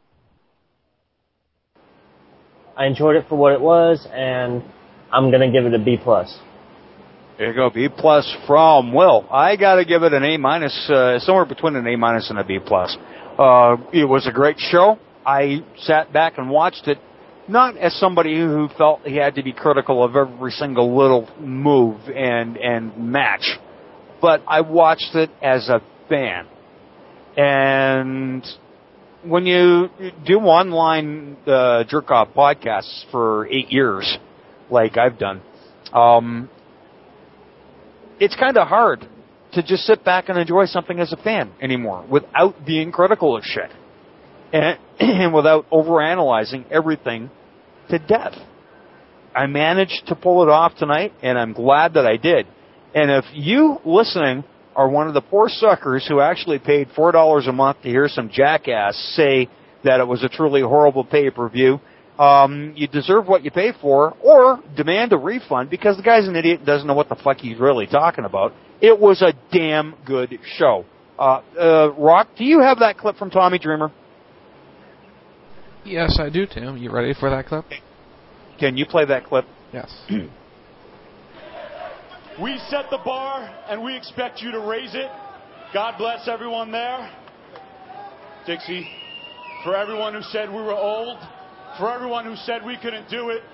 I enjoyed it for what it was, and I'm going to give it a B plus. There you go, B plus from Will. I got to give it an A minus, uh, somewhere between an A minus and a B plus. Uh, it was a great show. I sat back and watched it, not as somebody who felt he had to be critical of every single little move and and match, but I watched it as a fan. And when you do online uh, jerk-off podcasts for eight years, like I've done, um, it's kind of hard to just sit back and enjoy something as a fan anymore without being critical of shit and, and without overanalyzing everything to death. I managed to pull it off tonight, and I'm glad that I did. And if you listening are one of the poor suckers who actually paid four dollars a month to hear some jackass say that it was a truly horrible pay-per-view, um, you deserve what you pay for, or demand a refund because the guy's an idiot and doesn't know what the fuck he's really talking about. It was a damn good show. Uh, uh, Rock, do you have that clip from Tommy Dreamer? Yes, I do, Tim. You ready for that clip? Can you play that clip? Yes. We set the bar, and we expect you to raise it. God bless everyone there. Dixie, for everyone who said we were old, for everyone who said we couldn't do it.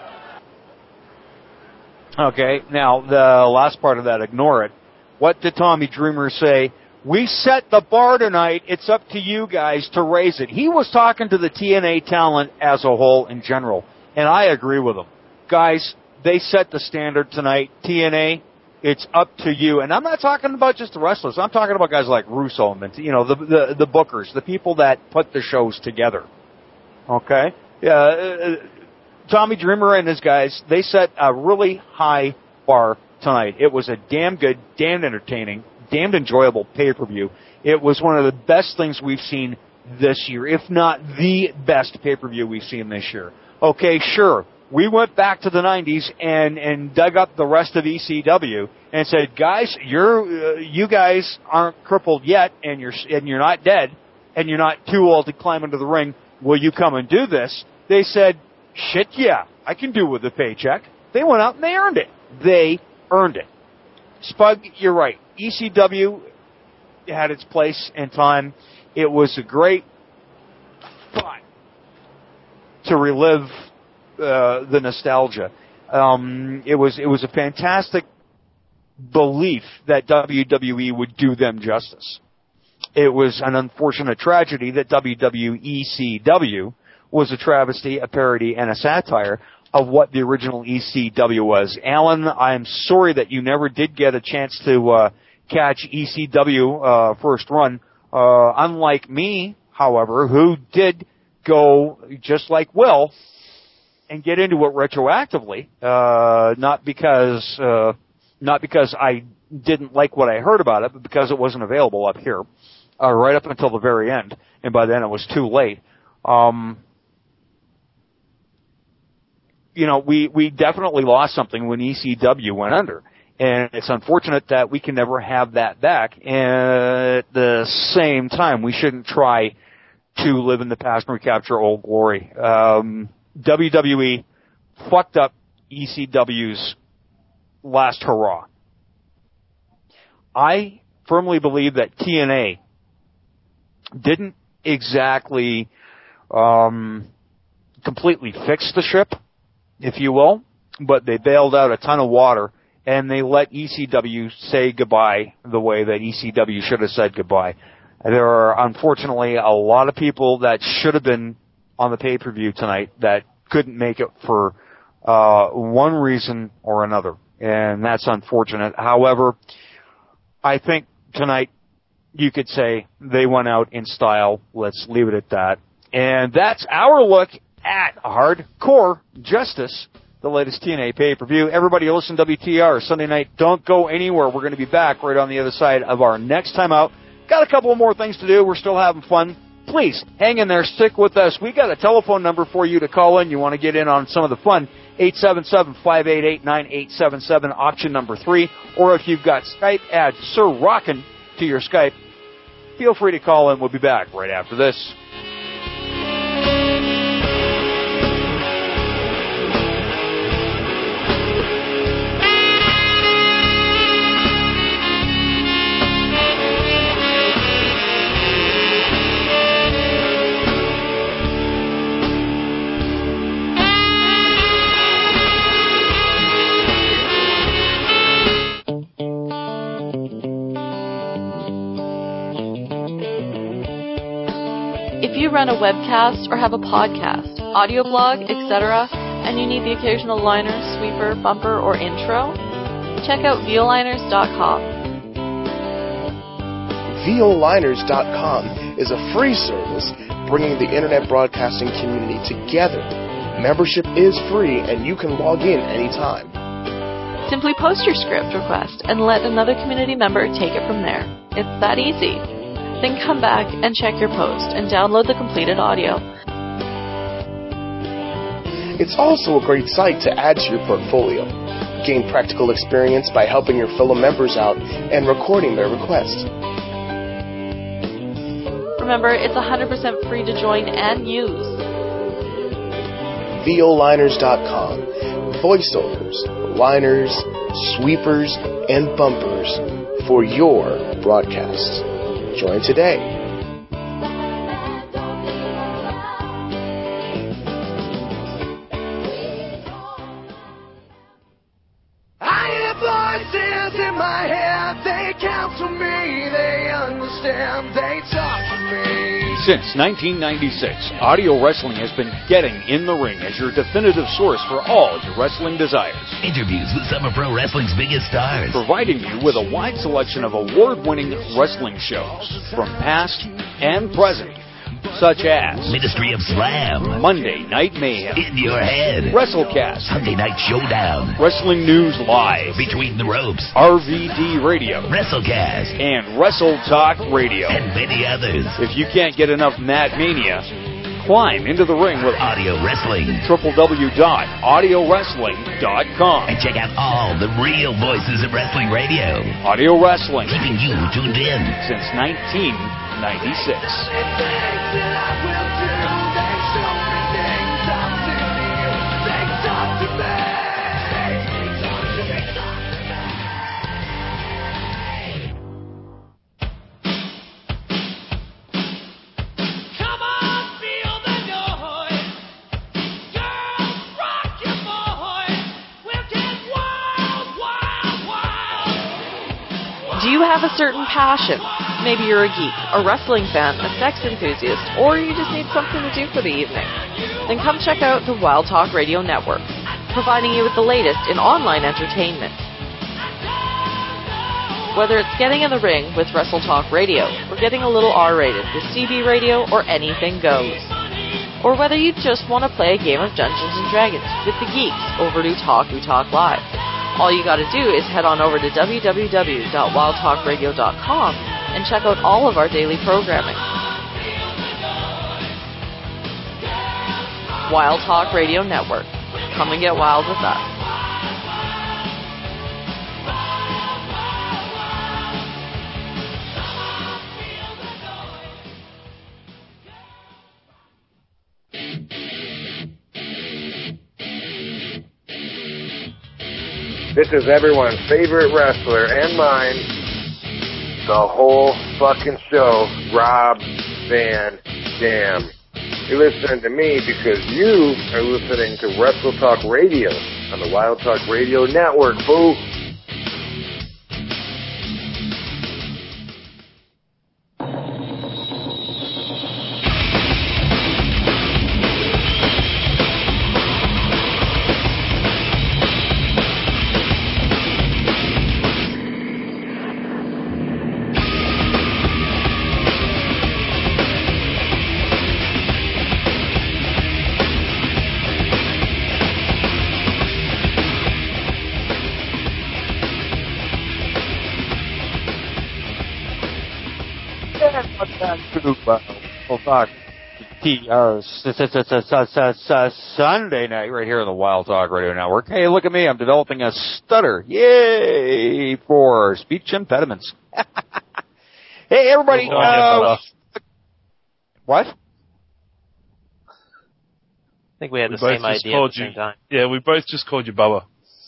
Okay, now the last part of that, ignore it. What did Tommy Dreamer say? We set the bar tonight. It's up to you guys to raise it. He was talking to the T N A talent as a whole in general, and I agree with him. Guys, they set the standard tonight. T N A, it's up to you. And I'm not talking about just the wrestlers. I'm talking about guys like Russo and, you know, the the, the bookers, the people that put the shows together. Okay? Yeah, uh, Tommy Dreamer and his guys, they set a really high bar tonight. It was a damn good, damn entertaining, damned enjoyable pay-per-view. It was one of the best things we've seen this year, if not the best pay-per-view we've seen this year. Okay, sure. We went back to the nineties and, and dug up the rest of E C W and said, guys, you're, uh, you guys aren't crippled yet, and you're, and you're not dead, and you're not too old to climb into the ring. Will you come and do this? They said, shit, yeah, I can do with a paycheck. They went out and they earned it. They earned it. Spug, you're right. E C W had its place and time. It was a great fun to relive uh, the nostalgia. Um, it was it was a fantastic belief that W W E would do them justice. It was an unfortunate tragedy that W W E C W was a travesty, a parody, and a satire of what the original E C W was. Alan, I'm sorry that you never did get a chance to uh, catch E C W uh, first run. Uh, unlike me, however, who did go, just like Will, and get into it retroactively, uh, not because uh, not because I didn't like what I heard about it, but because it wasn't available up here, uh, right up until the very end, and by then it was too late. Um, you know, we, we definitely lost something when E C W went under. And it's unfortunate that we can never have that back. And at the same time, we shouldn't try to live in the past and recapture old glory. Um, W W E fucked up E C W's last hurrah. I firmly believe that T N A didn't exactly um, completely fix the ship, if you will, but they bailed out a ton of water, and they let E C W say goodbye the way that E C W should have said goodbye. There are, unfortunately, a lot of people that should have been on the pay-per-view tonight that couldn't make it for uh, one reason or another, and that's unfortunate. However, I think tonight you could say they went out in style. Let's leave it at that. And that's our look at Hardcore Justice, the latest T N A pay-per-view. Everybody listen to W T R Sunday night. Don't go anywhere. We're going to be back right on the other side of our next time out. Got a couple more things to do. We're still having fun. Please, hang in there. Stick with us. We got a telephone number for you to call in. You want to get in on some of the fun. eight seven seven, five eight eight, nine eight seven seven, option number three. Or if you've got Skype, add Sir Rockin' to your Skype. Feel free to call in. We'll be back right after this. If you run a webcast or have a podcast, audio blog, et cetera, and you need the occasional liner, sweeper, bumper, or intro, check out violiners dot com. V O Liners dot com is a free service bringing the internet broadcasting community together. Membership is free and you can log in anytime. Simply post your script request and let another community member take it from there. It's that easy. Then come back and check your post and download the completed audio. It's also a great site to add to your portfolio. Gain practical experience by helping your fellow members out and recording their requests. Remember, it's one hundred percent free to join and use. V O Liners dot com. Voiceovers, liners, sweepers, and bumpers for your broadcasts. Join today. I hear voices in my head, they counsel me, they understand, they talk to me. Since nineteen ninety-six, Audio Wrestling has been getting in the ring as your definitive source for all your wrestling desires. Interviews with some of pro wrestling's biggest stars. Providing you with a wide selection of award-winning wrestling shows from past and present, such as Ministry of Slam, Monday Night Mayhem, In Your Head, WrestleCast, Sunday Night Showdown, Wrestling News Live, Between the Ropes, R V D Radio, WrestleCast, and Wrestle Talk Radio, and many others. If you can't get enough Mad Mania, climb into the ring with Audio Wrestling. w w w dot audio wrestling dot com. And check out all the real voices of wrestling radio. Audio Wrestling. Keeping you tuned in since nineteen ninety-six. Do you have a certain passion? Maybe you're a geek, a wrestling fan, a sex enthusiast, or you just need something to do for the evening. Then come check out the Wild Talk Radio Network, providing you with the latest in online entertainment. Whether it's getting in the ring with Wrestle Talk Radio, or getting a little R-rated with C B Radio, or anything goes. Or whether you just want to play a game of Dungeons and Dragons with the geeks over to Talk We Talk Live. All you gotta do is head on over to w w w dot wild talk radio dot com and check out all of our daily programming. Wild Talk Radio Network. Come and get wild with us. This is everyone's favorite wrestler and mine, the whole fucking show, Rob Van Dam. You're listening to me because you are listening to Wrestle Talk Radio on the Wild Talk Radio Network, boo. We'll talk T uh, Sunday night right here on the Wild Talk Radio Network. Hey, look at me. I'm developing a stutter. Yay! For speech impediments. Hey, everybody. Uh, what? I think we had we the same idea at the you, same time. Yeah, we both just called you Bubba.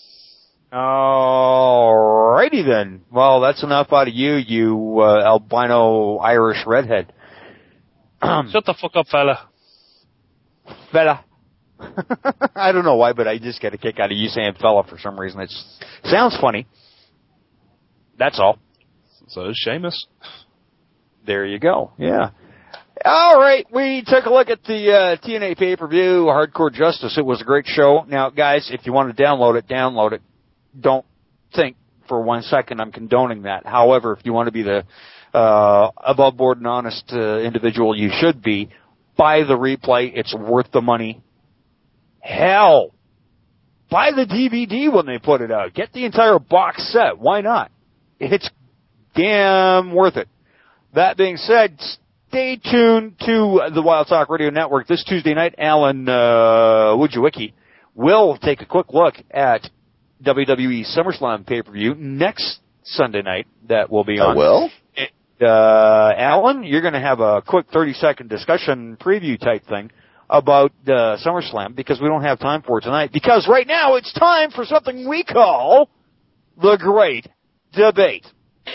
Alrighty then. Well, that's enough out of you, you uh, albino Irish redhead. Shut the fuck up, fella. Fella. I don't know why, but I just get a kick out of you saying fella for some reason. It sounds funny. That's all. So is Sheamus. There you go. Yeah. All right, we took a look at the uh, T N A pay-per-view, Hardcore Justice. It was a great show. Now, guys, if you want to download it, download it. Don't think for one second I'm condoning that. However, if you want to be the uh, above board and honest uh, individual you should be, buy the replay. It's worth the money. Hell, buy the D V D when they put it out. Get the entire box set. Why not? It's damn worth it. That being said, stay tuned to the Wild Talk Radio Network. This Tuesday night, Alan uh, Wojcicki will take a quick look at W W E SummerSlam pay-per-view next Sunday night that will be on. Oh, well? Uh, Alan, you're going to have a quick thirty-second discussion preview type thing about uh, SummerSlam because we don't have time for it tonight. Because right now it's time for something we call the Great Debate.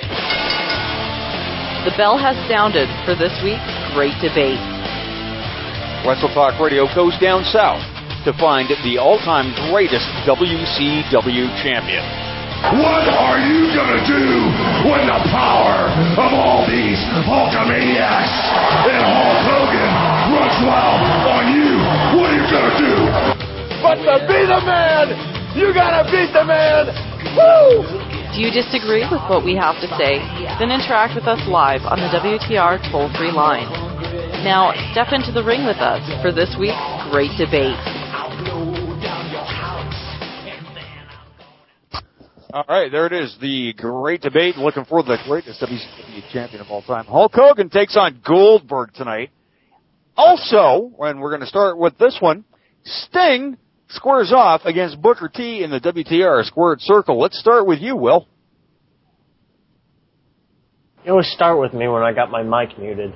The bell has sounded for this week's Great Debate. Wrestle Talk Radio goes down south to find the all-time greatest W C W champion. What are you gonna do when the power of all these Hulkamaniacs and Hulk Hogan runs wild on you? What are you gonna do? But to be the man, you gotta beat the man. Woo! Do you disagree with what we have to say? Then interact with us live on the W T R toll-free line. Now, step into the ring with us for this week's Great Debate. All right, there it is, the Great Debate. Looking for the greatest W C W champion of all time. Hulk Hogan takes on Goldberg tonight. Also, and we're going to start with this one, Sting squares off against Booker T in the W T R Squared Circle. Let's start with you, Will. You always start with me when I got my mic muted.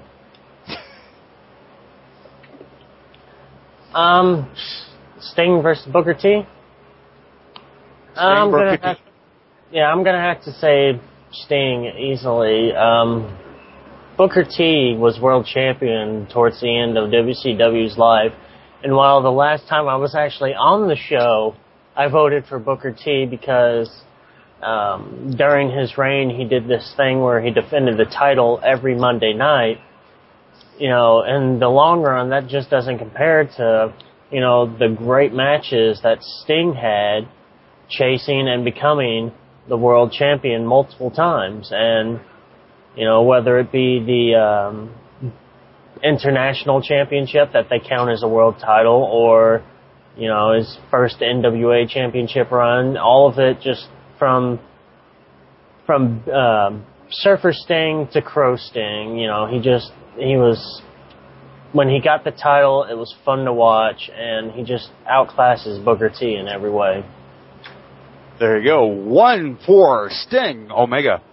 um, Sting versus Booker T. Sting, I'm Booker gonna T. have, yeah, I'm gonna have to say Sting easily. Um, Booker T was world champion towards the end of W C W's life. And while the last time I was actually on the show, I voted for Booker T because um, during his reign, he did this thing where he defended the title every Monday night. You know, in the long run, that just doesn't compare to, you know, the great matches that Sting had chasing and becoming the world champion multiple times. And, you know, whether it be the um, international championship that they count as a world title or, you know, his first N W A championship run, all of it just from from um, Surfer Sting to Crow Sting, you know, he just, he was, when he got the title, it was fun to watch, and he just outclasses Booker T in every way. There you go. One for Sting, Omega.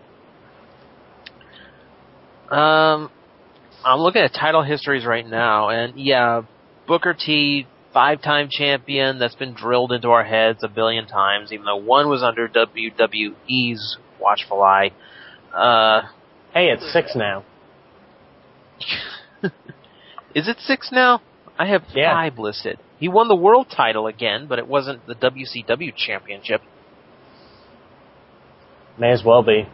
Um, I'm looking at title histories right now, and yeah, Booker T, five-time champion, that's been drilled into our heads a billion times, even though one was under W W E's watchful eye. Uh, hey, it's six now. Is it six now? I have yeah. five listed. He won the world title again, but it wasn't the W C W championship. May as well be.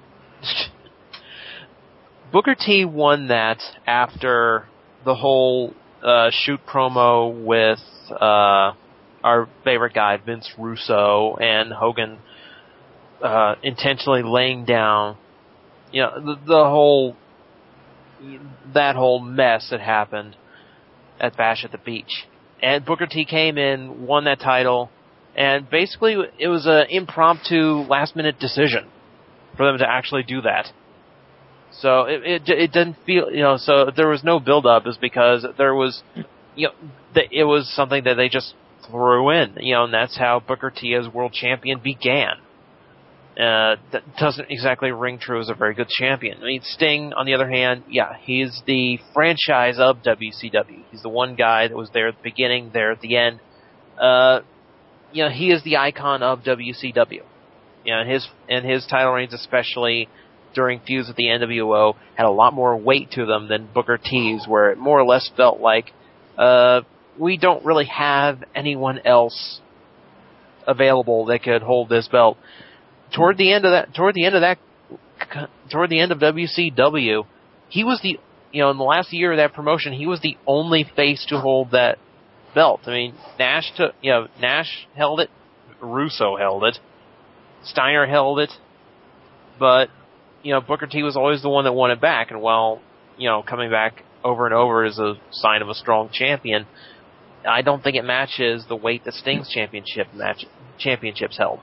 Booker T won that after the whole uh, shoot promo with uh, our favorite guy, Vince Russo, and Hogan uh, intentionally laying down, you know, the, the whole, that whole mess that happened at Bash at the Beach. And Booker T came in, won that title, and basically it was an impromptu last-minute decision for them to actually do that. So it, it it didn't feel, you know, so there was no build-up is because there was, you know, it was something that they just threw in, you know, and that's how Booker T as world champion began. Uh, that doesn't exactly ring true as a very good champion. I mean, Sting, on the other hand, yeah, he's the franchise of W C W. He's the one guy that was there at the beginning, there at the end. Uh, you know, he is the icon of W C W. You know, and his, and his title reigns, especially during feuds with the N W O, had a lot more weight to them than Booker T's, where it more or less felt like, uh, we don't really have anyone else available that could hold this belt. Toward the end of that, toward the end of that, toward the end of W C W, he was the, you know, in the last year of that promotion, he was the only face to hold that belt. I mean, Nash took, you know, Nash held it, Russo held it, Steiner held it, but you know, Booker T was always the one that won it back, and while, you know, coming back over and over is a sign of a strong champion, I don't think it matches the weight that Sting's championship match championships held.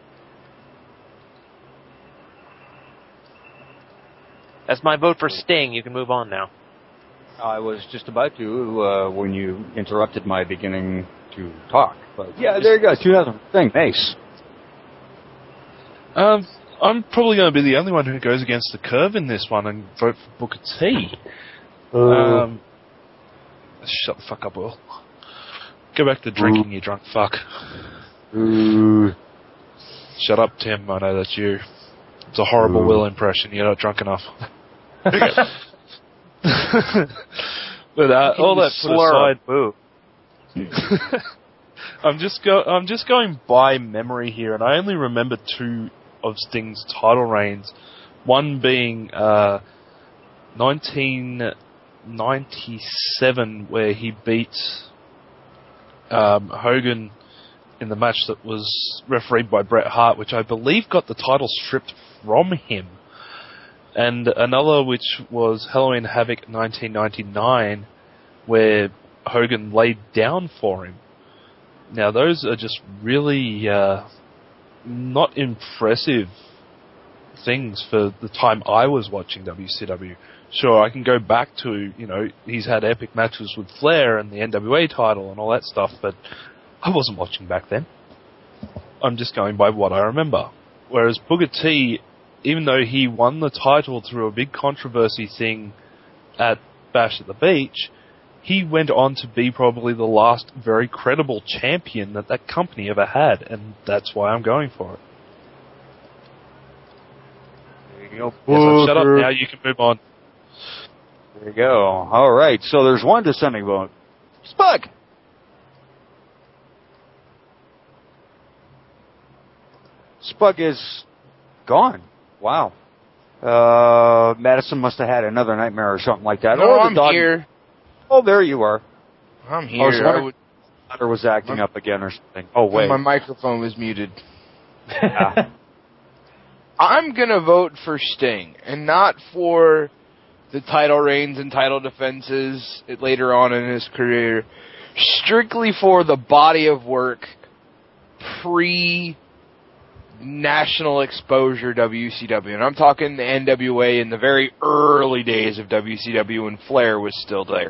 That's my vote for Sting. You can move on now. I was just about to uh, when you interrupted my beginning to talk. But yeah, there you go. two thousand Sting. Nice. Um, I'm probably going to be the only one who goes against the curve in this one and vote for Booker T. Uh, Um, shut the fuck up, Will. Go back to drinking, you drunk fuck. Ooh. Shut up, Tim. I know that's you. It's a horrible Ooh. Will impression. You're not drunk enough. But uh, all that put aside, boo. I'm just go. I'm just going by memory here, and I only remember two of Sting's title reigns. One being uh, nineteen ninety-seven, where he beat um, Hogan in the match that was refereed by Bret Hart, which I believe got the title stripped from him. And another which was Halloween Havoc nineteen ninety-nine, where Hogan laid down for him. Now, those are just really uh, not impressive things for the time I was watching W C W. Sure, I can go back to, you know, he's had epic matches with Flair and the N W A title and all that stuff, but I wasn't watching back then. I'm just going by what I remember. Whereas Booker T, even though he won the title through a big controversy thing at Bash at the Beach, he went on to be probably the last very credible champion that that company ever had, and that's why I'm going for it. There you go. Yes, I've shut up now, you can move on. There you go. All right, so there's one dissenting vote. Spug! Spug is gone. Wow. Uh, Madison must have had another nightmare or something like that. No, or the I'm dog. here. Oh, there you are. I'm here. I was wondering I would, if the was acting up again or something. Oh, wait. My microphone was muted. Yeah. I'm going to vote for Sting, and not for the title reigns and title defenses later on in his career, strictly for the body of work pre national exposure W C W. And I'm talking the N W A in the very early days of W C W when Flair was still there.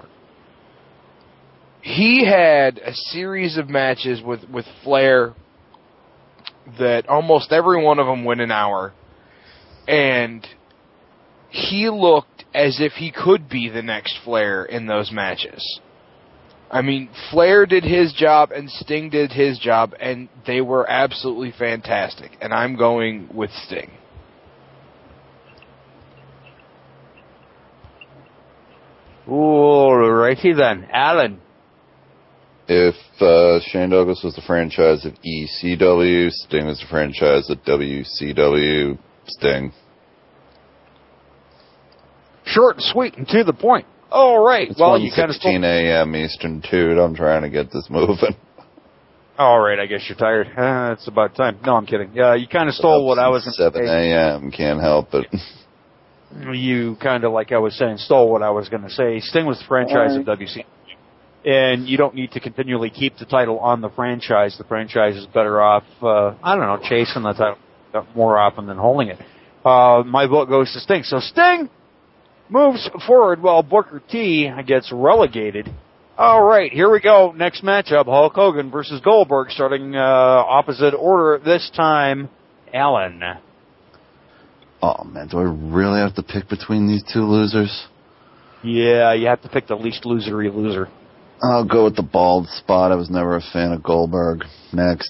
He had a series of matches with, with Flair that almost every one of them went an hour. And he looked as if he could be the next Flair in those matches. I mean, Flair did his job and Sting did his job, and they were absolutely fantastic. And I'm going with Sting. Alrighty then. Alan. If uh, Shane Douglas was the franchise of E C W, Sting was the franchise of W C W, Sting. Short and sweet and to the point. All right. It's well, you kind of sixteen a.m. Eastern, too. I'm trying to get this moving. All right. I guess you're tired. Uh, it's about time. No, I'm kidding. Uh, you kind of stole what I was going to say. seven a.m. Can't help it. You kind of, like I was saying, stole what I was going to say. Sting was the franchise right. of W C W. And you don't need to continually keep the title on the franchise. The franchise is better off, uh, I don't know, chasing the title more often than holding it. Uh, my vote goes to Sting. So Sting moves forward while Booker T gets relegated. All right, here we go. Next matchup, Hulk Hogan versus Goldberg, starting uh, opposite order this time. Alan. Oh, man, do I really have to pick between these two losers? Yeah, you have to pick the least losery loser. I'll go with the bald spot. I was never a fan of Goldberg. Next.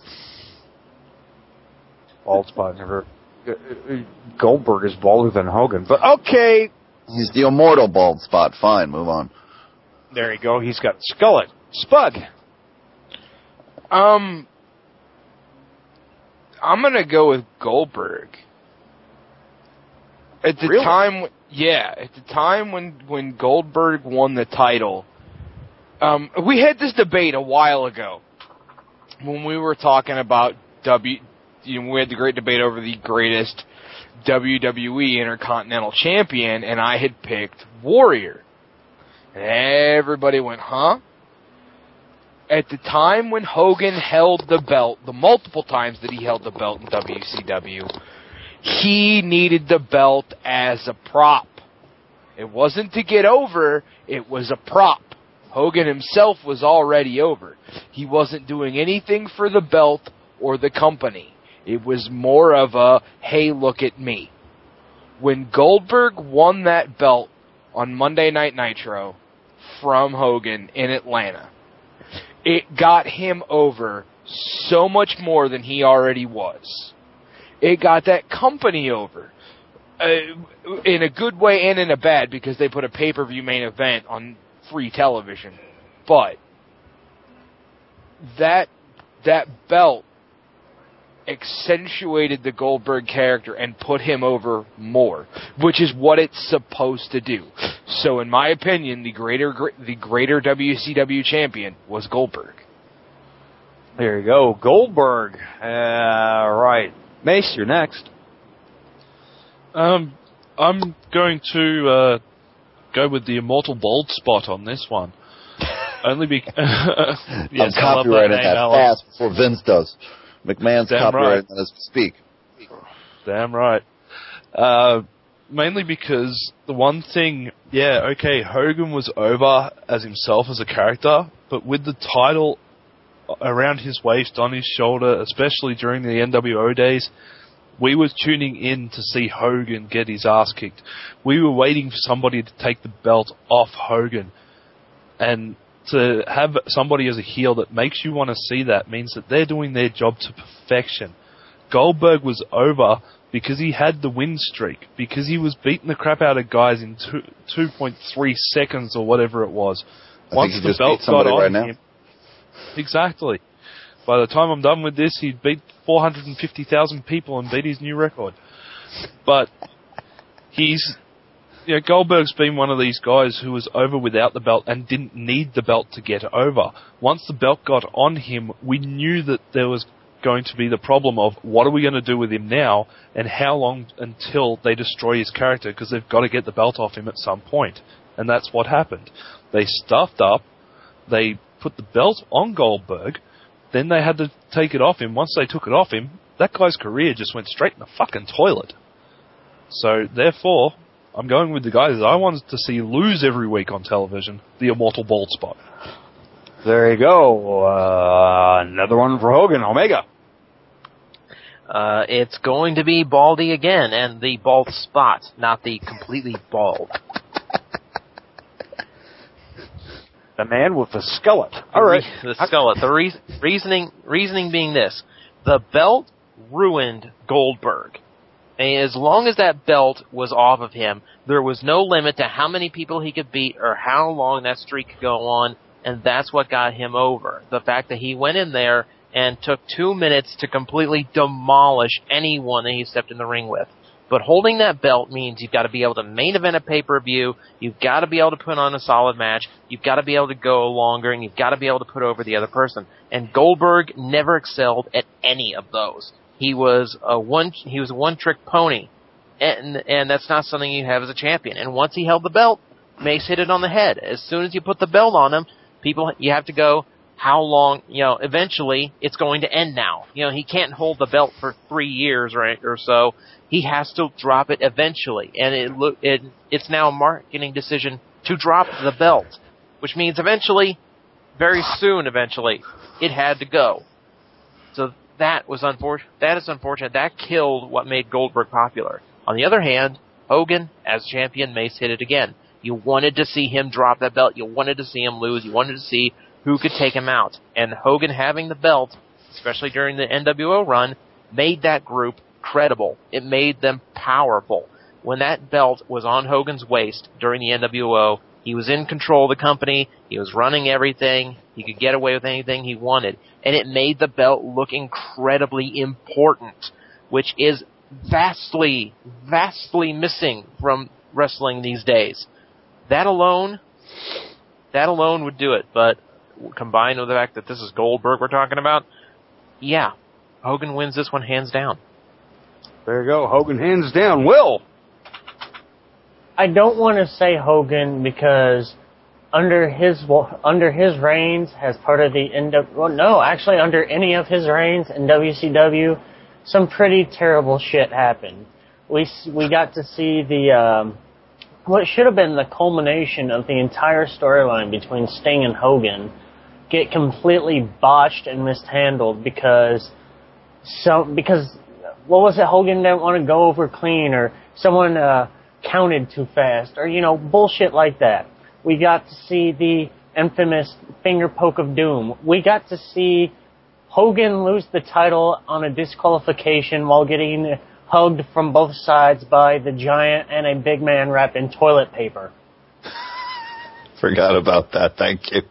Bald spot, never. Goldberg is balder than Hogan, but okay. He's the immortal bald spot. Fine, move on. There you go. He's got a skullet. Spug. Um, I'm gonna go with Goldberg. At the really? time, yeah, at the time when when Goldberg won the title. Um, we had this debate a while ago when we were talking about W. You know, we had the great debate over the greatest W W E Intercontinental Champion, and I had picked Warrior. And everybody went, huh? At the time when Hogan held the belt, the multiple times that he held the belt in W C W, he needed the belt as a prop. It wasn't to get over, it was a prop. Hogan himself was already over. He wasn't doing anything for the belt or the company. It was more of a, hey, look at me. When Goldberg won that belt on Monday Night Nitro from Hogan in Atlanta, it got him over so much more than he already was. It got that company over. Uh, in a good way and in a bad, because they put a pay-per-view main event on free television. But that that belt accentuated the Goldberg character and put him over more, which is what it's supposed to do. So in my opinion, the greater the greater W C W champion was Goldberg. There you go, Goldberg. Uh, right. Mace, you're next. Um, I'm going to uh, go with the Immortal Bald Spot on this one. Only because... yes, I'm copyrighting that, that fast before Vince does. McMahon's Damn copyrighting right. that as we speak. Damn right. Uh, mainly because the one thing, yeah, okay, Hogan was over as himself as a character, but with the title around his waist, on his shoulder, especially during the N W O days, we were tuning in to see Hogan get his ass kicked. We were waiting for somebody to take the belt off Hogan. And to have somebody as a heel that makes you want to see that means that they're doing their job to perfection. Goldberg was over because he had the win streak, because he was beating the crap out of guys in two point three seconds or whatever it was. I Once think he the just belt beat somebody got on right now. him, exactly. By the time I'm done with this, he'd beat four hundred fifty thousand people and beat his new record. But he's, you know, Goldberg's been one of these guys who was over without the belt and didn't need the belt to get over. Once the belt got on him, we knew that there was going to be the problem of what are we going to do with him now and how long until they destroy his character, because they've got to get the belt off him at some point. And that's what happened. They stuffed up, they put the belt on Goldberg, then they had to take it off him. Once they took it off him, that guy's career just went straight in the fucking toilet. So, therefore, I'm going with the guys I wanted to see lose every week on television, the Immortal Bald Spot. There you go. Uh, another one for Hogan, Omega. Uh, it's going to be Baldy again, and the bald spot, not the completely bald. The man with the skillet. All right. The skillet. The re- reasoning, reasoning being this. The belt ruined Goldberg. And as long as that belt was off of him, there was no limit to how many people he could beat or how long that streak could go on, and that's what got him over. The fact that he went in there and took two minutes to completely demolish anyone that he stepped in the ring with. But holding that belt means you've got to be able to main event a pay-per-view, you've got to be able to put on a solid match, you've got to be able to go longer, and you've got to be able to put over the other person. And Goldberg never excelled at any of those. He was a one he was a one-trick pony, and and that's not something you have as a champion. And once he held the belt, Mace hit it on the head. As soon as you put the belt on him, people you have to go, how long, you know, eventually it's going to end now. You know, he can't hold the belt for three years right, or so. He has to drop it eventually. And it look it it's now a marketing decision to drop the belt, which means eventually, very soon eventually, it had to go. So that was unfortunate. That is unfortunate. That killed what made Goldberg popular. On the other hand, Hogan, as champion, Mace hit it again. You wanted to see him drop that belt. You wanted to see him lose. You wanted to see who could take him out. And Hogan having the belt, especially during the N W O run, made that group credible. It made them powerful. When that belt was on Hogan's waist during the N W O, he was in control of the company. He was running everything. He could get away with anything he wanted. And it made the belt look incredibly important, which is vastly, vastly missing from wrestling these days. That alone, that alone would do it. But combined with the fact that this is Goldberg we're talking about, yeah, Hogan wins this one hands down. There you go. Hogan hands down. Will? I don't want to say Hogan because under his well, under his reigns, as part of the N W, well, no, actually under any of his reigns in W C W, some pretty terrible shit happened. We we got to see the um, what should have been the culmination of the entire storyline between Sting and Hogan get completely botched and mishandled because so because what was it? Hogan didn't want to go over clean, or someone uh, counted too fast, or you know, bullshit like that. We got to see the infamous finger poke of doom. We got to see Hogan lose the title on a disqualification while getting hugged from both sides by the Giant and a big man wrapped in toilet paper. Forgot about that. Thank you.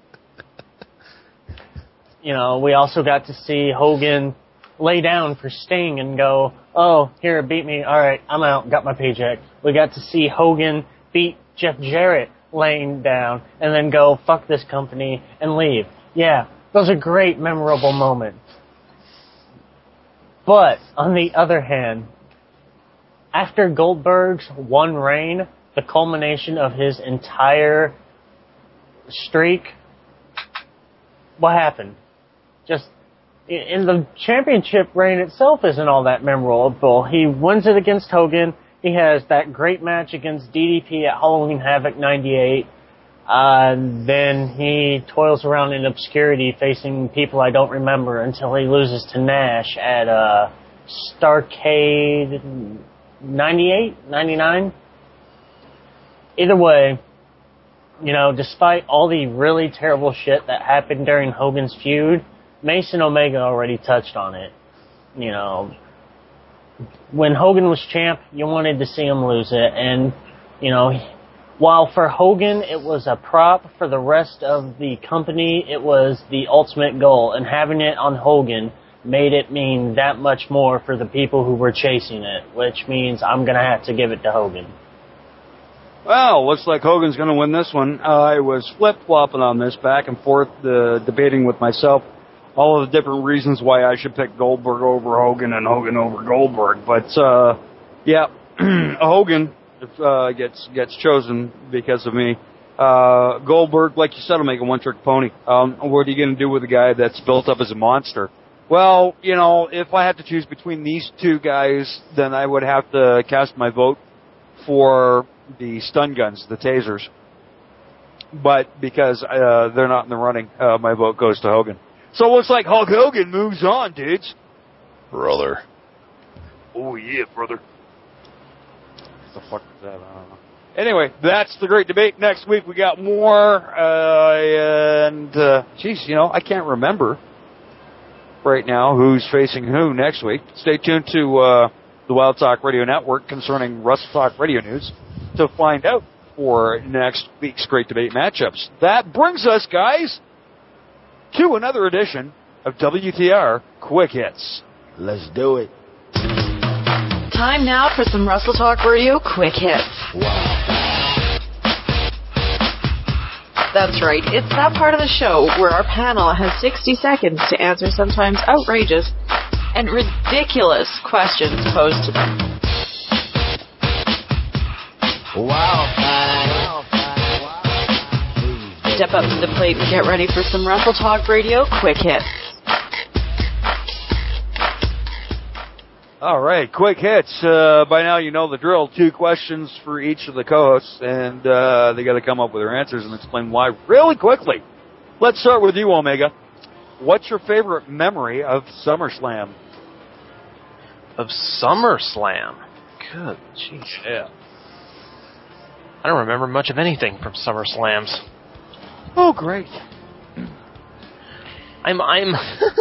You know, we also got to see Hogan lay down for Sting and go, oh, here, beat me. All right, I'm out. Got my paycheck. We got to see Hogan beat Jeff Jarrett laying down and then go, fuck this company, and leave. Yeah, those are great, memorable moments. But, on the other hand, after Goldberg's one reign, the culmination of his entire streak, what happened? Just, in the championship reign itself isn't all that memorable. He wins it against Hogan. He has that great match against D D P at Halloween Havoc ninety-eight. Uh, then he toils around in obscurity facing people I don't remember until he loses to Nash at uh, Starrcade ninety-eight, ninety-nine. Either way, you know, despite all the really terrible shit that happened during Hogan's feud, Mace and Omega already touched on it. You know, when Hogan was champ, you wanted to see him lose it. And, you know, while for Hogan it was a prop, for the rest of the company it was the ultimate goal. And having it on Hogan made it mean that much more for the people who were chasing it, which means I'm going to have to give it to Hogan. Well, looks like Hogan's going to win this one. I was flip-flopping on this, back and forth, uh, debating with myself all of the different reasons why I should pick Goldberg over Hogan and Hogan over Goldberg. But, uh, yeah, Hogan uh, gets gets chosen because of me. Uh, Goldberg, like you said, will make a one-trick pony. Um, what are you going to do with a guy that's built up as a monster? Well, you know, if I had to choose between these two guys, then I would have to cast my vote for the stun guns, the tasers. But because uh, they're not in the running, uh, my vote goes to Hogan. So it looks like Hulk Hogan moves on, dudes. Brother. Oh, yeah, brother. What the fuck is that? I don't know. Anyway, that's the great debate. Next week we got more. Uh, and, uh, geez, you know, I can't remember right now who's facing who next week. Stay tuned to uh, the Wild Talk Radio Network concerning Wrestle Talk Radio News to find out for next week's great debate matchups. That brings us, guys, to another edition of W T R Quick Hits. Let's do it. Time now for some Wrestle Talk Radio Quick Hits. Wow. That's right, it's that part of the show where our panel has sixty seconds to answer sometimes outrageous and ridiculous questions posed to them. Wow. Step up to the plate and get ready for some Wrestle Talk Radio Quick Hits. All right, quick hits. Uh, by now you know the drill. Two questions for each of the co-hosts, and uh, they got to come up with their answers and explain why really quickly. Let's start with you, Omega. What's your favorite memory of SummerSlam? Of SummerSlam? Good, jeez. Yeah. I don't remember much of anything from SummerSlams. Oh, great. I'm, I'm,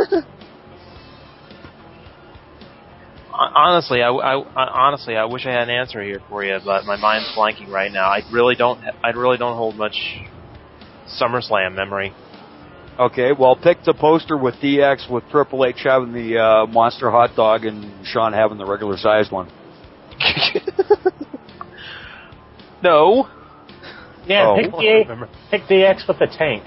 honestly, I, I, honestly, I wish I had an answer here for you, but my mind's blanking right now. I really don't, I really don't hold much SummerSlam memory. Okay, well, pick the poster with D X with Triple H having the uh, monster hot dog and Shawn having the regular sized one. No. Yeah, oh, pick, the, pick D X with the tank.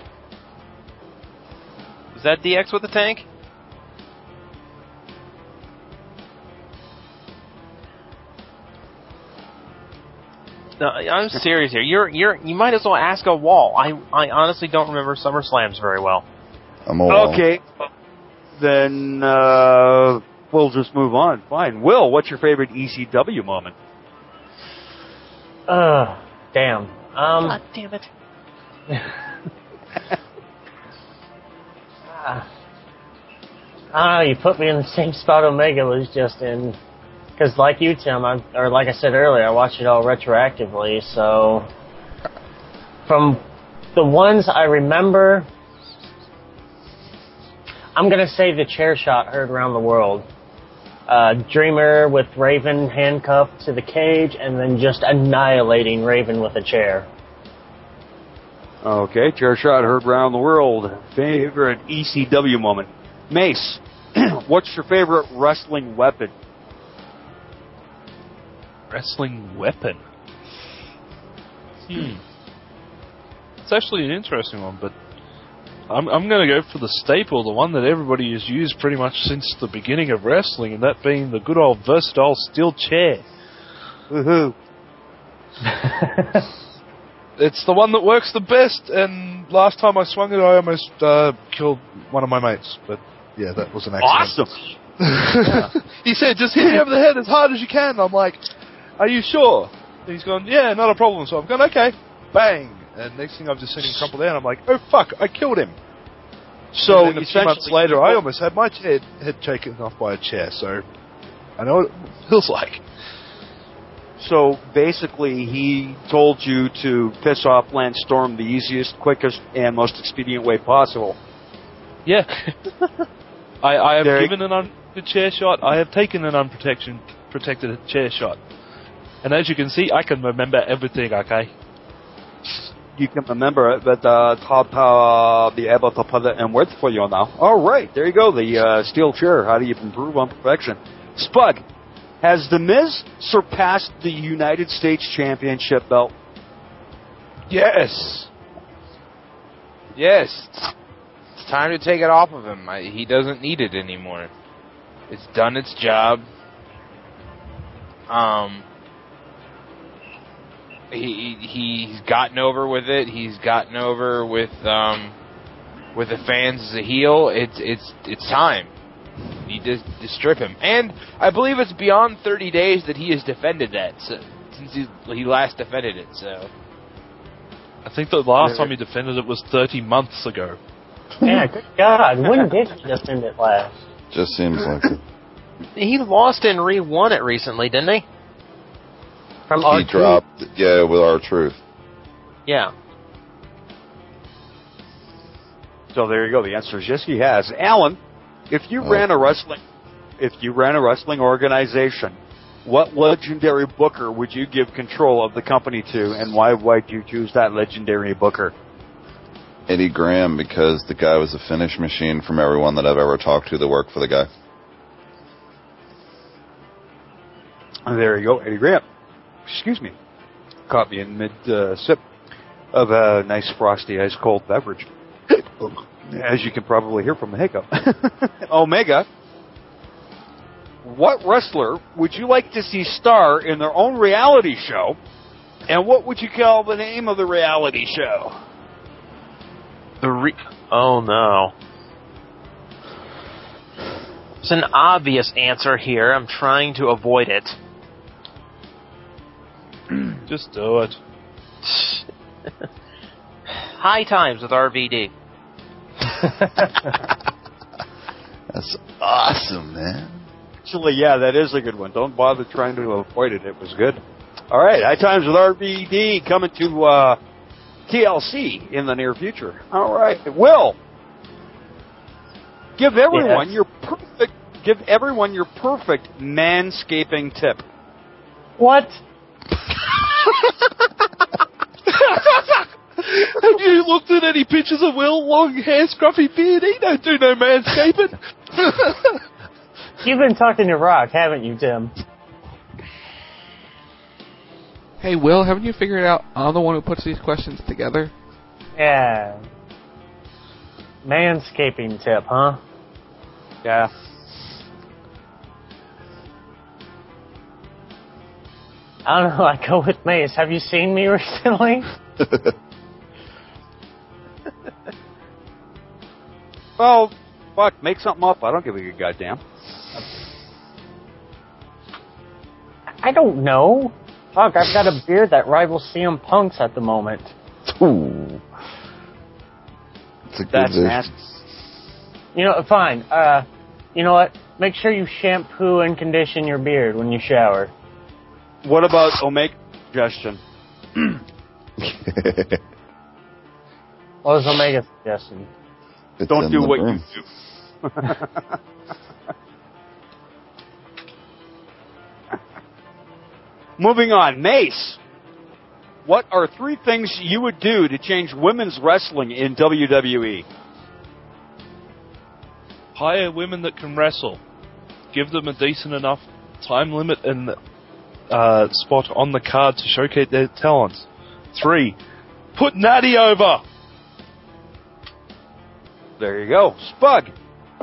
Is that D X with the tank? No, I'm serious here. You're you're you might as well ask a wall. I I honestly don't remember SummerSlams very well. I'm a wall. Okay, then uh, we'll just move on. Fine. Will, what's your favorite E C W moment? Uh, damn. Um, God damn it. uh, ah, you put me in the same spot Omega was just in. Because like you, Tim, I, or like I said earlier, I watched it all retroactively, so from the ones I remember, I'm going to say the chair shot heard around the world. Uh, Dreamer with Raven handcuffed to the cage and then just annihilating Raven with a chair. Okay, chair shot heard around the world. Favorite E C W moment? Mace, what's your favorite wrestling weapon? Wrestling weapon? Hmm. It's actually an interesting one, but I'm, I'm going to go for the staple, the one that everybody has used pretty much since the beginning of wrestling, and that being the good old versatile steel chair. Woohoo. It's the one that works the best, and last time I swung it, I almost uh, killed one of my mates. But yeah, that was an accident. Awesome. He said, just hit me over the head as hard as you can. I'm like, are you sure? And he's gone, yeah, not a problem. So I've gone, okay, bang. And next thing I've just seen him crumple down. I'm like, oh fuck, I killed him. So and then a few months later, I almost had my head, head taken off by a chair. So I know what it feels like. So basically, he told you to piss off Lance Storm the easiest, quickest, and most expedient way possible. Yeah. I, I have Derek. given an unprotected chair shot. I have taken an unprotected protected chair shot. And as you can see, I can remember everything, okay? You can remember it, but uh, top, uh, be able to put it in words for you now. All right, there you go, the uh, steel chair. How do you improve on perfection? Spud, has The Miz surpassed the United States Championship belt? Yes. Yes. It's time to take it off of him. I, he doesn't need it anymore. It's done its job. Um, he he's gotten over with it. He's gotten over with um with the fans as a heel. It's it's it's time. You just, just strip him. And I believe it's beyond thirty days that he has defended that so, since he, he last defended it. So I think the last time he defended it was thirty months ago. Yeah, good God. When did he defend it last? Just seems like it. He lost and re-won it recently, didn't he? From He R-Truth. dropped, yeah, with R-Truth. Yeah. So there you go. The answer is yes, he has. Alan, if you Oh. ran a wrestling, if you ran a wrestling organization, what legendary booker would you give control of the company to, and why would you choose that legendary booker? Eddie Graham, because the guy was a finish machine from everyone that I've ever talked to that worked for the guy. There you go, Eddie Graham. Excuse me. Caught me in mid uh, sip of a nice frosty ice cold beverage. As you can probably hear from the hiccup. Omega, what wrestler would you like to see star in their own reality show, and what would you call the name of the reality show? The re- oh no. It's an obvious answer here. I'm trying to avoid it. Just do it. High Times with R V D. That's awesome, man. Actually, yeah, that is a good one. Don't bother trying to avoid it. It was good. All right, High Times with R V D coming to uh, T L C in the near future. All right, Will, give everyone Yes. your perfect. Give everyone your perfect manscaping tip. What? Have you looked at any pictures of Will? Long hair, scruffy beard. He don't do no manscaping. You've been talking to Rock, haven't you, Tim? Hey, Will, haven't you figured out I'm the one who puts these questions together? Yeah. Manscaping tip, huh? Yeah. I don't know. I go with Mace. Have you seen me recently? Well, fuck, make something up. I don't give a good goddamn. I don't know. Fuck, I've got a beard that rivals C M Punk's at the moment. Ooh. It's a good That's vision. nasty. You know, fine. Uh, you know what? Make sure you shampoo and condition your beard when you shower. What about Omega suggestion? What was Omega's suggestion? It's Don't in do the what room. you do. Moving on, Mace. What are three things you would do to change women's wrestling in W W E? Hire women that can wrestle. Give them a decent enough time limit and uh, spot on the card to showcase their talents. Three, put Natty over. There you go. Spug.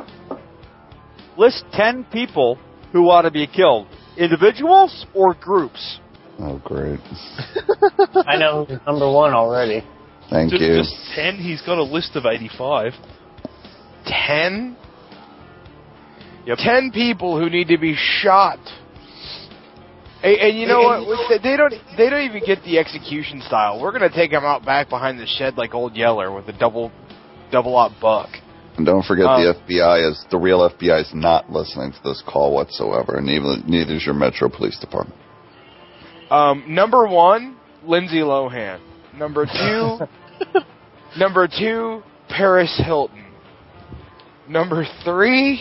List ten people who ought to be killed. Individuals or groups? Oh, great. I know who's number one already. Thank just, you. Just ten? He's got a list of eighty-five. Ten? Yep. Ten people who need to be shot. And, and you know what? They don't. They don't even get the execution style. We're gonna take them out back behind the shed like Old Yeller with a double, double-up buck. And don't forget Um, the F B I is, the real F B I is not listening to this call whatsoever, and neither, neither is your Metro Police Department. Um, number one, Lindsay Lohan. Number two, number two, Paris Hilton. Number three,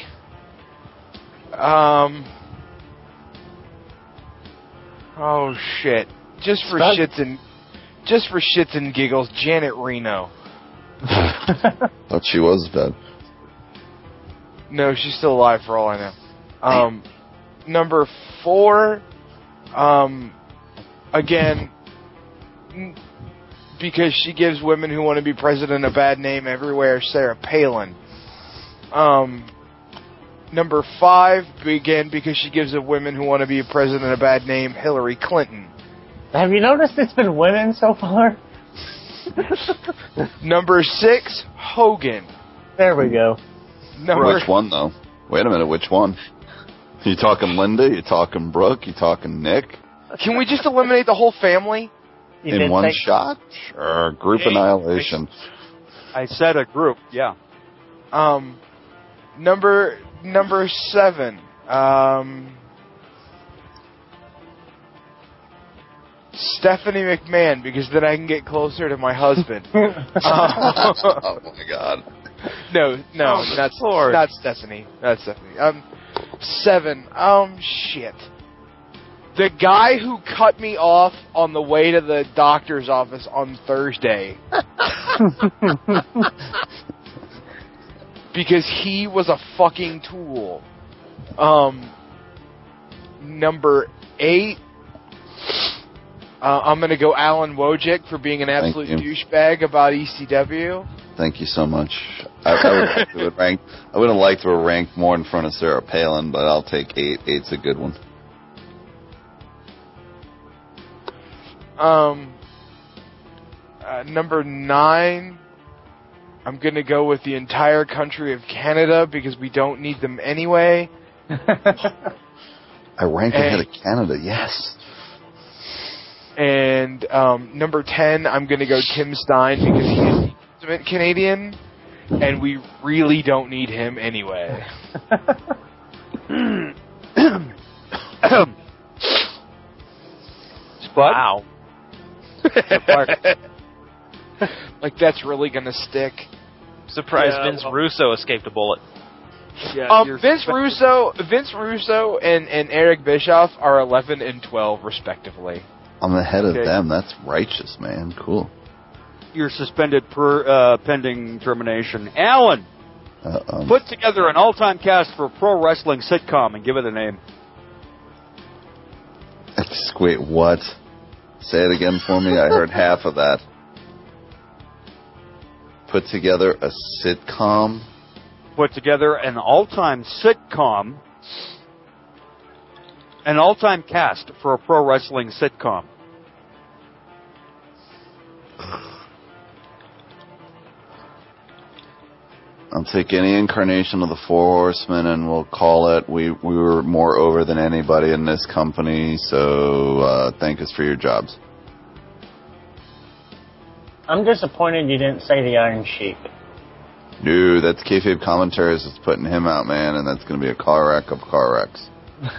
um, oh shit, just for Spud? shits and just for shits and giggles, Janet Reno. Thought she was dead. No, she's still alive for all I know. Um, number four, um, again, n- because she gives women who want to be president a bad name everywhere, Sarah Palin. Um, number five, again, because she gives the women who want to be president a bad name, Hillary Clinton. Have you noticed it's been women so far? Number six, Hogan. There we go. Number Which one, though? Wait a minute, which one? You talking Linda? You talking Brooke? You talking Nick? Can we just eliminate the whole family? You In did one say- shot? Sure. Group Hey, annihilation. I said a group, yeah. Um, number number seven. Um, Stephanie McMahon, because then I can get closer to my husband. Oh my god. No, no, Oh, not Lord. not Stephanie. Not Stephanie. Um, seven. Um, shit. The guy who cut me off on the way to the doctor's office on Thursday. Because he was a fucking tool. Um, number eight. Uh, I'm gonna go Alan Wojcik for being an Thank absolute you. douchebag about E C W. Thank you so much. I, I would like to have ranked. I would have liked to have ranked more in front of Sarah Palin, but I'll take eight. Eight's a good one. Um, uh, number nine, I'm gonna go with the entire country of Canada because we don't need them anyway. I rank And- ahead of Canada. Yes. And um, number ten, I'm gonna go Tim Stein because he's the ultimate Canadian, and we really don't need him anyway. Spud? Wow. Like that's really gonna stick. Surprised Yeah, Vince well- Russo escaped a bullet. Yeah, Um, you're Vince suspect- Russo, Vince Russo, and, and Eric Bischoff are eleven and twelve respectively. I'm ahead of Okay. them. That's righteous, man. Cool. You're suspended per, uh, pending termination. Alan, Uh-oh. put together an all-time cast for a pro wrestling sitcom and give it a name. Wait, what? Say it again for me. I heard half of that. Put together a sitcom. Put together an all-time sitcom an all-time cast for a pro wrestling sitcom. I'll take any incarnation of the Four Horsemen, and we'll call it. We we were more over than anybody in this company, so uh, thank us for your jobs. I'm disappointed you didn't say the Iron Sheik. Dude, that's Kayfabe Commentaries that's putting him out, man, and that's going to be a car wreck of car wrecks.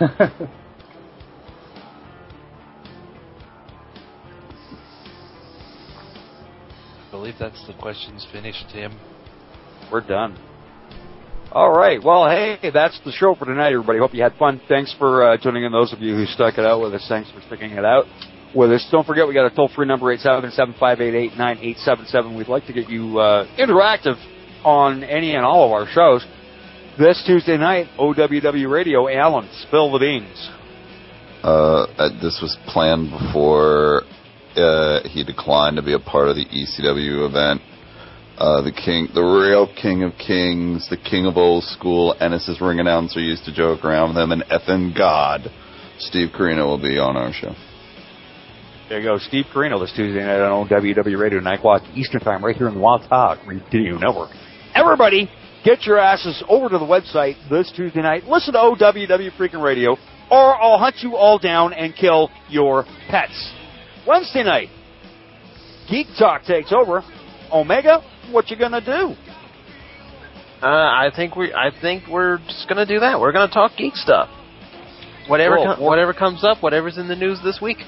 I believe that's the questions finished, Tim. We're done. All right. Well, hey, that's the show for tonight, everybody. Hope you had fun. Thanks for uh, tuning in. Those of you who stuck it out with us, thanks for sticking it out with us. Don't forget, we got a toll-free number, eight seven seven, five eight eight, nine eight seven seven. We'd like to get you uh, interactive on any and all of our shows. This Tuesday night, O W W Radio, Alan, spill the beans. Uh, this was planned before uh, he declined to be a part of the E C W event. Uh, the king, the real king of kings, the king of old school, Ennis's ring announcer used to joke around with him, and effing God, Steve Corino will be on our show. There you go, Steve Corino this Tuesday night on O W W Radio, nine o'clock Eastern Time, right here in the Wild Talk Radio Network. Everybody, get your asses over to the website this Tuesday night. Listen to O W W freaking Radio, or I'll hunt you all down and kill your pets. Wednesday night, Geek Talk takes over. Omega, what you gonna do? Uh, I think we, I think we're just gonna do that. We're gonna talk geek stuff. Whatever, Cool. com- whatever comes up, whatever's in the news this week.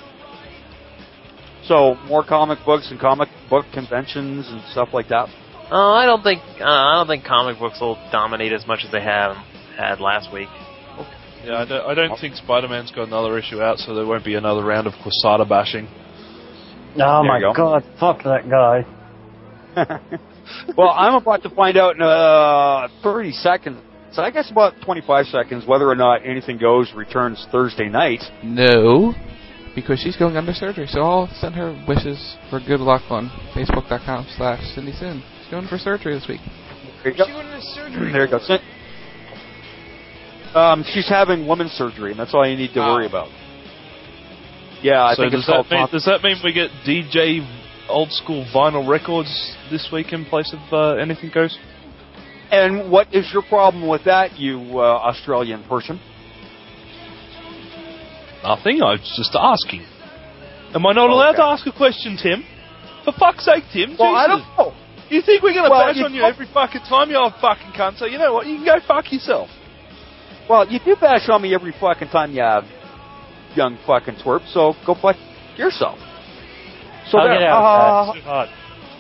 So more comic books and comic book conventions and stuff like that. Uh, I don't think, uh, I don't think comic books will dominate as much as they have had last week. Yeah, I don't, I don't think Spider-Man's got another issue out, so there won't be another round of Quesada bashing. Oh There my you go. God! Fuck that guy. Well, I'm about to find out in uh, thirty seconds, so I guess about twenty-five seconds, whether or not Anything Goes returns Thursday night. No, because she's going under surgery, so I'll send her wishes for good luck on Facebook.com slash Cindy Sin. She's going for surgery this week. There you go. She went into surgery. There you go. Um, she's having women's surgery, and that's all you need to Oh. worry about. Yeah, I so think does it's that called mean, Pop- does that mean we get D J old school vinyl records this week in place of uh, Anything Goes? And what is your problem with that, you uh, Australian person? Nothing. I was just asking. Am I not allowed Okay. to ask a question, Tim? For fuck's sake, Tim. Well, I Jesus. don't know. You think we're going to Well, bash you on you don't- every fucking time, you old fucking cunt? So you know what? You can go fuck yourself. Well, you do bash on me every fucking time, you young fucking twerp, so go fuck yourself. So Hug there, it out, uh, Too hard.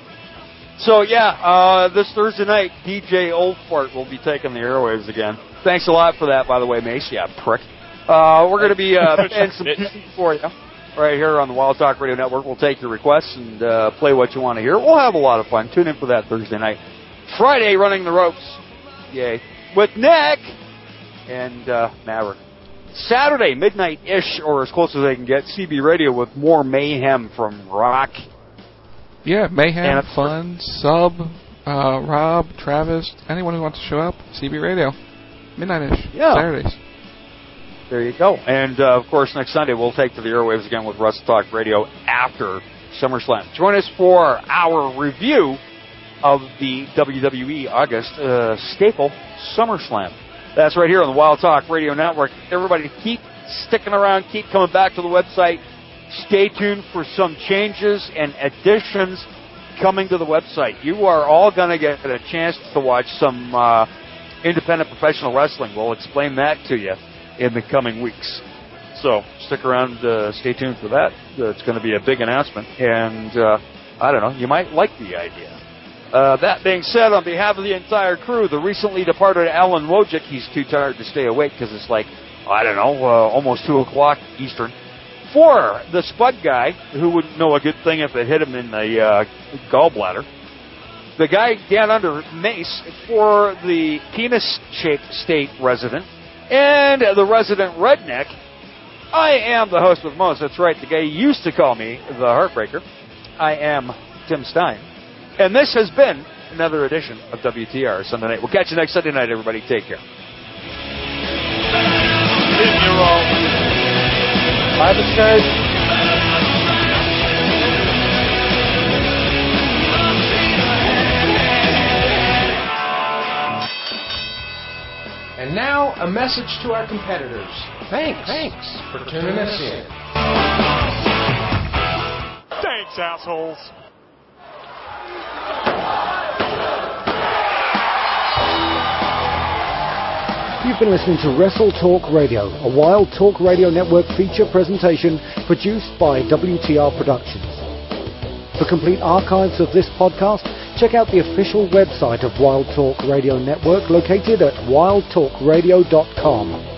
So yeah, uh, this Thursday night, D J Old Fart will be taking the airwaves again. Thanks a lot for that, by the way, Mace. Yeah, prick. Uh, we're going to be uh, playing some music for you right here on the Wild Talk Radio Network. We'll take your requests and uh, play what you want to hear. We'll have a lot of fun. Tune in for that Thursday night. Friday, Running the Ropes. Yay. With Nick and uh, Maverick. Saturday, midnight-ish, or as close as they can get, C B Radio with more mayhem from Rock. Yeah, Mayhem, And- Fun, Sub, uh, Rob, Travis, anyone who wants to show up, C B Radio. Midnight-ish. Yeah. Saturdays. There you go. And, uh, of course, next Sunday we'll take to the airwaves again with Russ Talk Radio after SummerSlam. Join us for our review of the W W E August uh, staple, SummerSlam. That's right here on the Wild Talk Radio Network. Everybody keep sticking around, keep coming back to the website. Stay tuned for some changes and additions coming to the website. You are all going to get a chance to watch some uh, independent professional wrestling. We'll explain that to you in the coming weeks. So stick around, uh, stay tuned for that. Uh, it's going to be a big announcement, and uh, I don't know, you might like the idea. Uh, that being said, on behalf of the entire crew, the recently departed Alan Wojcik, he's too tired to stay awake because it's like, I don't know, uh, almost two o'clock Eastern. For the Spud guy, who wouldn't know a good thing if it hit him in the uh, gallbladder, the guy down under Mace, for the penis-shaped state resident, and the resident redneck, I am the host with most. That's right, the guy who used to call me the Heartbreaker. I am Tim Stein. And this has been another edition of W T R Sunday Night. We'll catch you next Sunday night, everybody. Take care. Tim, you're all. Bible Church. And now, a message to our competitors. Thanks. Thanks for tuning us in. Thanks, assholes. You've been listening to Wrestle Talk Radio, a Wild Talk Radio Network feature presentation produced by W T R Productions. For complete archives of this podcast, check out the official website of Wild Talk Radio Network located at wild talk radio dot com.